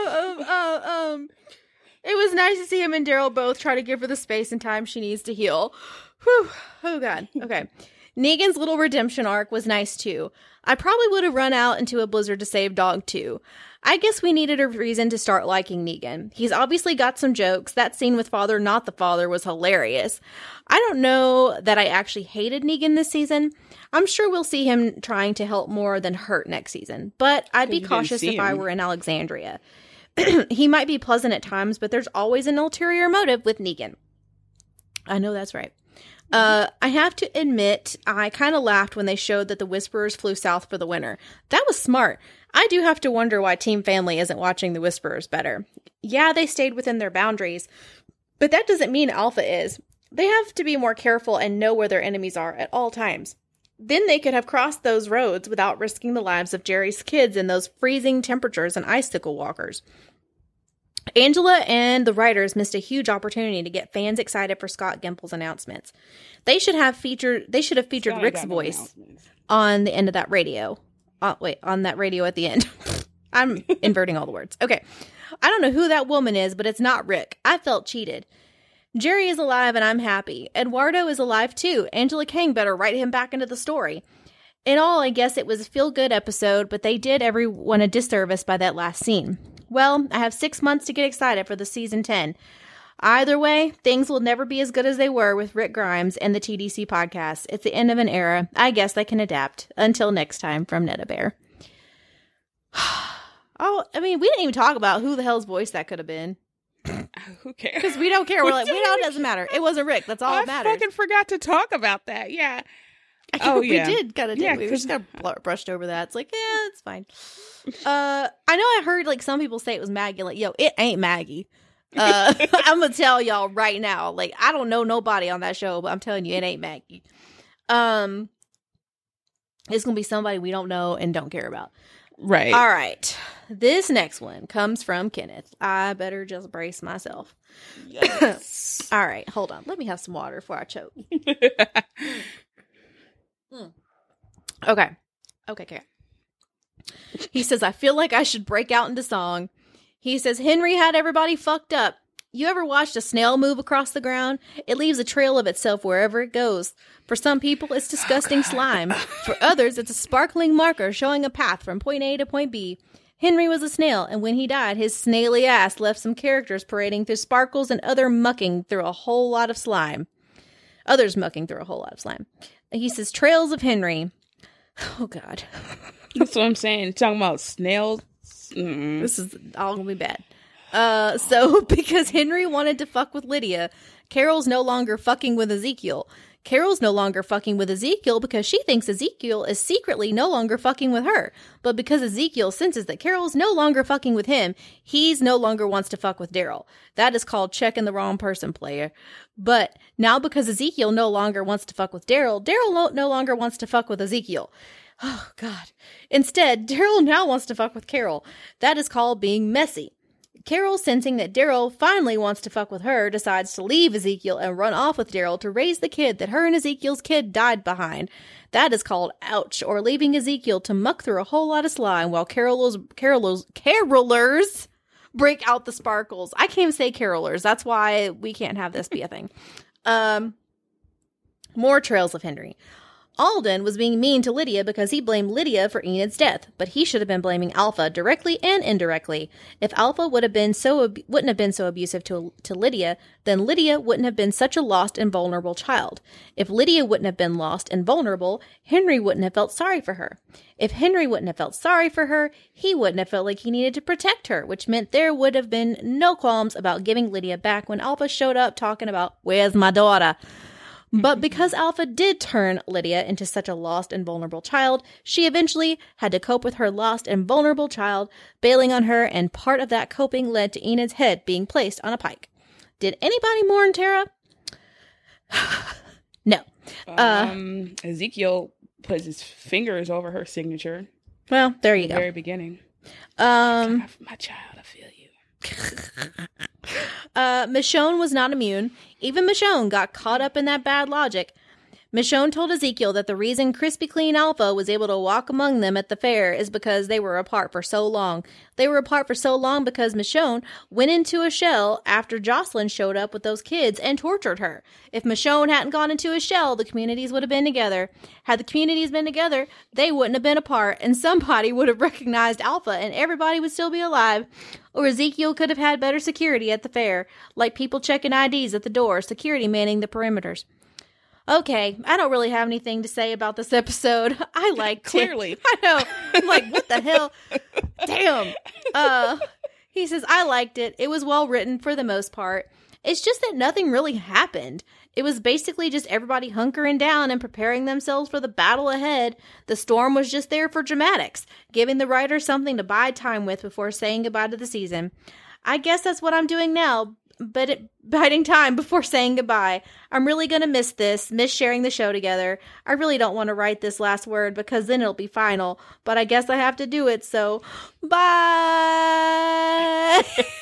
it was nice to see him and Daryl both try to give her the space and time she needs to heal. Whew. Oh God. Okay. Negan's little redemption arc was nice too. I probably would have run out into a blizzard to save Dog too. I guess we needed a reason to start liking Negan. He's obviously got some jokes. That scene with Father Not the Father was hilarious. I don't know that I actually hated Negan this season. I'm sure we'll see him trying to help more than hurt next season, but I'd be cautious if I were in Alexandria. He might be pleasant at times, but there's always an ulterior motive with Negan. I know that's right. I have to admit, I kind of laughed when they showed that the Whisperers flew south for the winter. That was smart. I do have to wonder why Team Family isn't watching the Whisperers better. Yeah, they stayed within their boundaries, but that doesn't mean Alpha is. They have to be more careful and know where their enemies are at all times. Then they could have crossed those roads without risking the lives of Jerry's kids in those freezing temperatures and icicle walkers. Angela and the writers missed a huge opportunity to get fans excited for Scott Gimple's announcements. They should have featured Rick's voice on the end of that radio. On that radio at the end. I'm inverting all the words. Okay. I don't know who that woman is, but it's not Rick. I felt cheated. Jerry is alive and I'm happy. Eduardo is alive too. Angela Kang better write him back into the story. In all, I guess it was a feel-good episode, but they did everyone a disservice by that last scene. Well, I have 6 months to get excited for the season 10. Either way, things will never be as good as they were with Rick Grimes and the TDC podcast. It's the end of an era. I guess they can adapt. Until next time, from Netta Bear. Oh, I mean, we didn't even talk about who the hell's voice that could have been. Who cares? Because we don't care. We're like, it doesn't matter. It wasn't Rick. That's all that matters. I fucking forgot to talk about that. Yeah. We did kind of. We just kind of brushed over that. It's like, yeah, it's fine. I know I heard like some people say it was Maggie. Like, yo, it ain't Maggie. I'm gonna tell y'all right now. Like, I don't know nobody on that show, but I'm telling you, it ain't Maggie. It's gonna be somebody we don't know and don't care about. Right. All right. This next one comes from Kenneth. I better just brace myself. Yes. All right. Hold on. Let me have some water before I choke. Okay. He says, I feel like I should break out into song. He says, Henry had everybody fucked up. You ever watched a snail move across the ground? It leaves a trail of itself wherever it goes. For some people, it's disgusting slime. For others, it's a sparkling marker showing a path from point A to point B. Henry was a snail, and when he died, his snaily ass left some characters parading through sparkles and others mucking through a whole lot of slime. He says, trails of Henry. Oh, God. That's what I'm saying. Talking about snails. This is all gonna be bad. So because Henry wanted to fuck with Lydia, Carol's no longer fucking with Ezekiel. Carol's no longer fucking with Ezekiel because she thinks Ezekiel is secretly no longer fucking with her. But because Ezekiel senses that Carol's no longer fucking with him, he's no longer wants to fuck with Daryl. That is called checking the wrong person, player. But now because Ezekiel no longer wants to fuck with Daryl, Daryl no longer wants to fuck with Ezekiel. Oh, God. Instead, Daryl now wants to fuck with Carol. That is called being messy. Carol, sensing that Daryl finally wants to fuck with her, decides to leave Ezekiel and run off with Daryl to raise the kid that her and Ezekiel's kid died behind. That is called ouch, or leaving Ezekiel to muck through a whole lot of slime while carolers break out the sparkles. I can't even say carolers. That's why we can't have this be a thing. More trails of Henry. Alden was being mean to Lydia because he blamed Lydia for Enid's death, but he should have been blaming Alpha directly and indirectly. If Alpha wouldn't have been so abusive to Lydia, then Lydia wouldn't have been such a lost and vulnerable child. If Lydia wouldn't have been lost and vulnerable, Henry wouldn't have felt sorry for her. If Henry wouldn't have felt sorry for her, he wouldn't have felt like he needed to protect her, which meant there would have been no qualms about giving Lydia back when Alpha showed up talking about, "Where's my daughter?" But because Alpha did turn Lydia into such a lost and vulnerable child, she eventually had to cope with her lost and vulnerable child, bailing on her, and part of that coping led to Enid's head being placed on a pike. Did anybody mourn Tara? No. Ezekiel puts his fingers over her signature. Well, there you at the go. very beginning. My child, I feel you. Michonne was not immune. Even Michonne got caught up in that bad logic. Michonne told Ezekiel that the reason Crispy Clean Alpha was able to walk among them at the fair is because they were apart for so long. They were apart for so long because Michonne went into a shell after Jocelyn showed up with those kids and tortured her. If Michonne hadn't gone into a shell, the communities would have been together. Had the communities been together, they wouldn't have been apart, and somebody would have recognized Alpha and everybody would still be alive. Or Ezekiel could have had better security at the fair, like people checking IDs at the door, security manning the perimeters. Okay, I don't really have anything to say about this episode. I liked Clearly. it. I know. I'm like, what the hell? Damn. He says, I liked it. It was well written for the most part. It's just that nothing really happened. It was basically just everybody hunkering down and preparing themselves for the battle ahead. The storm was just there for dramatics, giving the writers something to buy time with before saying goodbye to the season. I guess that's what I'm doing now. But biding time before saying goodbye. I'm really going to miss sharing the show together. I really don't want to write this last word because then it'll be final. But I guess I have to do it, so bye!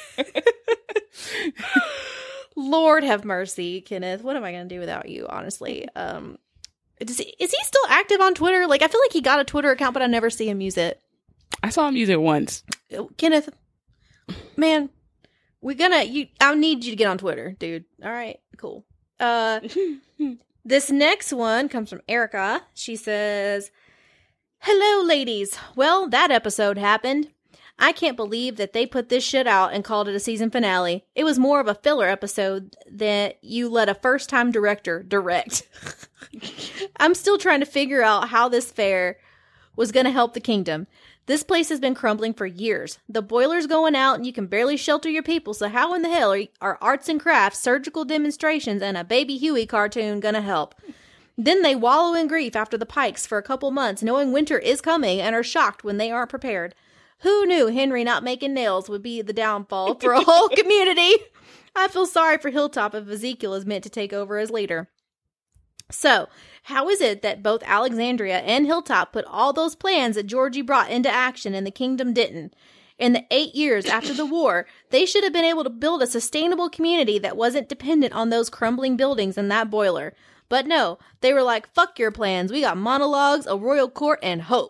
Lord have mercy, Kenneth. What am I going to do without you, honestly? Is he still active on Twitter? Like, I feel like he got a Twitter account, but I never see him use it. I saw him use it once. Kenneth, man. I need you to get on Twitter, dude. All right, cool. This next one comes from Erica. She says, "Hello, ladies. Well, that episode happened. I can't believe that they put this shit out and called it a season finale. It was more of a filler episode that you let a first-time director direct. I'm still trying to figure out how this fair was going to help the kingdom. This place has been crumbling for years. The boiler's going out and you can barely shelter your people, so how in the hell are arts and crafts, surgical demonstrations, and a Baby Huey cartoon gonna help? Then they wallow in grief after the Pikes for a couple months, knowing winter is coming, and are shocked when they aren't prepared. Who knew Henry not making nails would be the downfall for a whole community? I feel sorry for Hilltop if Ezekiel is meant to take over as leader. So, how is it that both Alexandria and Hilltop put all those plans that Georgie brought into action and the kingdom didn't? In the 8 years after the war, they should have been able to build a sustainable community that wasn't dependent on those crumbling buildings and that boiler. But no, they were like, fuck your plans. We got monologues, a royal court, and hope.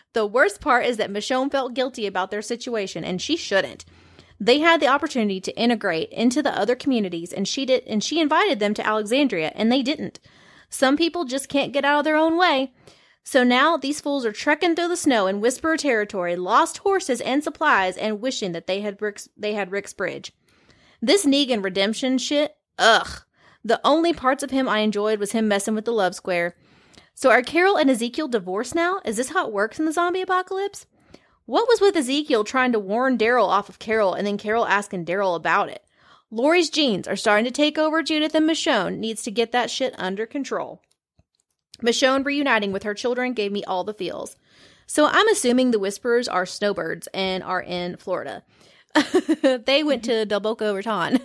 The worst part is that Michonne felt guilty about their situation, and she shouldn't. They had the opportunity to integrate into the other communities, and she invited them to Alexandria, and they didn't. Some people just can't get out of their own way. So now these fools are trekking through the snow in Whisperer territory, lost horses and supplies, and wishing that they had Rick's Bridge. This Negan redemption shit, ugh. The only parts of him I enjoyed was him messing with the Love Square. So are Carol and Ezekiel divorced now? Is this how it works in the zombie apocalypse? What was with Ezekiel trying to warn Daryl off of Carol and then Carol asking Daryl about it? Lori's genes are starting to take over Judith, and Michonne needs to get that shit under control. Michonne reuniting with her children gave me all the feels. So I'm assuming the Whisperers are snowbirds and are in Florida. They went to Del Boca Raton.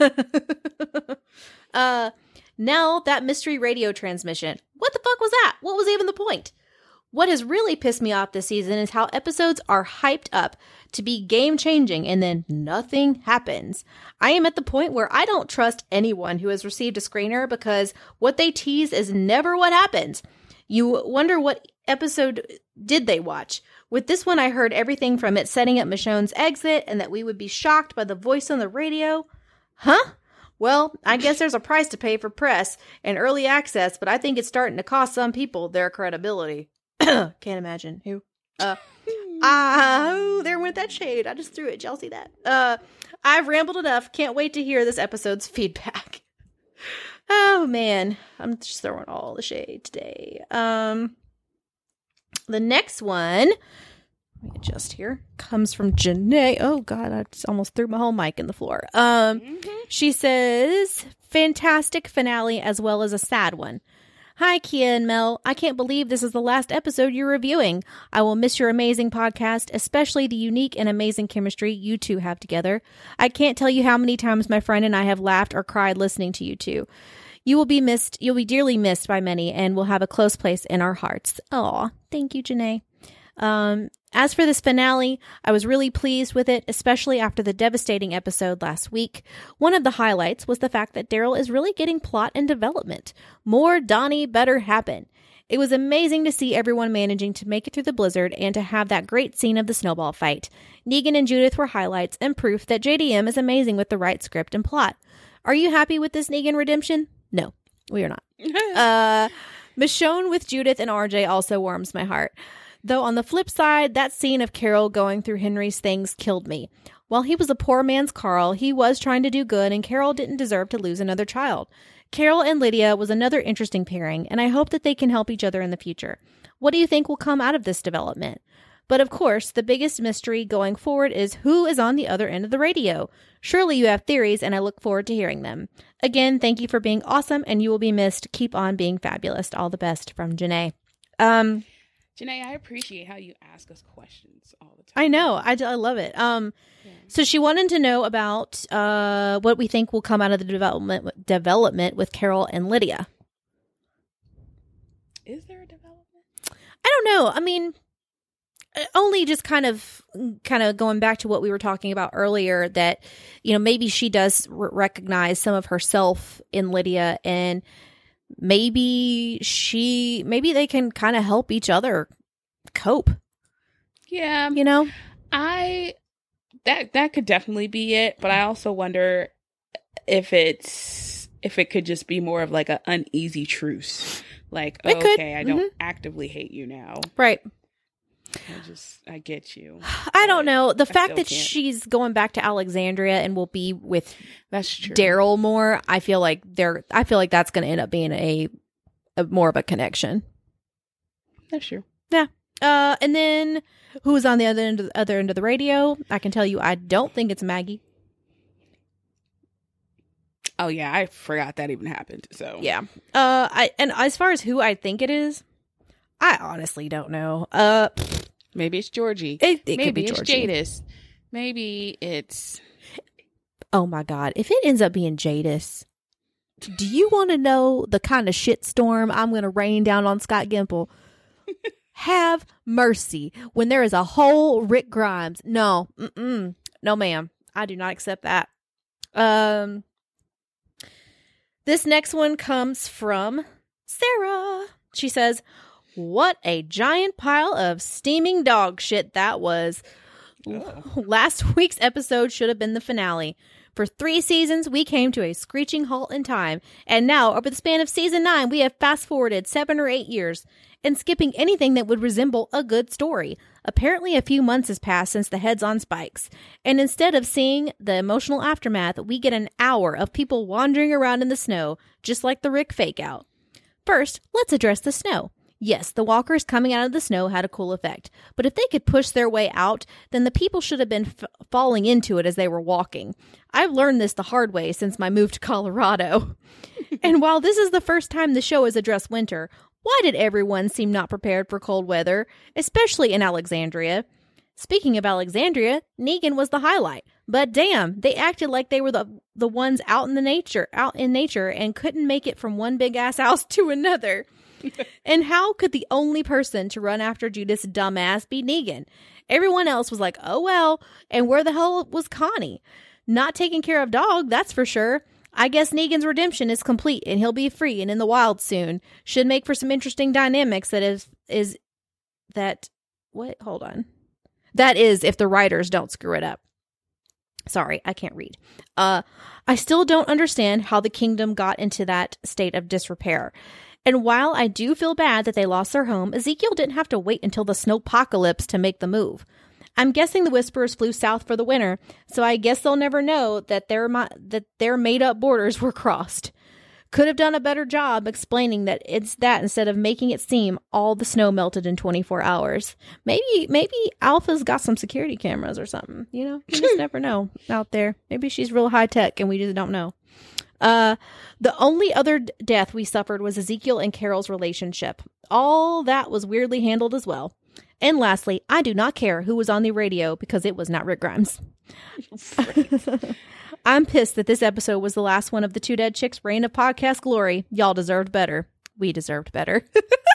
Now that mystery radio transmission. What the fuck was that? What was even the point? What has really pissed me off this season is how episodes are hyped up to be game-changing and then nothing happens. I am at the point where I don't trust anyone who has received a screener because what they tease is never what happens. You wonder what episode did they watch. With this one, I heard everything from it setting up Michonne's exit and that we would be shocked by the voice on the radio. Huh? Well, I guess there's a price to pay for press and early access, but I think it's starting to cost some people their credibility. Can't imagine who. There went that shade. I just threw it. Did y'all see that? I've rambled enough. Can't wait to hear this episode's feedback. Oh man, I'm just throwing all the shade today. The next one, let me adjust here, comes from Janae. Oh god, I just almost threw my whole mic in the floor. She says, fantastic finale as well as a sad one. Hi, Kia and Mel. I can't believe this is the last episode you're reviewing. I will miss your amazing podcast, especially the unique and amazing chemistry you two have together. I can't tell you how many times my friend and I have laughed or cried listening to you two. You will be missed. You'll be dearly missed by many and will have a close place in our hearts. Aw, thank you, Janae. As for this finale, I was really pleased with it, especially after the devastating episode last week. One of the highlights was the fact that Daryl is really getting plot and development. More Donnie better happen. It was amazing to see everyone managing to make it through the blizzard and to have that great scene of the snowball fight. Negan and Judith were highlights and proof that JDM is amazing with the right script and plot. Are you happy with this Negan redemption? No, we are not. Michonne with Judith and RJ also warms my heart. Though on the flip side, that scene of Carol going through Henry's things killed me. While he was a poor man's Carl, he was trying to do good, and Carol didn't deserve to lose another child. Carol and Lydia was another interesting pairing, and I hope that they can help each other in the future. What do you think will come out of this development? But of course, the biggest mystery going forward is who is on the other end of the radio. Surely you have theories, and I look forward to hearing them. Again, thank you for being awesome, and you will be missed. Keep on being fabulous. All the best, from Janae. Janae, I appreciate how you ask us questions all the time. I know. I love it. So she wanted to know about what we think will come out of the development with Carol and Lydia. Is there a development? I don't know. I mean, only just kind of going back to what we were talking about earlier, that, you know, maybe she does recognize some of herself in Lydia, and maybe they can kind of help each other cope. Yeah. You know? That could definitely be it, but I also wonder if it could just be more of like an uneasy truce. Like, I don't actively hate you now. Right. I get you. I don't know. The fact that she's going back to Alexandria and will be with Daryl more, I feel like that's going to end up being a more of a connection. That's true. Yeah. And then who's on the other end of the radio? I can tell you, I don't think it's Maggie. Oh yeah, I forgot that even happened. So yeah. And as far as who I think it is, I honestly don't know. Maybe it's Georgie. It maybe could be it's Georgie. Jadis. Maybe it's... Oh my God. If it ends up being Jadis, do you want to know the kind of shitstorm I'm going to rain down on Scott Gimple? Have mercy. When there is a whole Rick Grimes. No. No, ma'am. I do not accept that. This next one comes from Sarah. She says, What a giant pile of steaming dog shit that was. Last week's episode should have been the finale. For 3 seasons, we came to a screeching halt in time. And now, over the span of season 9, we have fast-forwarded 7 or 8 years and skipping anything that would resemble a good story. Apparently, a few months has passed since the heads on spikes. And instead of seeing the emotional aftermath, we get an hour of people wandering around in the snow, just like the Rick fake-out. First, let's address the snow. Yes, the walkers coming out of the snow had a cool effect, but if they could push their way out, then the people should have been falling into it as they were walking. I've learned this the hard way since my move to Colorado. And while this is the first time the show has addressed winter, why did everyone seem not prepared for cold weather, especially in Alexandria? Speaking of Alexandria, Negan was the highlight, but damn, they acted like they were the ones out in nature and couldn't make it from one big ass house to another. And how could the only person to run after Judith's dumbass be Negan? Everyone else was like, oh well, and where the hell was Connie? Not taking care of Dog, that's for sure. I guess Negan's redemption is complete and he'll be free and in the wild soon. Should make for some interesting dynamics that is if the writers don't screw it up. Sorry, I can't read. I still don't understand how the kingdom got into that state of disrepair. And while I do feel bad that they lost their home, Ezekiel didn't have to wait until the snowpocalypse to make the move. I'm guessing the Whisperers flew south for the winter, so I guess they'll never know that their made-up borders were crossed. Could have done a better job explaining that it's that instead of making it seem all the snow melted in 24 hours. Maybe Alpha's got some security cameras or something. You know, you just never know out there. Maybe she's real high-tech and we just don't know. The only other death we suffered was Ezekiel and Carol's relationship. All that was weirdly handled as well. And lastly, I do not care who was on the radio because it was not Rick Grimes. I'm pissed that this episode was the last one of the Two Dead Chicks' reign of podcast glory. Y'all deserved better. We deserved better.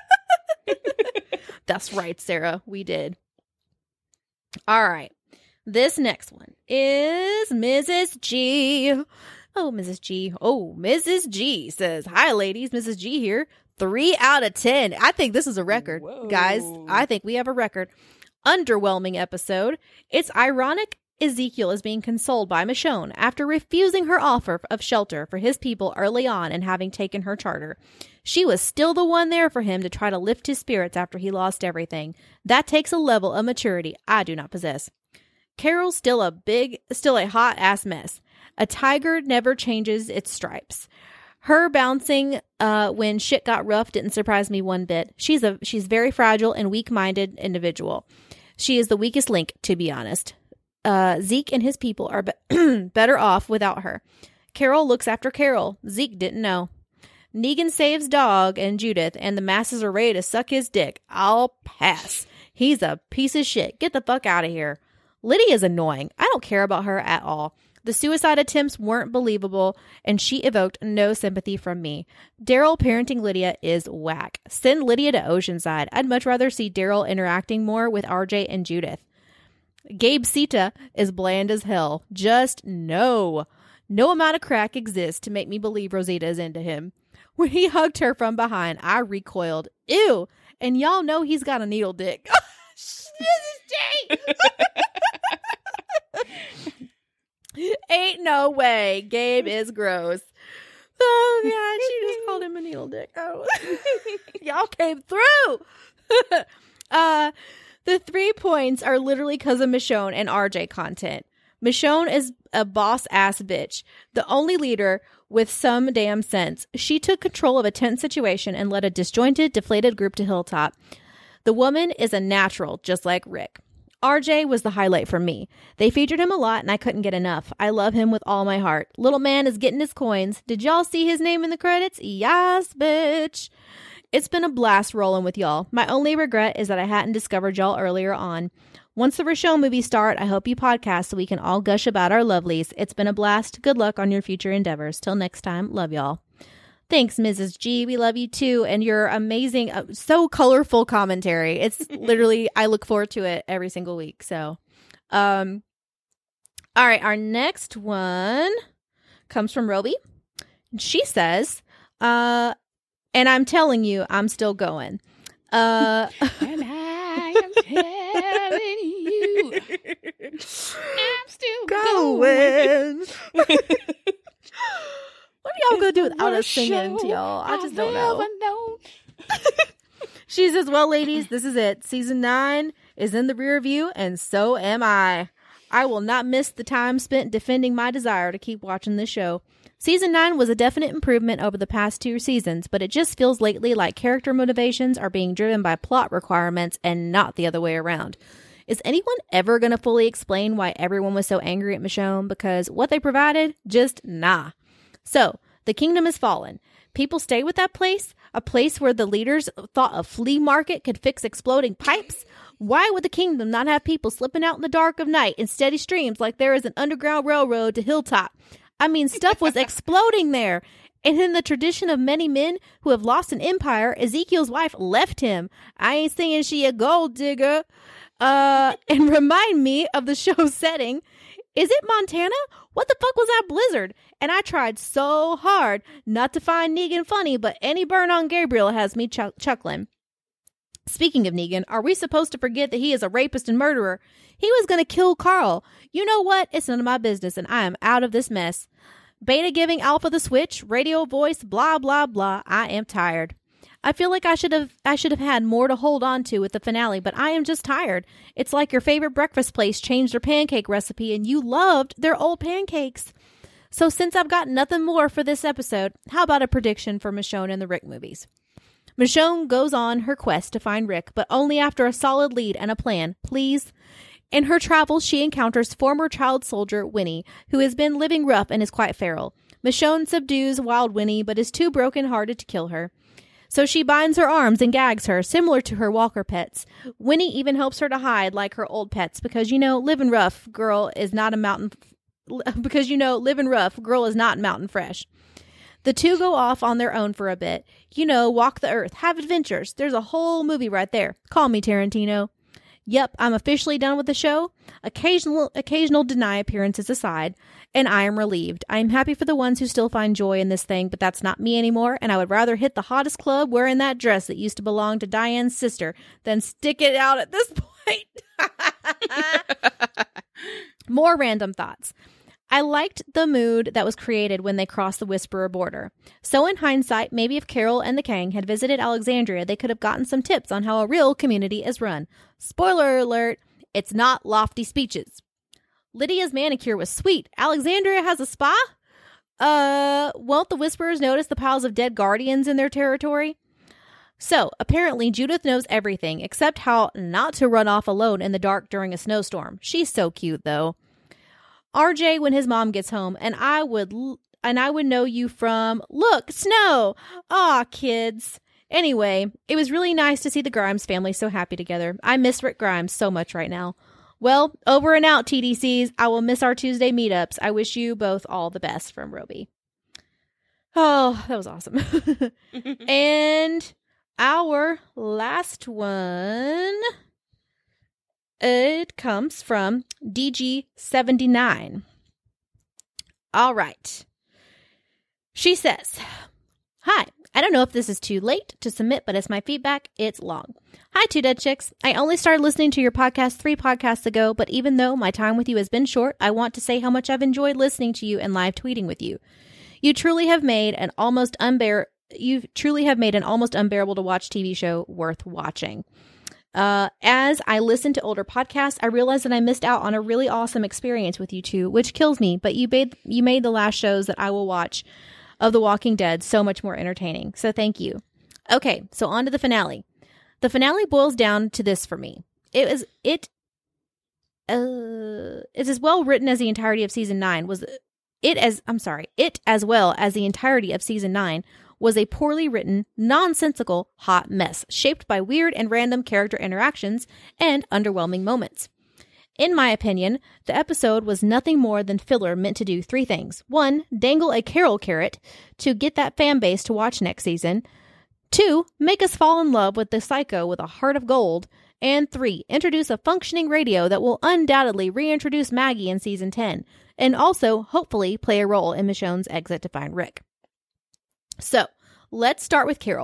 That's right, Sarah. We did. All right. This next one is Mrs. G. Oh, Mrs. G. Oh, Mrs. G says, hi, ladies. Mrs. G here. 3 out of 10. I think this is a record. Whoa. Guys, I think we have a record. Underwhelming episode. It's ironic Ezekiel is being consoled by Michonne after refusing her offer of shelter for his people early on and having taken her charter. She was still the one there for him to try to lift his spirits after he lost everything. That takes a level of maturity I do not possess. Carol's still a hot ass mess. A tiger never changes its stripes. Her bouncing when shit got rough didn't surprise me one bit. She's very fragile and weak-minded individual. She is the weakest link, to be honest. Zeke and his people are better off without her. Carol looks after Carol. Zeke didn't know. Negan saves Dog and Judith, and the masses are ready to suck his dick. I'll pass. He's a piece of shit. Get the fuck out of here. Lydia's annoying. I don't care about her at all. The suicide attempts weren't believable, and she evoked no sympathy from me. Daryl parenting Lydia is whack. Send Lydia to Oceanside. I'd much rather see Daryl interacting more with RJ and Judith. Gabe Sita is bland as hell. Just no. No amount of crack exists to make me believe Rosita is into him. When he hugged her from behind, I recoiled. Ew. And y'all know he's got a needle dick. This is Jay. Ain't no way. Gabe is gross. Oh, God. She just called him a needle dick. Oh. Y'all came through. The 3 points are literally because of Michonne and RJ content. Michonne is a boss-ass bitch. The only leader with some damn sense. She took control of a tense situation and led a disjointed, deflated group to Hilltop. The woman is a natural, just like Rick. RJ was the highlight for me. They featured him a lot and I couldn't get enough. I love him with all my heart. Little man is getting his coins. Did y'all see his name in the credits? Yes, bitch. It's been a blast rolling with y'all. My only regret is that I hadn't discovered y'all earlier on. Once the Rochelle movies start, I hope you podcast so we can all gush about our lovelies. It's been a blast. Good luck on your future endeavors. Till next time, love y'all. Thanks, Mrs. G. We love you too. And your amazing, so colorful commentary. It's literally, I look forward to it every single week. So, all right. Our next one comes from Roby. She says, and I'm telling you, I'm still going. And I am telling you, I'm still going. What are y'all gonna do without us singing to y'all? I just don't know. She says, well, ladies, this is it. Season 9 is in the rear view, and so am I. I will not miss the time spent defending my desire to keep watching this show. Season 9 was a definite improvement over the past 2 seasons, but it just feels lately like character motivations are being driven by plot requirements and not the other way around. Is anyone ever going to fully explain why everyone was so angry at Michonne? Because what they provided, just nah. So, the kingdom has fallen. People stay with that place, a place where the leaders thought a flea market could fix exploding pipes. Why would the kingdom not have people slipping out in the dark of night in steady streams like there is an underground railroad to Hilltop? I mean, stuff was exploding there. And in the tradition of many men who have lost an empire, Ezekiel's wife left him. I ain't saying she a gold digger. And remind me of the show's setting. Is it Montana? What the fuck was that blizzard? And I tried so hard not to find Negan funny, but any burn on Gabriel has me chuckling. Speaking of Negan, are we supposed to forget that he is a rapist and murderer? He was going to kill Carl. You know what? It's none of my business, and I am out of this mess. Beta giving Alpha the switch, radio voice, blah, blah, blah. I am tired. I feel like I should have had more to hold on to with the finale, but I am just tired. It's like your favorite breakfast place changed their pancake recipe and you loved their old pancakes. So since I've got nothing more for this episode, how about a prediction for Michonne in the Rick movies? Michonne goes on her quest to find Rick, but only after a solid lead and a plan, please. In her travels, she encounters former child soldier Winnie, who has been living rough and is quite feral. Michonne subdues wild Winnie, but is too broken-hearted to kill her. So she binds her arms and gags her, similar to her walker pets. Winnie even helps her to hide like her old pets because, living rough girl is not mountain fresh. The two go off on their own for a bit. Walk the earth, have adventures. There's a whole movie right there. Call me Tarantino. Yep, I'm officially done with the show. Occasional deny appearances aside, and I am relieved. I am happy for the ones who still find joy in this thing, but that's not me anymore, and I would rather hit the hottest club wearing that dress that used to belong to Diane's sister than stick it out at this point. More random thoughts. I liked the mood that was created when they crossed the Whisperer border. So in hindsight, maybe if Carol and the Kang had visited Alexandria, they could have gotten some tips on how a real community is run. Spoiler alert, it's not lofty speeches. Lydia's manicure was sweet. Alexandria has a spa? Won't the Whisperers notice the piles of dead guardians in their territory? So, apparently Judith knows everything, except how not to run off alone in the dark during a snowstorm. She's so cute, though. RJ when his mom gets home, and I would know you from, look, snow. Aw, kids. Anyway, it was really nice to see the Grimes family so happy together. I miss Rick Grimes so much right now. Well, over and out, TDCs. I will miss our Tuesday meetups. I wish you both all the best, from Roby. Oh, that was awesome. And our last one, it comes from DG79. All right. She says, hi, I don't know if this is too late to submit, but as my feedback, it's long. Hi, Two Dead Chicks. I only started listening to your podcast 3 podcasts ago, but even though my time with you has been short, I want to say how much I've enjoyed listening to you and live tweeting with you. You truly have made an almost unbearable to watch TV show worth watching. As I listened to older podcasts, I realized that I missed out on a really awesome experience with you two, which kills me, but you made the last shows that I will watch of The Walking Dead so much more entertaining. So thank you. Okay, so on to the finale. The finale boils down to this for me. It is as well written as the entirety of season 9 it as well as the entirety of season 9 was a poorly written, nonsensical, hot mess, shaped by weird and random character interactions and underwhelming moments. In my opinion, the episode was nothing more than filler meant to do 3 things. 1, dangle a Carol carrot to get that fan base to watch next season. 2, make us fall in love with the psycho with a heart of gold. And 3, introduce a functioning radio that will undoubtedly reintroduce Maggie in season 10, and also, hopefully, play a role in Michonne's exit to find Rick. So, let's start with Carol.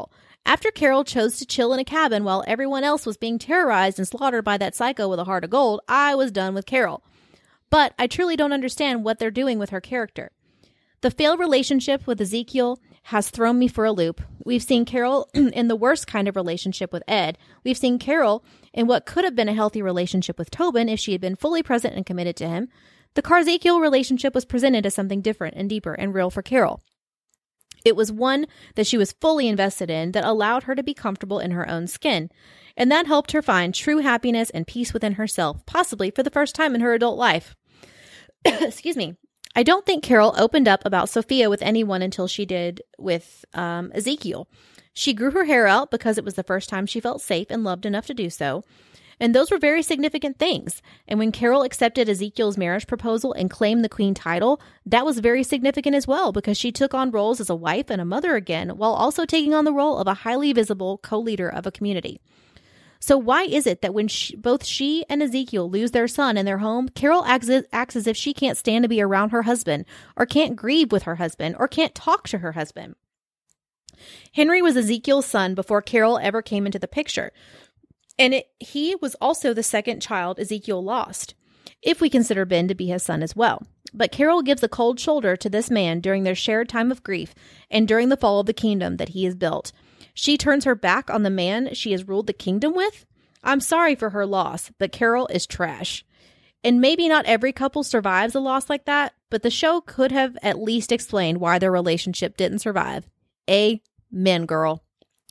After Carol chose to chill in a cabin while everyone else was being terrorized and slaughtered by that psycho with a heart of gold, I was done with Carol. But I truly don't understand what they're doing with her character. The failed relationship with Ezekiel has thrown me for a loop. We've seen Carol in the worst kind of relationship with Ed. We've seen Carol in what could have been a healthy relationship with Tobin if she had been fully present and committed to him. The Carzekiel relationship was presented as something different and deeper and real for Carol. It was one that she was fully invested in that allowed her to be comfortable in her own skin. And that helped her find true happiness and peace within herself, possibly for the first time in her adult life. Excuse me. I don't think Carol opened up about Sophia with anyone until she did with Ezekiel. She grew her hair out because it was the first time she felt safe and loved enough to do so. And those were very significant things. And when Carol accepted Ezekiel's marriage proposal and claimed the queen title, that was very significant as well because she took on roles as a wife and a mother again, while also taking on the role of a highly visible co-leader of a community. So why is it that when both she and Ezekiel lose their son in their home, Carol acts as if she can't stand to be around her husband, or can't grieve with her husband, or can't talk to her husband? Henry was Ezekiel's son before Carol ever came into the picture. And he was also the second child Ezekiel lost, if we consider Ben to be his son as well. But Carol gives a cold shoulder to this man during their shared time of grief and during the fall of the kingdom that he has built. She turns her back on the man she has ruled the kingdom with. I'm sorry for her loss, but Carol is trash. And maybe not every couple survives a loss like that, but the show could have at least explained why their relationship didn't survive. Amen, girl.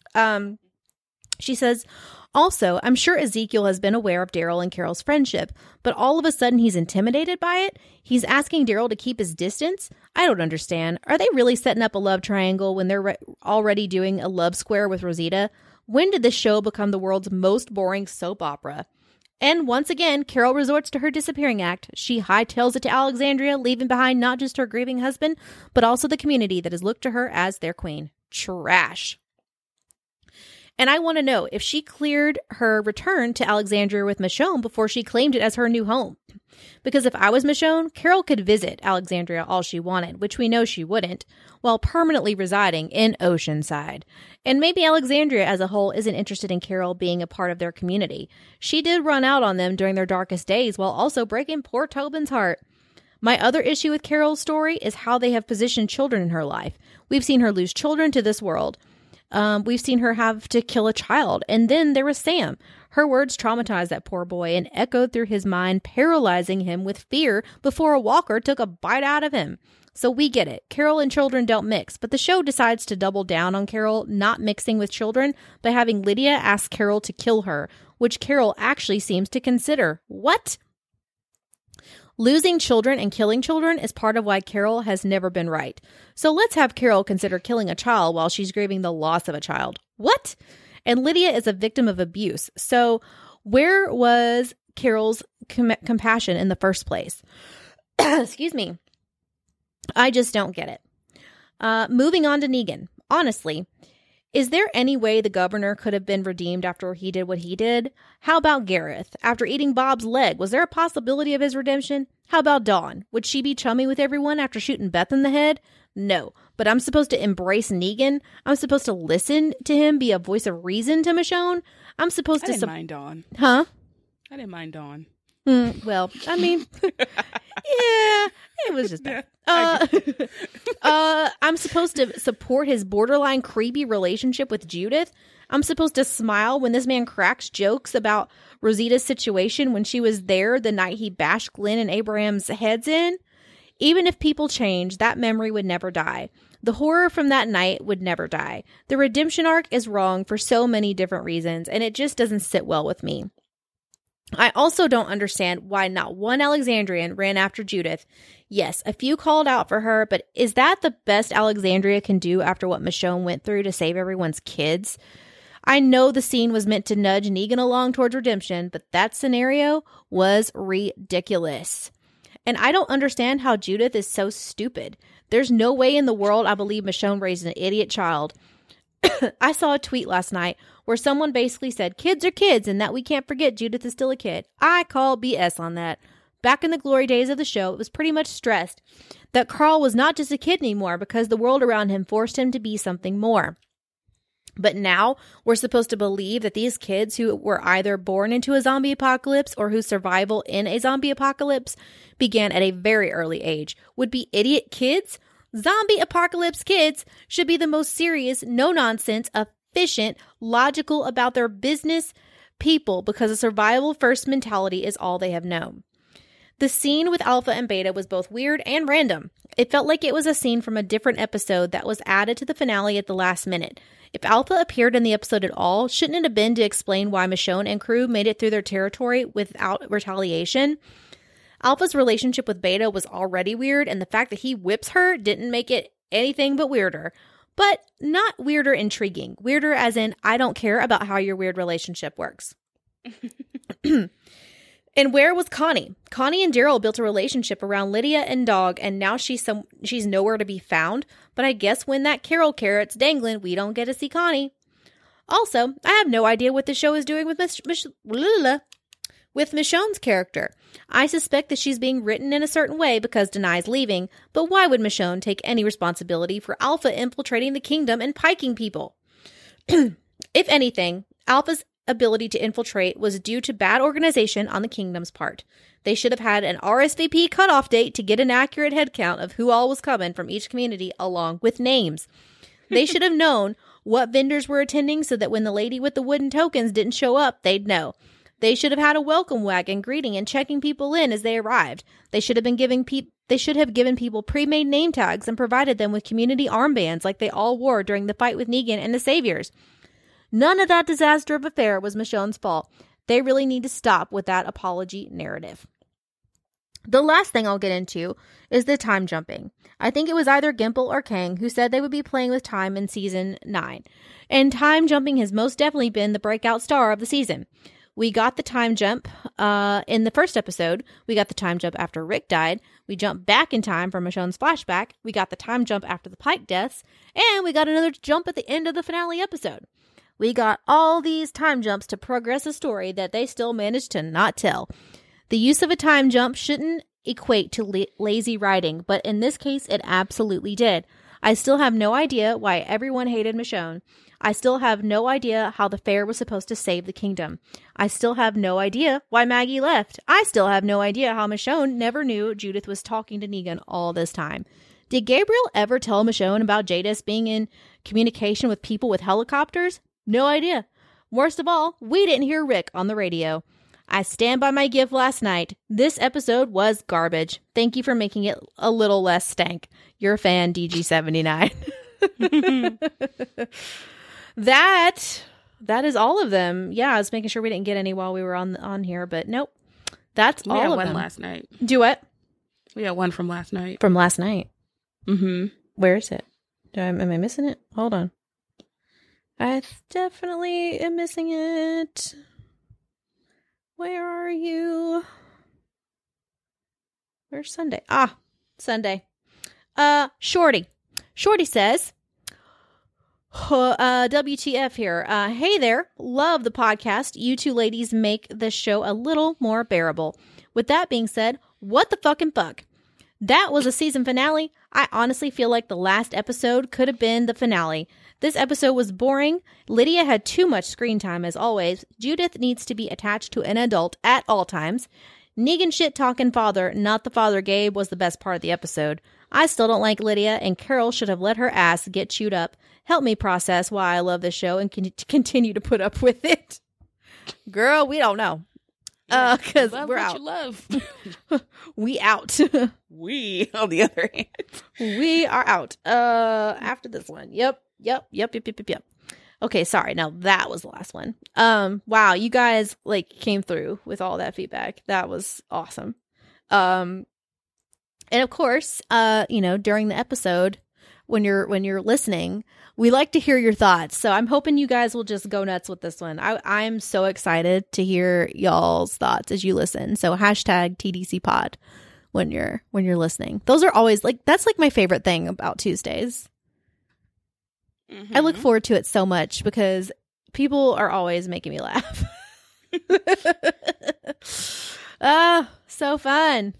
She says, also, I'm sure Ezekiel has been aware of Daryl and Carol's friendship, but all of a sudden he's intimidated by it? He's asking Daryl to keep his distance? I don't understand. Are they really setting up a love triangle when they're already doing a love square with Rosita? When did this show become the world's most boring soap opera? And once again, Carol resorts to her disappearing act. She hightails it to Alexandria, leaving behind not just her grieving husband, but also the community that has looked to her as their queen. Trash. And I want to know if she cleared her return to Alexandria with Michonne before she claimed it as her new home. Because if I was Michonne, Carol could visit Alexandria all she wanted, which we know she wouldn't, while permanently residing in Oceanside. And maybe Alexandria as a whole isn't interested in Carol being a part of their community. She did run out on them during their darkest days while also breaking poor Tobin's heart. My other issue with Carol's story is how they have positioned children in her life. We've seen her lose children to this world. We've seen her have to kill a child. And then there was Sam. Her words traumatized that poor boy and echoed through his mind, paralyzing him with fear before a walker took a bite out of him. So we get it. Carol and children don't mix, but the show decides to double down on Carol not mixing with children by having Lydia ask Carol to kill her, which Carol actually seems to consider. What? Losing children and killing children is part of why Carol has never been right. So let's have Carol consider killing a child while she's grieving the loss of a child. What? And Lydia is a victim of abuse. So where was Carol's compassion in the first place? Excuse me. I just don't get it. Moving on to Negan. Honestly, is there any way the governor could have been redeemed after he did what he did? How about Gareth? After eating Bob's leg, was there a possibility of his redemption? How about Dawn? Would she be chummy with everyone after shooting Beth in the head? No, but I'm supposed to embrace Negan? I'm supposed to listen to him, be a voice of reason to Michonne? I'm supposed to... I didn't mind Dawn. Huh? I didn't mind Dawn. Well, I mean, yeah, it was just bad. I'm supposed to support his borderline creepy relationship with Judith. I'm supposed to smile when this man cracks jokes about Rosita's situation when she was there the night he bashed Glenn and Abraham's heads in. Even if people change, that memory would never die. The horror from that night would never die. The redemption arc is wrong for so many different reasons, and it just doesn't sit well with me. I also don't understand why not one Alexandrian ran after Judith. Yes, a few called out for her, but is that the best Alexandria can do after what Michonne went through to save everyone's kids? I know the scene was meant to nudge Negan along towards redemption, but that scenario was ridiculous. And I don't understand how Judith is so stupid. There's no way in the world I believe Michonne raised an idiot child. I saw a tweet last night where someone basically said kids are kids and that we can't forget Judith is still a kid. I call BS on that. Back in the glory days of the show, it was pretty much stressed that Carl was not just a kid anymore because the world around him forced him to be something more. But now we're supposed to believe that these kids who were either born into a zombie apocalypse or whose survival in a zombie apocalypse began at a very early age would be idiot kids. Zombie apocalypse kids should be the most serious, no-nonsense, efficient, logical about their business people because a survival first mentality is all they have known. The scene with Alpha and Beta was both weird and random. It felt like it was a scene from a different episode that was added to the finale at the last minute. If Alpha appeared in the episode at all, shouldn't it have been to explain why Michonne and crew made it through their territory without retaliation? Alpha's relationship with Beta was already weird, and the fact that he whips her didn't make it anything but weirder. But not weirder intriguing. Weirder as in, I don't care about how your weird relationship works. And where was Connie? Connie and Daryl built a relationship around Lydia and Dog, and now she's nowhere to be found. But I guess when that Carol carrot's dangling, we don't get to see Connie. Also, I have no idea what the show is doing with Michonne's character. I suspect that she's being written in a certain way because Denai's leaving, but why would Michonne take any responsibility for Alpha infiltrating the kingdom and piking people? If anything, Alpha's ability to infiltrate was due to bad organization on the kingdom's part. They should have had an RSVP cutoff date to get an accurate headcount of who all was coming from each community along with names. They should have known what vendors were attending so that when the lady with the wooden tokens didn't show up, they'd know. They should have had a welcome wagon greeting and checking people in as they arrived. They should have given people pre-made name tags and provided them with community armbands like they all wore during the fight with Negan and the Saviors. None of that disaster of affair was Michonne's fault. They really need to stop with that apology narrative. The last thing I'll get into is the time jumping. I think it was either Gimple or Kang who said they would be playing with time in season 9. And time jumping has most definitely been the breakout star of the season. We got the time jump in the first episode. We got the time jump after Rick died. We jumped back in time for Michonne's flashback. We got the time jump after the Pike deaths. And we got another jump at the end of the finale episode. We got all these time jumps to progress a story that they still managed to not tell. The use of a time jump shouldn't equate to lazy writing, but in this case, it absolutely did. I still have no idea why everyone hated Michonne. I still have no idea how the fair was supposed to save the kingdom. I still have no idea why Maggie left. I still have no idea how Michonne never knew Judith was talking to Negan all this time. Did Gabriel ever tell Michonne about Jadis being in communication with people with helicopters? No idea. Worst of all, we didn't hear Rick on the radio. I stand by my gift last night. This episode was garbage. Thank you for making it a little less stank. Your fan, DG79. That is all of them. Yeah, I was making sure we didn't get any while we were on here, but nope. That's all of them. We had one last night. Do what? We had one from last night. From last night? Mm-hmm. Where is it? Am I missing it? Hold on. I definitely am missing it. Where are you? Where's Sunday? Sunday. Shorty. Shorty says, WTF here. Hey there. Love the podcast. You two ladies make this show a little more bearable. With that being said, what the fucking fuck? That was a season finale. I honestly feel like the last episode could have been the finale. This episode was boring. Lydia had too much screen time as always. Judith needs to be attached to an adult at all times. Negan shit-talking father, not the father Gabe, was the best part of the episode. I still don't like Lydia, and Carol should have let her ass get chewed up. Help me process why I love this show and continue to put up with it. Girl, we don't know. Because we're out. You love. We out. We, on the other hand. We are out. After this one. Yep. Okay, sorry. Now that was the last one. Wow, you guys came through with all that feedback. That was awesome. And of course, during the episode when you're listening, we like to hear your thoughts. So I'm hoping you guys will just go nuts with this one. I'm so excited to hear y'all's thoughts as you listen. So hashtag TDC pod when you're listening. Those are always that's my favorite thing about Tuesdays. Mm-hmm. I look forward to it so much because people are always making me laugh. So fun.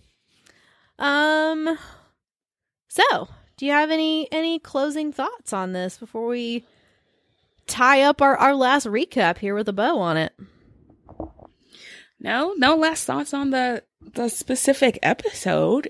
So, do you have any closing thoughts on this before we tie up our last recap here with a bow on it. No last thoughts on the specific episode.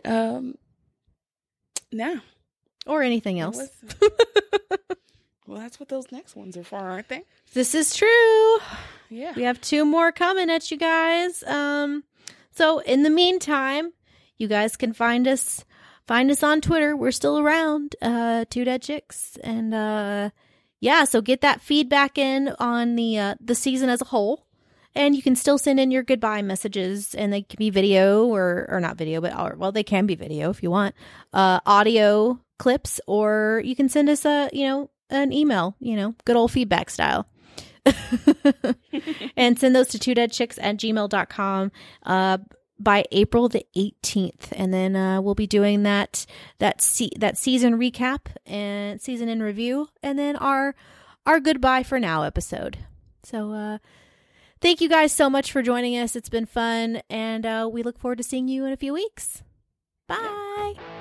No. Or anything else. Well, that's what those next ones are for, aren't they? This is true. Yeah. We have 2 more coming at you guys. So in the meantime, you guys can find us on Twitter. We're still around, 2 Dead Chicks. And so get that feedback in on the season as a whole. And you can still send in your goodbye messages, and they can be video or not video, but they can be video if you want, audio clips, or you can send us an email, good old feedback style. And send those to 2deadchicks@gmail.com by April the 18th. And then we'll be doing that season recap and season in review, and then our goodbye for now episode. So thank you guys so much for joining us. It's been fun, and we look forward to seeing you in a few weeks. Bye.